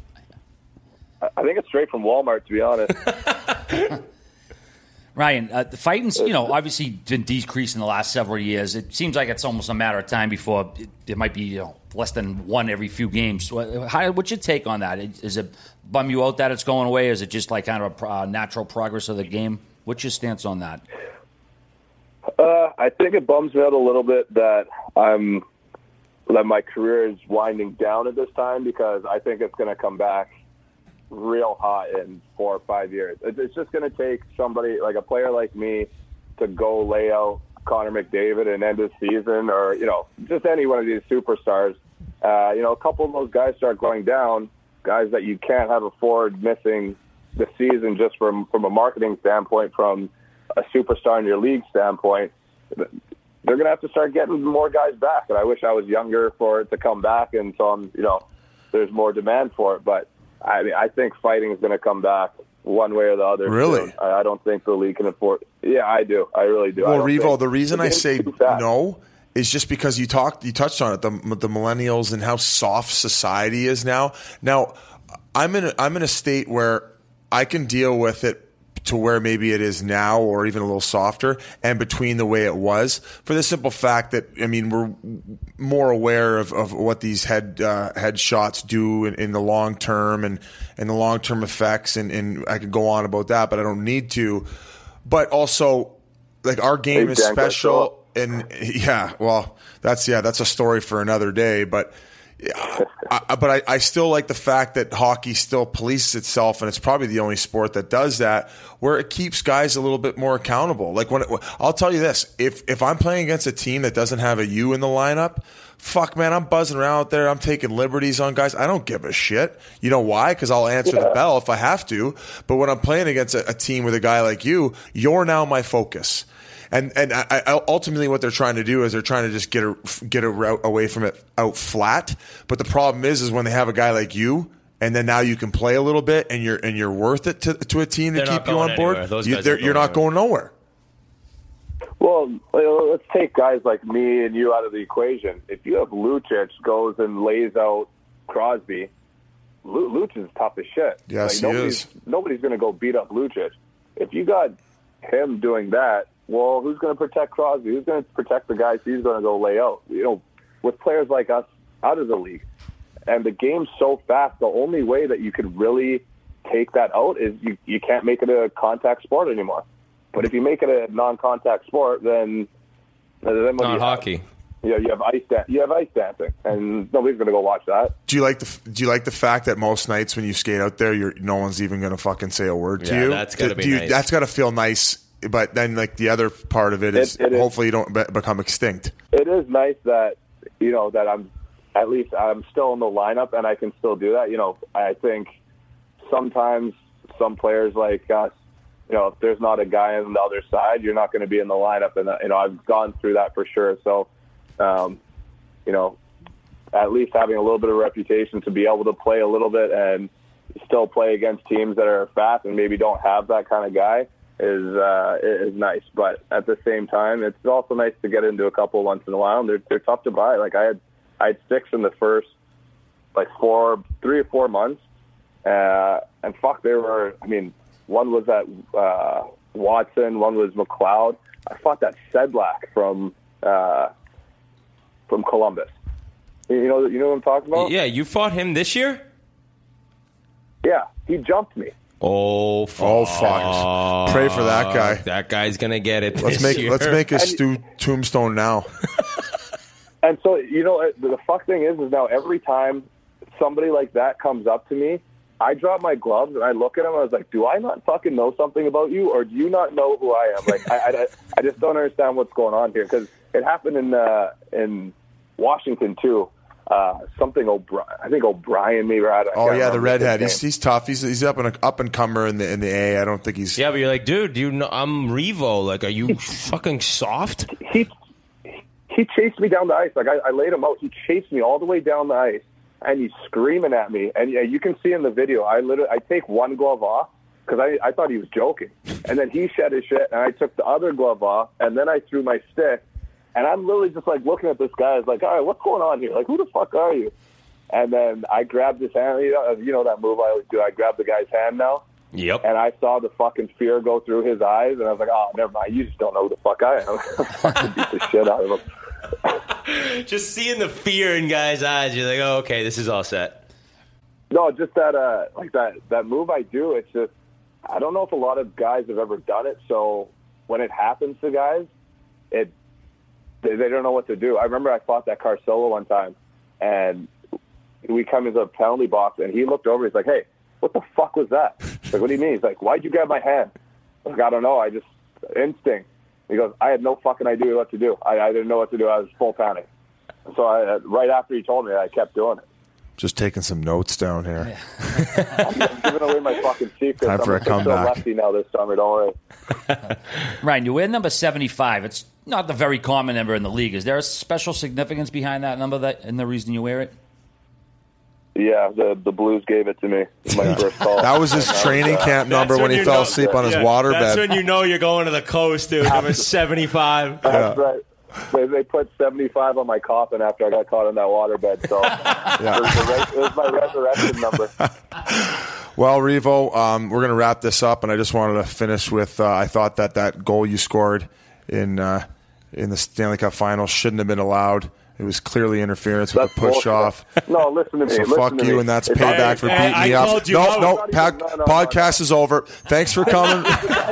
Speaker 10: I think it's straight from Walmart, to be honest.
Speaker 1: Ryan, the fighting's, obviously been decreased in the last several years. It seems like it's almost a matter of time before it might be less than one every few games. What's your take on that? Is it bum you out that it's going away? Is it just like kind of a natural progress of the game? What's your stance on that?
Speaker 10: I think it bums me out a little bit that my career is winding down at this time, because I think it's going to come back real hot in 4 or 5 years. It's just going to take somebody like a player like me to go lay out Connor McDavid and end his season, or just any one of these superstars. A couple of those guys start going down, guys that you can't have afford missing the season just from a marketing standpoint, from a superstar in your league standpoint. They're going to have to start getting more guys back, and I wish I was younger for it to come back, and so there's more demand for it. But I mean, I think fighting is going to come back one way or the other.
Speaker 6: Really?
Speaker 10: Soon. I don't think the league can afford. Yeah, I do. I really do.
Speaker 6: Well, Revo, the reason I say no is just because you touched on it, the millennials and how soft society is now. Now, I'm in a state where I can deal with it to where maybe it is now, or even a little softer, and between the way it was, for the simple fact that, I mean, we're more aware of what these head shots do in the long term and the long term effects, and I could go on about that, but I don't need to. But also, like, our game is special, and that's a story for another day, but. But I still like the fact that hockey still polices itself, and it's probably the only sport that does that, where it keeps guys a little bit more accountable. Like I'll tell you this: if I'm playing against a team that doesn't have a U in the lineup, fuck, man, I'm buzzing around out there. I'm taking liberties on guys. I don't give a shit. You know why? Because I'll answer the bell if I have to. But when I'm playing against a team with a guy like you, you're now my focus. And I ultimately what they're trying to do is they're trying to just get a route away from it out flat. But the problem is when they have a guy like you, and then now you can play a little bit, and you're worth it to a team to keep you on board. You're not going nowhere.
Speaker 10: Well, let's take guys like me and you out of the equation. If you have Lucic goes and lays out Crosby, Lucic is tough as shit.
Speaker 6: Yes, he is.
Speaker 10: Nobody's going to go beat up Lucic. If you got him doing that, well, who's going to protect Crosby? Who's going to protect the guys he's going to go lay out? With players like us out of the league. And the game's so fast, the only way that you could really take that out is you can't make it a contact sport anymore. But if you make it a non-contact sport, then,
Speaker 11: Not hockey.
Speaker 10: You have ice dancing, and nobody's going to go watch that.
Speaker 6: Do you like the fact that most nights when you skate out there, no one's even going to fucking say a word to you?
Speaker 11: That's got to be nice.
Speaker 6: That's got to feel nice. But then, like, the other part of it is hopefully you don't become extinct.
Speaker 10: It is nice that that I'm still in the lineup and I can still do that. I think sometimes some players like us, if there's not a guy on the other side, you're not going to be in the lineup. And I've gone through that for sure. So, at least having a little bit of reputation to be able to play a little bit and still play against teams that are fast and maybe don't have that kind of guy is nice. But at the same time, it's also nice to get into a couple once in a while. They're tough to buy. Like I had 6 in the first 3 or 4 months, and fuck, they were. I mean, one was at Watson, one was McLeod. I fought that Sedlak from Columbus. You know what I'm talking about?
Speaker 11: Yeah, you fought him this year?
Speaker 10: Yeah, he jumped me.
Speaker 11: Oh, fuck.
Speaker 6: Oh, fuck. Pray for that guy.
Speaker 11: That guy's going to get it
Speaker 6: Let's make his tombstone now.
Speaker 10: And so, the fuck thing is now every time somebody like that comes up to me, I drop my gloves and I look at him and I was like, do I not fucking know something about you, or do you not know who I am? Like, I just don't understand what's going on here, because it happened in Washington too. Something O'Brien. I think O'Brien maybe.
Speaker 6: The redhead. He's tough. He's up and comer in the A. I don't think he's.
Speaker 11: Yeah, but you're like, dude, I'm Revo. Like, are you fucking soft?
Speaker 10: He chased me down the ice. Like I laid him out. He chased me all the way down the ice, and he's screaming at me. And you can see in the video, I take one glove off because I thought he was joking, and then he shed his shit, and I took the other glove off, and then I threw my stick. And I'm literally just like looking at this guy. I was like, all right, what's going on here? Like, who the fuck are you? And then I grabbed his hand. You know that move I always do. I grabbed the guy's hand now.
Speaker 11: Yep.
Speaker 10: And I saw the fucking fear go through his eyes. And I was like, oh, never mind. You just don't know who the fuck I am. I fucking beat the shit out of him.
Speaker 11: Just seeing the fear in guys' eyes, you're like, oh, okay, this is all set.
Speaker 10: No, just that move I do, it's just, I don't know if a lot of guys have ever done it. So when it happens to guys, they don't know what to do. I remember I fought that Carcillo one time, and we come into a penalty box, and he looked over. He's like, hey, what the fuck was that? Like, what do you mean? He's like, why'd you grab my hand? I was like, I don't know. I just instinct. He goes, I had no fucking idea what to do. I didn't know what to do. I was full panic. So right after he told me, I kept doing it.
Speaker 6: Just taking some notes down here.
Speaker 10: I'm giving away my fucking secrets.
Speaker 6: Time for a comeback.
Speaker 10: I'm lefty now this summer, don't worry.
Speaker 1: Ryan, you wear number 75. It's not the very common number in the league. Is there a special significance behind that number and the reason you wear it?
Speaker 10: Yeah, the Blues gave it to me. My first call.
Speaker 6: That was his training camp number when he fell asleep on his waterbed.
Speaker 11: That's when you know you're going to the coast, dude. Number 75.
Speaker 10: That's right. They put 75 on my coffin after I got caught in that waterbed. So it was my resurrection number.
Speaker 6: Well, Revo, we're going to wrap this up, and I just wanted to finish with I thought that goal you scored in the Stanley Cup Finals shouldn't have been allowed. It was clearly interference with a push-off.
Speaker 10: No, listen to me.
Speaker 6: So fuck you, and that's payback for beating me up. No, podcast is over. Thanks for coming.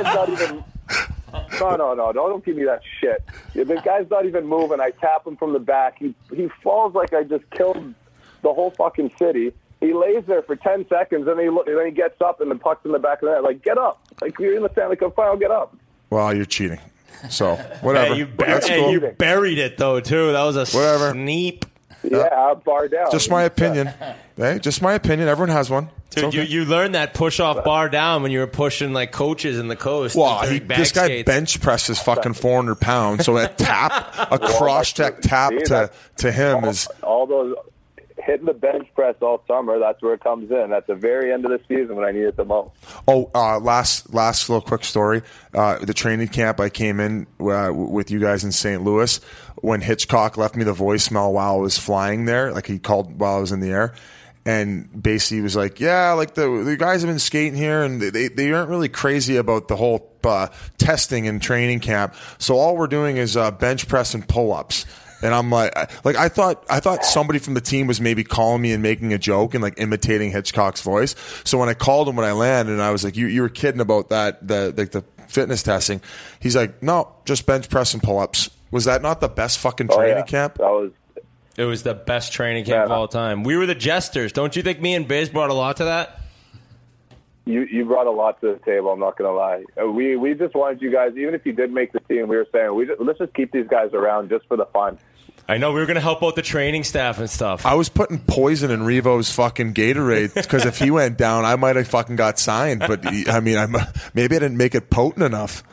Speaker 10: No, don't give me that shit. The guy's not even moving. I tap him from the back. He falls like I just killed the whole fucking city. He lays there for 10 seconds, and then he gets up, and the puck's in the back of the net. Like, get up. Like, you're in the Stanley Cup Final, get up.
Speaker 6: Well, you're cheating. So, whatever.
Speaker 11: You buried it, though, too. That was a sneap.
Speaker 10: Yeah, bar down.
Speaker 6: Just my opinion. Hey, just my opinion. Everyone has one.
Speaker 11: Dude, okay. you learned that push-off bar down when you were pushing, like, coaches in the coast.
Speaker 6: Well, this guy skates. Bench presses fucking 400 pounds, so a cross-check tap to him is...
Speaker 10: All those... Hitting the bench press all summer, that's where it comes in. At the very end of the season when I need it the most.
Speaker 6: Oh, last little quick story. The training camp I came in with you guys in St. Louis, when Hitchcock left me the voicemail while I was flying there, like he called while I was in the air, and basically was like, yeah, like the guys have been skating here, and they aren't really crazy about the whole testing and training camp, so all we're doing is bench press and pull-ups. And I'm like I thought somebody from the team was maybe calling me and making a joke and like imitating Hitchcock's voice. So when I called him when I landed, and I was like, you were kidding about that, the fitness testing. He's like, no, just bench press and pull-ups. Was that not the best fucking training camp?
Speaker 11: It was the best training camp of all time. We were the jesters. Don't you think me and Biz brought a lot to that?
Speaker 10: You brought a lot to the table, I'm not going to lie. We just wanted you guys, even if you did make the team, we were saying, let's just keep these guys around just for the fun.
Speaker 11: I know, we were going to help out the training staff and stuff.
Speaker 6: I was putting poison in Revo's fucking Gatorade because if he went down, I might have fucking got signed. But, I mean, maybe I didn't make it potent enough.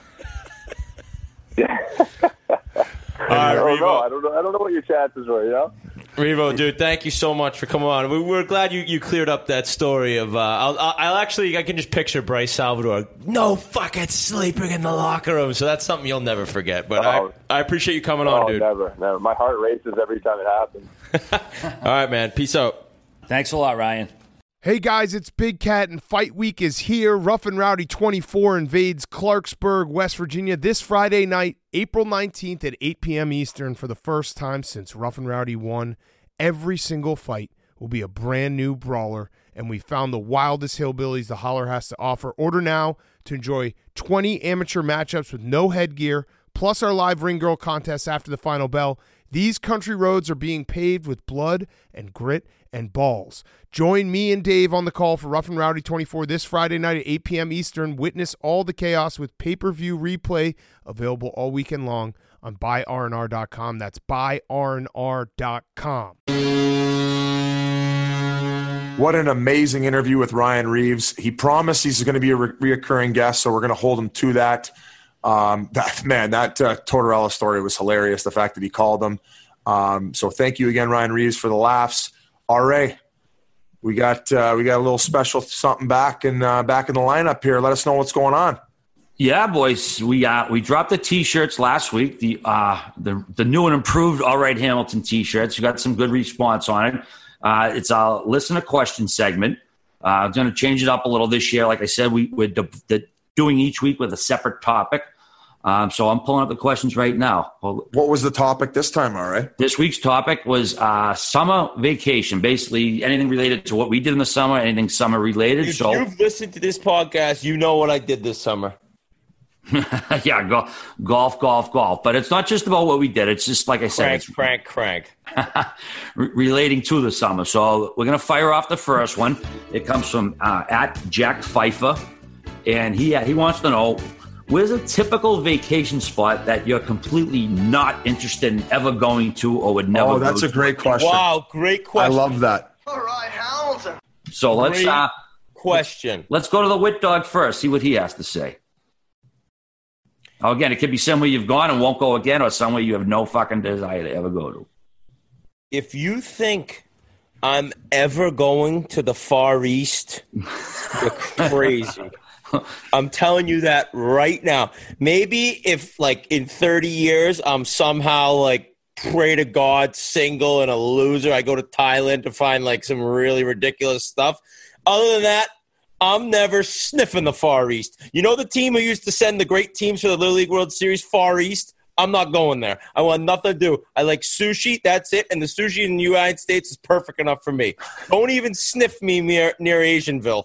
Speaker 10: I don't know what your chances were, you know?
Speaker 11: Revo, dude, thank you so much for coming on. We're glad you cleared up that story of. I can just picture Bryce Salvador. No fucking sleeping in the locker room. So that's something you'll never forget. But I appreciate you coming on, dude.
Speaker 10: Never. My heart races every time it happens.
Speaker 11: All right, man. Peace out.
Speaker 1: Thanks a lot, Ryan.
Speaker 3: Hey guys, it's Big Cat and Fight Week is here. Rough and Rowdy 24 invades Clarksburg, West Virginia this Friday night, April 19th at 8 p.m. Eastern for the first time since Rough and Rowdy won. Every single fight will be a brand new brawler, and we found the wildest hillbillies the Holler has to offer. Order now to enjoy 20 amateur matchups with no headgear, plus our live ring girl contest after the final bell. These country roads are being paved with blood and grit and balls. Join me and Dave on the call for Rough and Rowdy 24 this Friday night at 8 p.m. Eastern. Witness all the chaos with pay-per-view replay available all weekend long on buyrnr.com. That's buyrnr.com.
Speaker 6: What an amazing interview with Ryan Reeves. He promised he's going to be a reoccurring guest, so we're going to hold him to that. That Tortorella story was hilarious, the fact that he called him. So thank you again, Ryan Reeves, for the laughs. RA, we got a little special something back in the lineup here. Let us know what's going on.
Speaker 1: Yeah, boys, we dropped the T-shirts last week. The new and improved All Right Hamilton T-shirts. We got some good response on it. It's a listener question segment. I'm going to change it up a little this year. Like I said, we're doing each week with a separate topic. So I'm pulling up the questions right now.
Speaker 6: What was the topic this time, all right?
Speaker 1: This week's topic was summer vacation. Basically, anything related to what we did in the summer, anything summer related.
Speaker 8: If you've listened to this podcast, you know what I did this summer.
Speaker 1: Yeah, golf. But it's not just about what we did. It's just, like I said,
Speaker 8: crank.
Speaker 1: Relating to the summer. So we're going to fire off the first one. It comes from at Jack Pfeiffer. And he wants to know, where's a typical vacation spot that you're completely not interested in ever going to or would never go to?
Speaker 6: Oh, that's a great question.
Speaker 8: Wow, great question.
Speaker 6: I love that.
Speaker 12: All right, Hamilton.
Speaker 1: So let's
Speaker 8: question.
Speaker 1: Let's go to the Wit Dog first, see what he has to say. Now, again, it could be somewhere you've gone and won't go again, or somewhere you have no fucking desire to ever go to.
Speaker 8: If you think I'm ever going to the Far East, you're crazy. I'm telling you that right now. Maybe if, like, in 30 years, I'm somehow, like, pray to God, single and a loser, I go to Thailand to find, like, some really ridiculous stuff. Other than that, I'm never sniffing the Far East. You know the team who used to send the great teams for the Little League World Series, Far East? I'm not going there. I want nothing to do. I like sushi, that's it, and the sushi in the United States is perfect enough for me. Don't even sniff me near Asianville.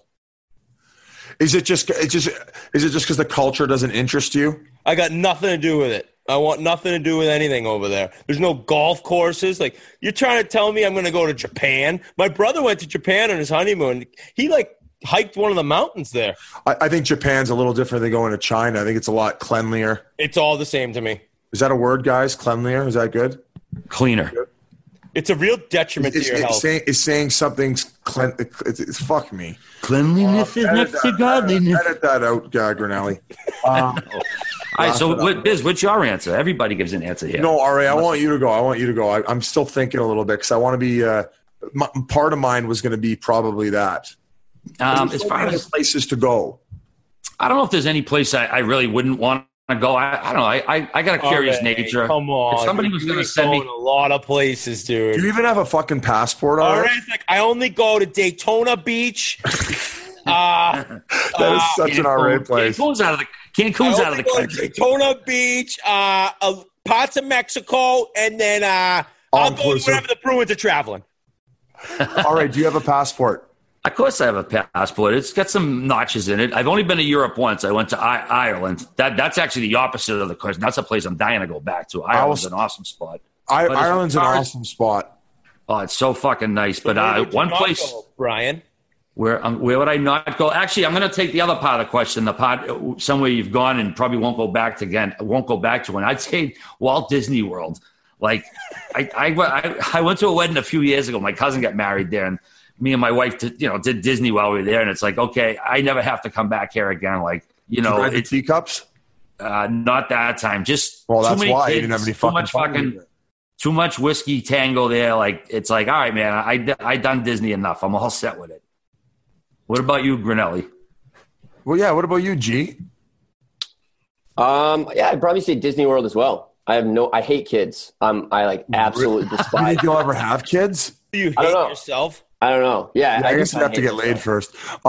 Speaker 6: Is it just because the culture doesn't interest you?
Speaker 8: I got nothing to do with it. I want nothing to do with anything over there. There's no golf courses. Like, you're trying to tell me I'm going to go to Japan? My brother went to Japan on his honeymoon. He, like, hiked one of the mountains there.
Speaker 6: I think Japan's a little different than going to China. I think it's a lot cleanlier.
Speaker 8: It's all the same to me.
Speaker 6: Is that a word, guys? Cleanlier? Is that good?
Speaker 1: Cleaner.
Speaker 8: It's a real detriment to your health.
Speaker 6: It's saying something's it's fuck me.
Speaker 1: Cleanliness is next to godliness.
Speaker 6: Edit that out, Granelli.
Speaker 1: All right, so Biz, what's your answer? Everybody gives an answer here.
Speaker 6: No, RA, I want you to go. I'm still thinking a little bit because I want to be part of mine was going to be probably that.
Speaker 1: As far as
Speaker 6: places to go,
Speaker 1: I don't know if there's any place I really wouldn't want to go. I don't know. I got a curious nature.
Speaker 8: Come on.
Speaker 1: If somebody was going to send me
Speaker 8: a lot of places, dude.
Speaker 6: Do you even have a fucking passport?
Speaker 8: Like, I only go to Daytona Beach.
Speaker 6: That is such an RA place.
Speaker 1: Cancun's out of the country.
Speaker 8: Daytona Beach, parts of Mexico, and then I'll go wherever the Bruins are traveling.
Speaker 6: All right. Do you have a passport?
Speaker 1: Of course I have a passport. It's got some notches in it. I've only been to Europe once. I went to Ireland. That's actually the opposite of the question. That's a place I'm dying to go back to. Ireland's an awesome spot.
Speaker 6: Ireland's an awesome spot.
Speaker 1: Oh, it's so fucking nice. But one place,
Speaker 11: Brian.
Speaker 1: Where would I not go? Actually, I'm going to take the other part of the question, the part somewhere you've gone and probably won't go back to again. Won't go back to. And I'd say Walt Disney World. Like I went to a wedding a few years ago. My cousin got married there, and me and my wife did Disney while we were there. And it's like, okay, I never have to come back here again. Like,
Speaker 6: it's teacups.
Speaker 1: Not that time. Just
Speaker 6: that's
Speaker 1: too many
Speaker 6: why
Speaker 1: kids,
Speaker 6: you didn't have any
Speaker 1: too much whiskey tango there. Like, it's like, all right, man, I done Disney enough. I'm all set with it. What about you, Grinelli?
Speaker 6: Well, yeah. What about you, G?
Speaker 7: Yeah, I'd probably say Disney World as well. I hate kids. I absolutely despise.
Speaker 6: You think you'll ever have kids?
Speaker 11: Do you hate yourself?
Speaker 7: I don't know. Yeah,
Speaker 6: I guess you have to get laid first.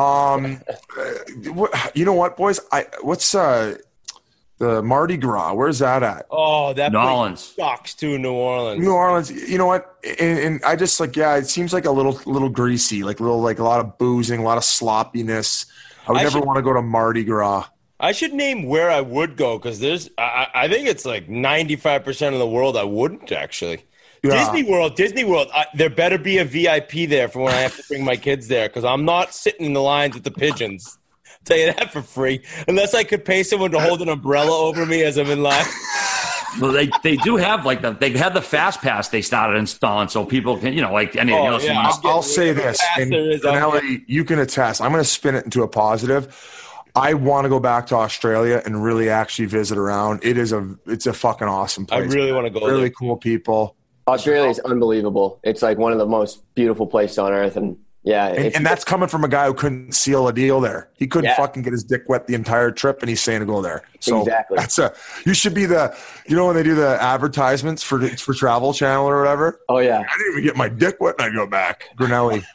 Speaker 6: You know what, boys? What's the Mardi Gras? Where's that at?
Speaker 11: Oh, that
Speaker 1: New Orleans
Speaker 11: sucks too. New Orleans.
Speaker 6: You know what? And I just it seems like a little greasy, like a lot of boozing, a lot of sloppiness. I would never want to go to Mardi Gras.
Speaker 11: I should name where I would go because I think it's like 95% of the world I wouldn't actually. Yeah. Disney World. There better be a VIP there for when I have to bring my kids there because I'm not sitting in the lines with the pigeons. I'll tell you that for free. Unless I could pay someone to hold an umbrella over me as I'm in line.
Speaker 1: Well, they do have they had the Fast Pass they started installing so people can, like anything else.
Speaker 6: Yeah. I'll say this, and Ellie, you can attest. I'm going to spin it into a positive. I want to go back to Australia and really actually visit around. It's a fucking awesome place.
Speaker 11: I really want to go
Speaker 6: really
Speaker 11: there.
Speaker 6: Cool people.
Speaker 7: Australia is unbelievable. It's like one of the most beautiful places on earth. And yeah.
Speaker 6: And that's coming from a guy who couldn't seal a deal there. He couldn't fucking get his dick wet the entire trip and he's saying to go there. So
Speaker 7: exactly.
Speaker 6: You should be when they do the advertisements for Travel Channel or whatever.
Speaker 7: Oh yeah.
Speaker 6: I didn't even get my dick wet and I go back. Grinelli.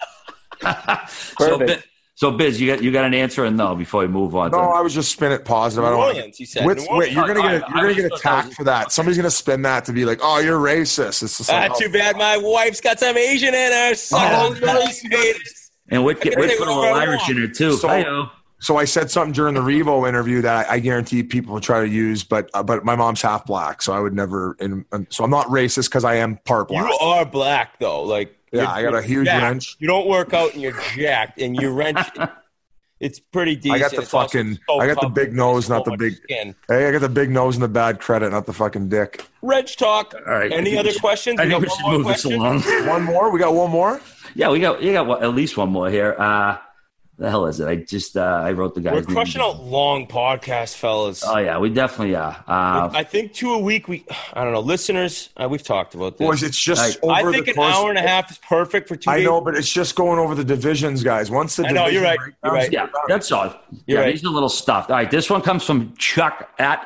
Speaker 1: So Biz, you got an answer and no before we move on?
Speaker 6: No, I was just spin it positive.
Speaker 11: New Orleans, he said.
Speaker 6: Wait, you're gonna get attacked for that. Somebody's gonna spin that to be like, "Oh, you're racist." It's just
Speaker 11: too bad. My wife's got some Asian in her.
Speaker 1: And we put a little Irish in it too.
Speaker 6: So I said something during the Revo interview that I guarantee people will try to use, but my mom's half black, so I would never. So I'm not racist because I am part black.
Speaker 11: You are black though, like.
Speaker 6: Yeah, I got a huge wrench.
Speaker 11: You don't work out and you're jacked, and you wrench. It's pretty decent.
Speaker 6: I got the big nose, not the big. Hey, I got the big nose and the bad credit, not the fucking dick.
Speaker 11: Wrench talk. All right. Any other questions?
Speaker 1: I think we should move this along.
Speaker 6: One more. We got one more.
Speaker 1: Yeah, you got at least one more here. The hell is it? I just I wrote the guy's name.
Speaker 11: We're crushing out long podcasts, fellas.
Speaker 1: Oh yeah, we definitely are.
Speaker 11: I think 2 a week. I don't know, listeners. We've talked about this.
Speaker 6: Boys, it's just.
Speaker 11: I think an hour and a half is perfect for 2 days.
Speaker 6: I know, but it's just going over the divisions, guys. Once the
Speaker 11: you're right.
Speaker 1: Yeah, that's all.
Speaker 11: You're right.
Speaker 1: These are a little stuffed. All right, this one comes from Chuck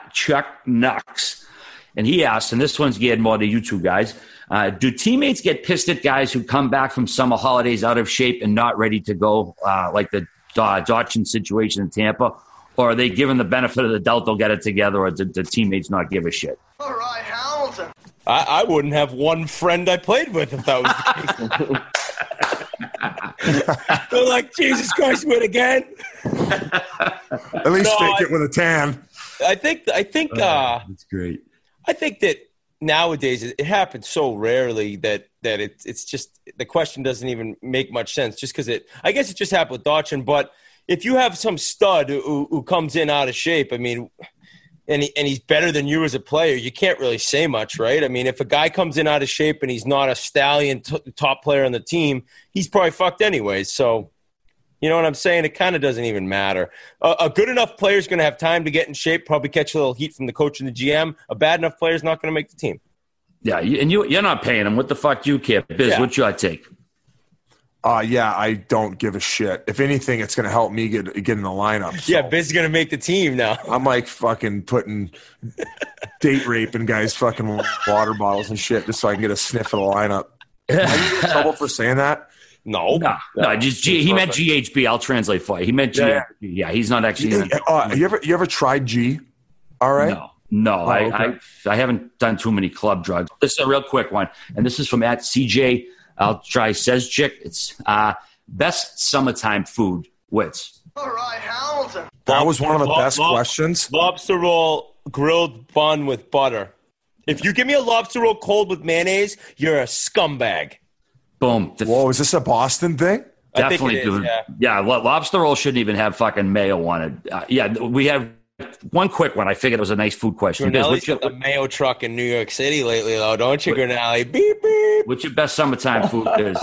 Speaker 1: Nux, and he asked, and this one's geared more to you two guys. Do teammates get pissed at guys who come back from summer holidays out of shape and not ready to go, like the Dodson situation in Tampa? Or are they given the benefit of the doubt they'll get it together, or do the teammates not give a shit?
Speaker 12: All right, Hamilton.
Speaker 11: I wouldn't have one friend I played with if that was the case. They're like, Jesus Christ, win again.
Speaker 6: At least fake it with a tan.
Speaker 11: I think
Speaker 1: that's great.
Speaker 11: I think that nowadays it happens so rarely that it's just the question doesn't even make much sense just because I guess it just happened with Dodson. But if you have some stud who comes in out of shape, I mean, and he's better than you as a player, you can't really say much, right? I mean, if a guy comes in out of shape and he's not a stallion top player on the team, he's probably fucked anyways. So, you know what I'm saying? It kind of doesn't even matter. A good enough player is going to have time to get in shape, probably catch a little heat from the coach and the GM. A bad enough player is not going to make the team.
Speaker 1: Yeah, and you're not paying him. What the fuck do you care? Biz, what's your take?
Speaker 6: Yeah, I don't give a shit. If anything, it's going to help me get in the lineup. So.
Speaker 11: Yeah, Biz is going to make the team now.
Speaker 6: I'm like fucking putting date rape in guys' fucking water bottles and shit just so I can get a sniff of the lineup. Are you in trouble for saying that?
Speaker 11: No.
Speaker 1: Just he meant GHB. I'll translate for you. He meant GHB. Yeah, he's not actually.
Speaker 6: You ever tried G? All right.
Speaker 1: No,
Speaker 6: okay.
Speaker 1: I haven't done too many club drugs. This is a real quick one, and this is from @CJ. I'll try says chick. It's Best summertime food, Wits.
Speaker 6: That was one of the best questions.
Speaker 11: Lobster roll, grilled bun with butter. If you give me a lobster roll cold with mayonnaise, you're a scumbag.
Speaker 1: Boom.
Speaker 6: Whoa, is this a Boston thing?
Speaker 1: Definitely, dude. Yeah, lobster roll shouldn't even have fucking mayo on it. We have one quick one. I figured it was a nice food question.
Speaker 11: Grinnelli's got the mayo truck in New York City lately, though, don't you, Grinnelli? Beep, beep.
Speaker 1: What's your best summertime food, Biz?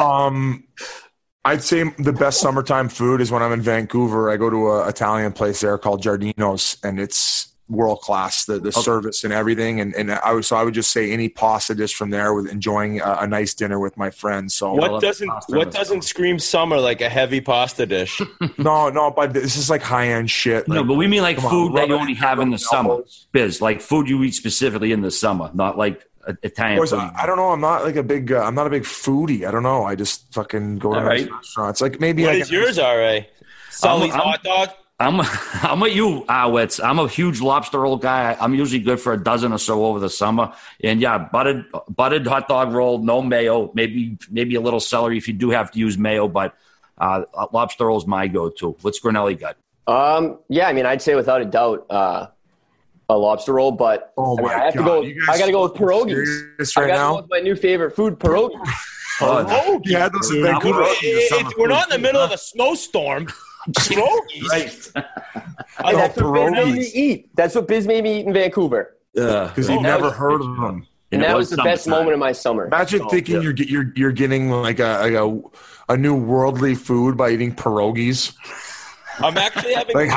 Speaker 6: I'd say the best summertime food is when I'm in Vancouver. I go to an Italian place there called Giardino's, and it's world class, the service and everything. And I would just say any pasta dish from there, with enjoying a nice dinner with my friends. So
Speaker 11: what doesn't scream summer like a heavy pasta dish?
Speaker 6: No, but this is like high end shit.
Speaker 1: No, but we mean like food that you only have in the summer, Biz. Like food you eat specifically in the summer, not like Italian food.
Speaker 6: I don't know. I'm not like a big. I'm not a big foodie. I don't know. I just fucking go to nice restaurants. Like maybe.
Speaker 11: What is yours, RA? Sully's hot dog.
Speaker 1: I'm with you, Wits. I'm a huge lobster roll guy. I'm usually good for a dozen or so over the summer. And yeah, buttered hot dog roll, no mayo, maybe a little celery if you do have to use mayo, but lobster roll is my go-to. What's Grinnelli got?
Speaker 7: Yeah, I mean, I'd say without a doubt a lobster roll, but I got to go with pierogies. I got to go with my new favorite food, pierogies.
Speaker 6: Yeah, those in Vancouver.
Speaker 11: If we're not in the middle of a snowstorm. Pierogies.
Speaker 1: Right.
Speaker 7: That's what Biz made me eat. That's what Biz made me eat in Vancouver.
Speaker 6: Because you've never heard of them.
Speaker 7: And that was the best moment of my summer.
Speaker 6: Imagine thinking you're getting like a new worldly food by eating pierogies.
Speaker 11: I'm actually having
Speaker 6: having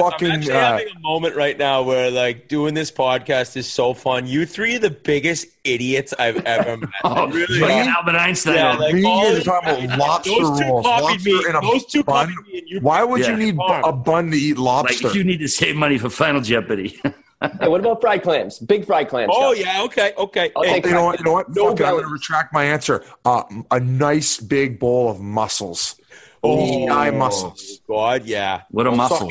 Speaker 11: a moment right now where like doing this podcast is so fun. You three are the biggest idiots I've ever met.
Speaker 1: Really, like Albert Einstein.
Speaker 6: Yeah, like you're talking about lobster rolls.
Speaker 11: Those two copied me.
Speaker 6: Why would you need a bun to eat lobster?
Speaker 1: Like you need to save money for Final Jeopardy.
Speaker 7: Hey, what about fried clams? Big fried clams.
Speaker 11: Oh, yeah, okay.
Speaker 6: Hey, you know what? I'm going to retract my answer. A nice big bowl of mussels. EI mussels.
Speaker 11: God, yeah.
Speaker 1: What are mussels?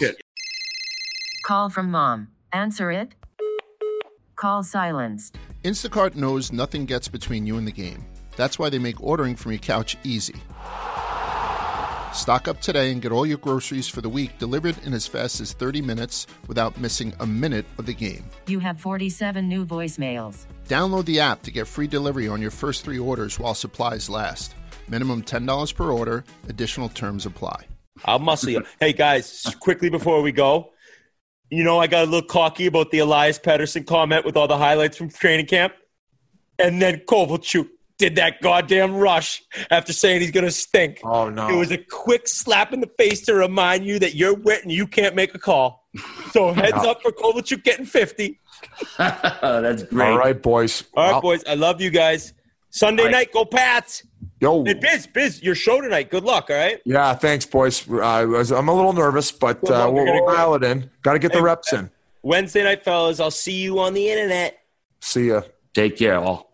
Speaker 12: Call from mom. Answer it. Call silenced.
Speaker 3: Instacart knows nothing gets between you and the game. That's why they make ordering from your couch easy. Stock up today and get all your groceries for the week delivered in as fast as 30 minutes without missing a minute of the game.
Speaker 12: You have 47 new voicemails.
Speaker 3: Download the app to get free delivery on your first 3 orders while supplies last. Minimum $10 per order. Additional terms apply.
Speaker 11: I'll muscle you. Hey, guys, quickly before we go, I got a little cocky about the Elias Pettersson comment with all the highlights from training camp. And then Kovalchuk did that goddamn rush after saying he's going to stink.
Speaker 6: Oh, no.
Speaker 11: It was a quick slap in the face to remind you that you're wet and you can't make a call. So heads up for Kovalchuk getting 50.
Speaker 1: That's great.
Speaker 6: All right, boys.
Speaker 11: All right, boys. I love you guys. Sunday night, go Pats.
Speaker 6: Yo.
Speaker 11: Hey, Biz, your show tonight. Good luck, all right?
Speaker 6: Yeah, thanks, boys. I'm a little nervous, but we'll dial it in. Got to get the reps in.
Speaker 11: Wednesday night, fellas. I'll see you on the internet.
Speaker 6: See ya.
Speaker 1: Take care, all.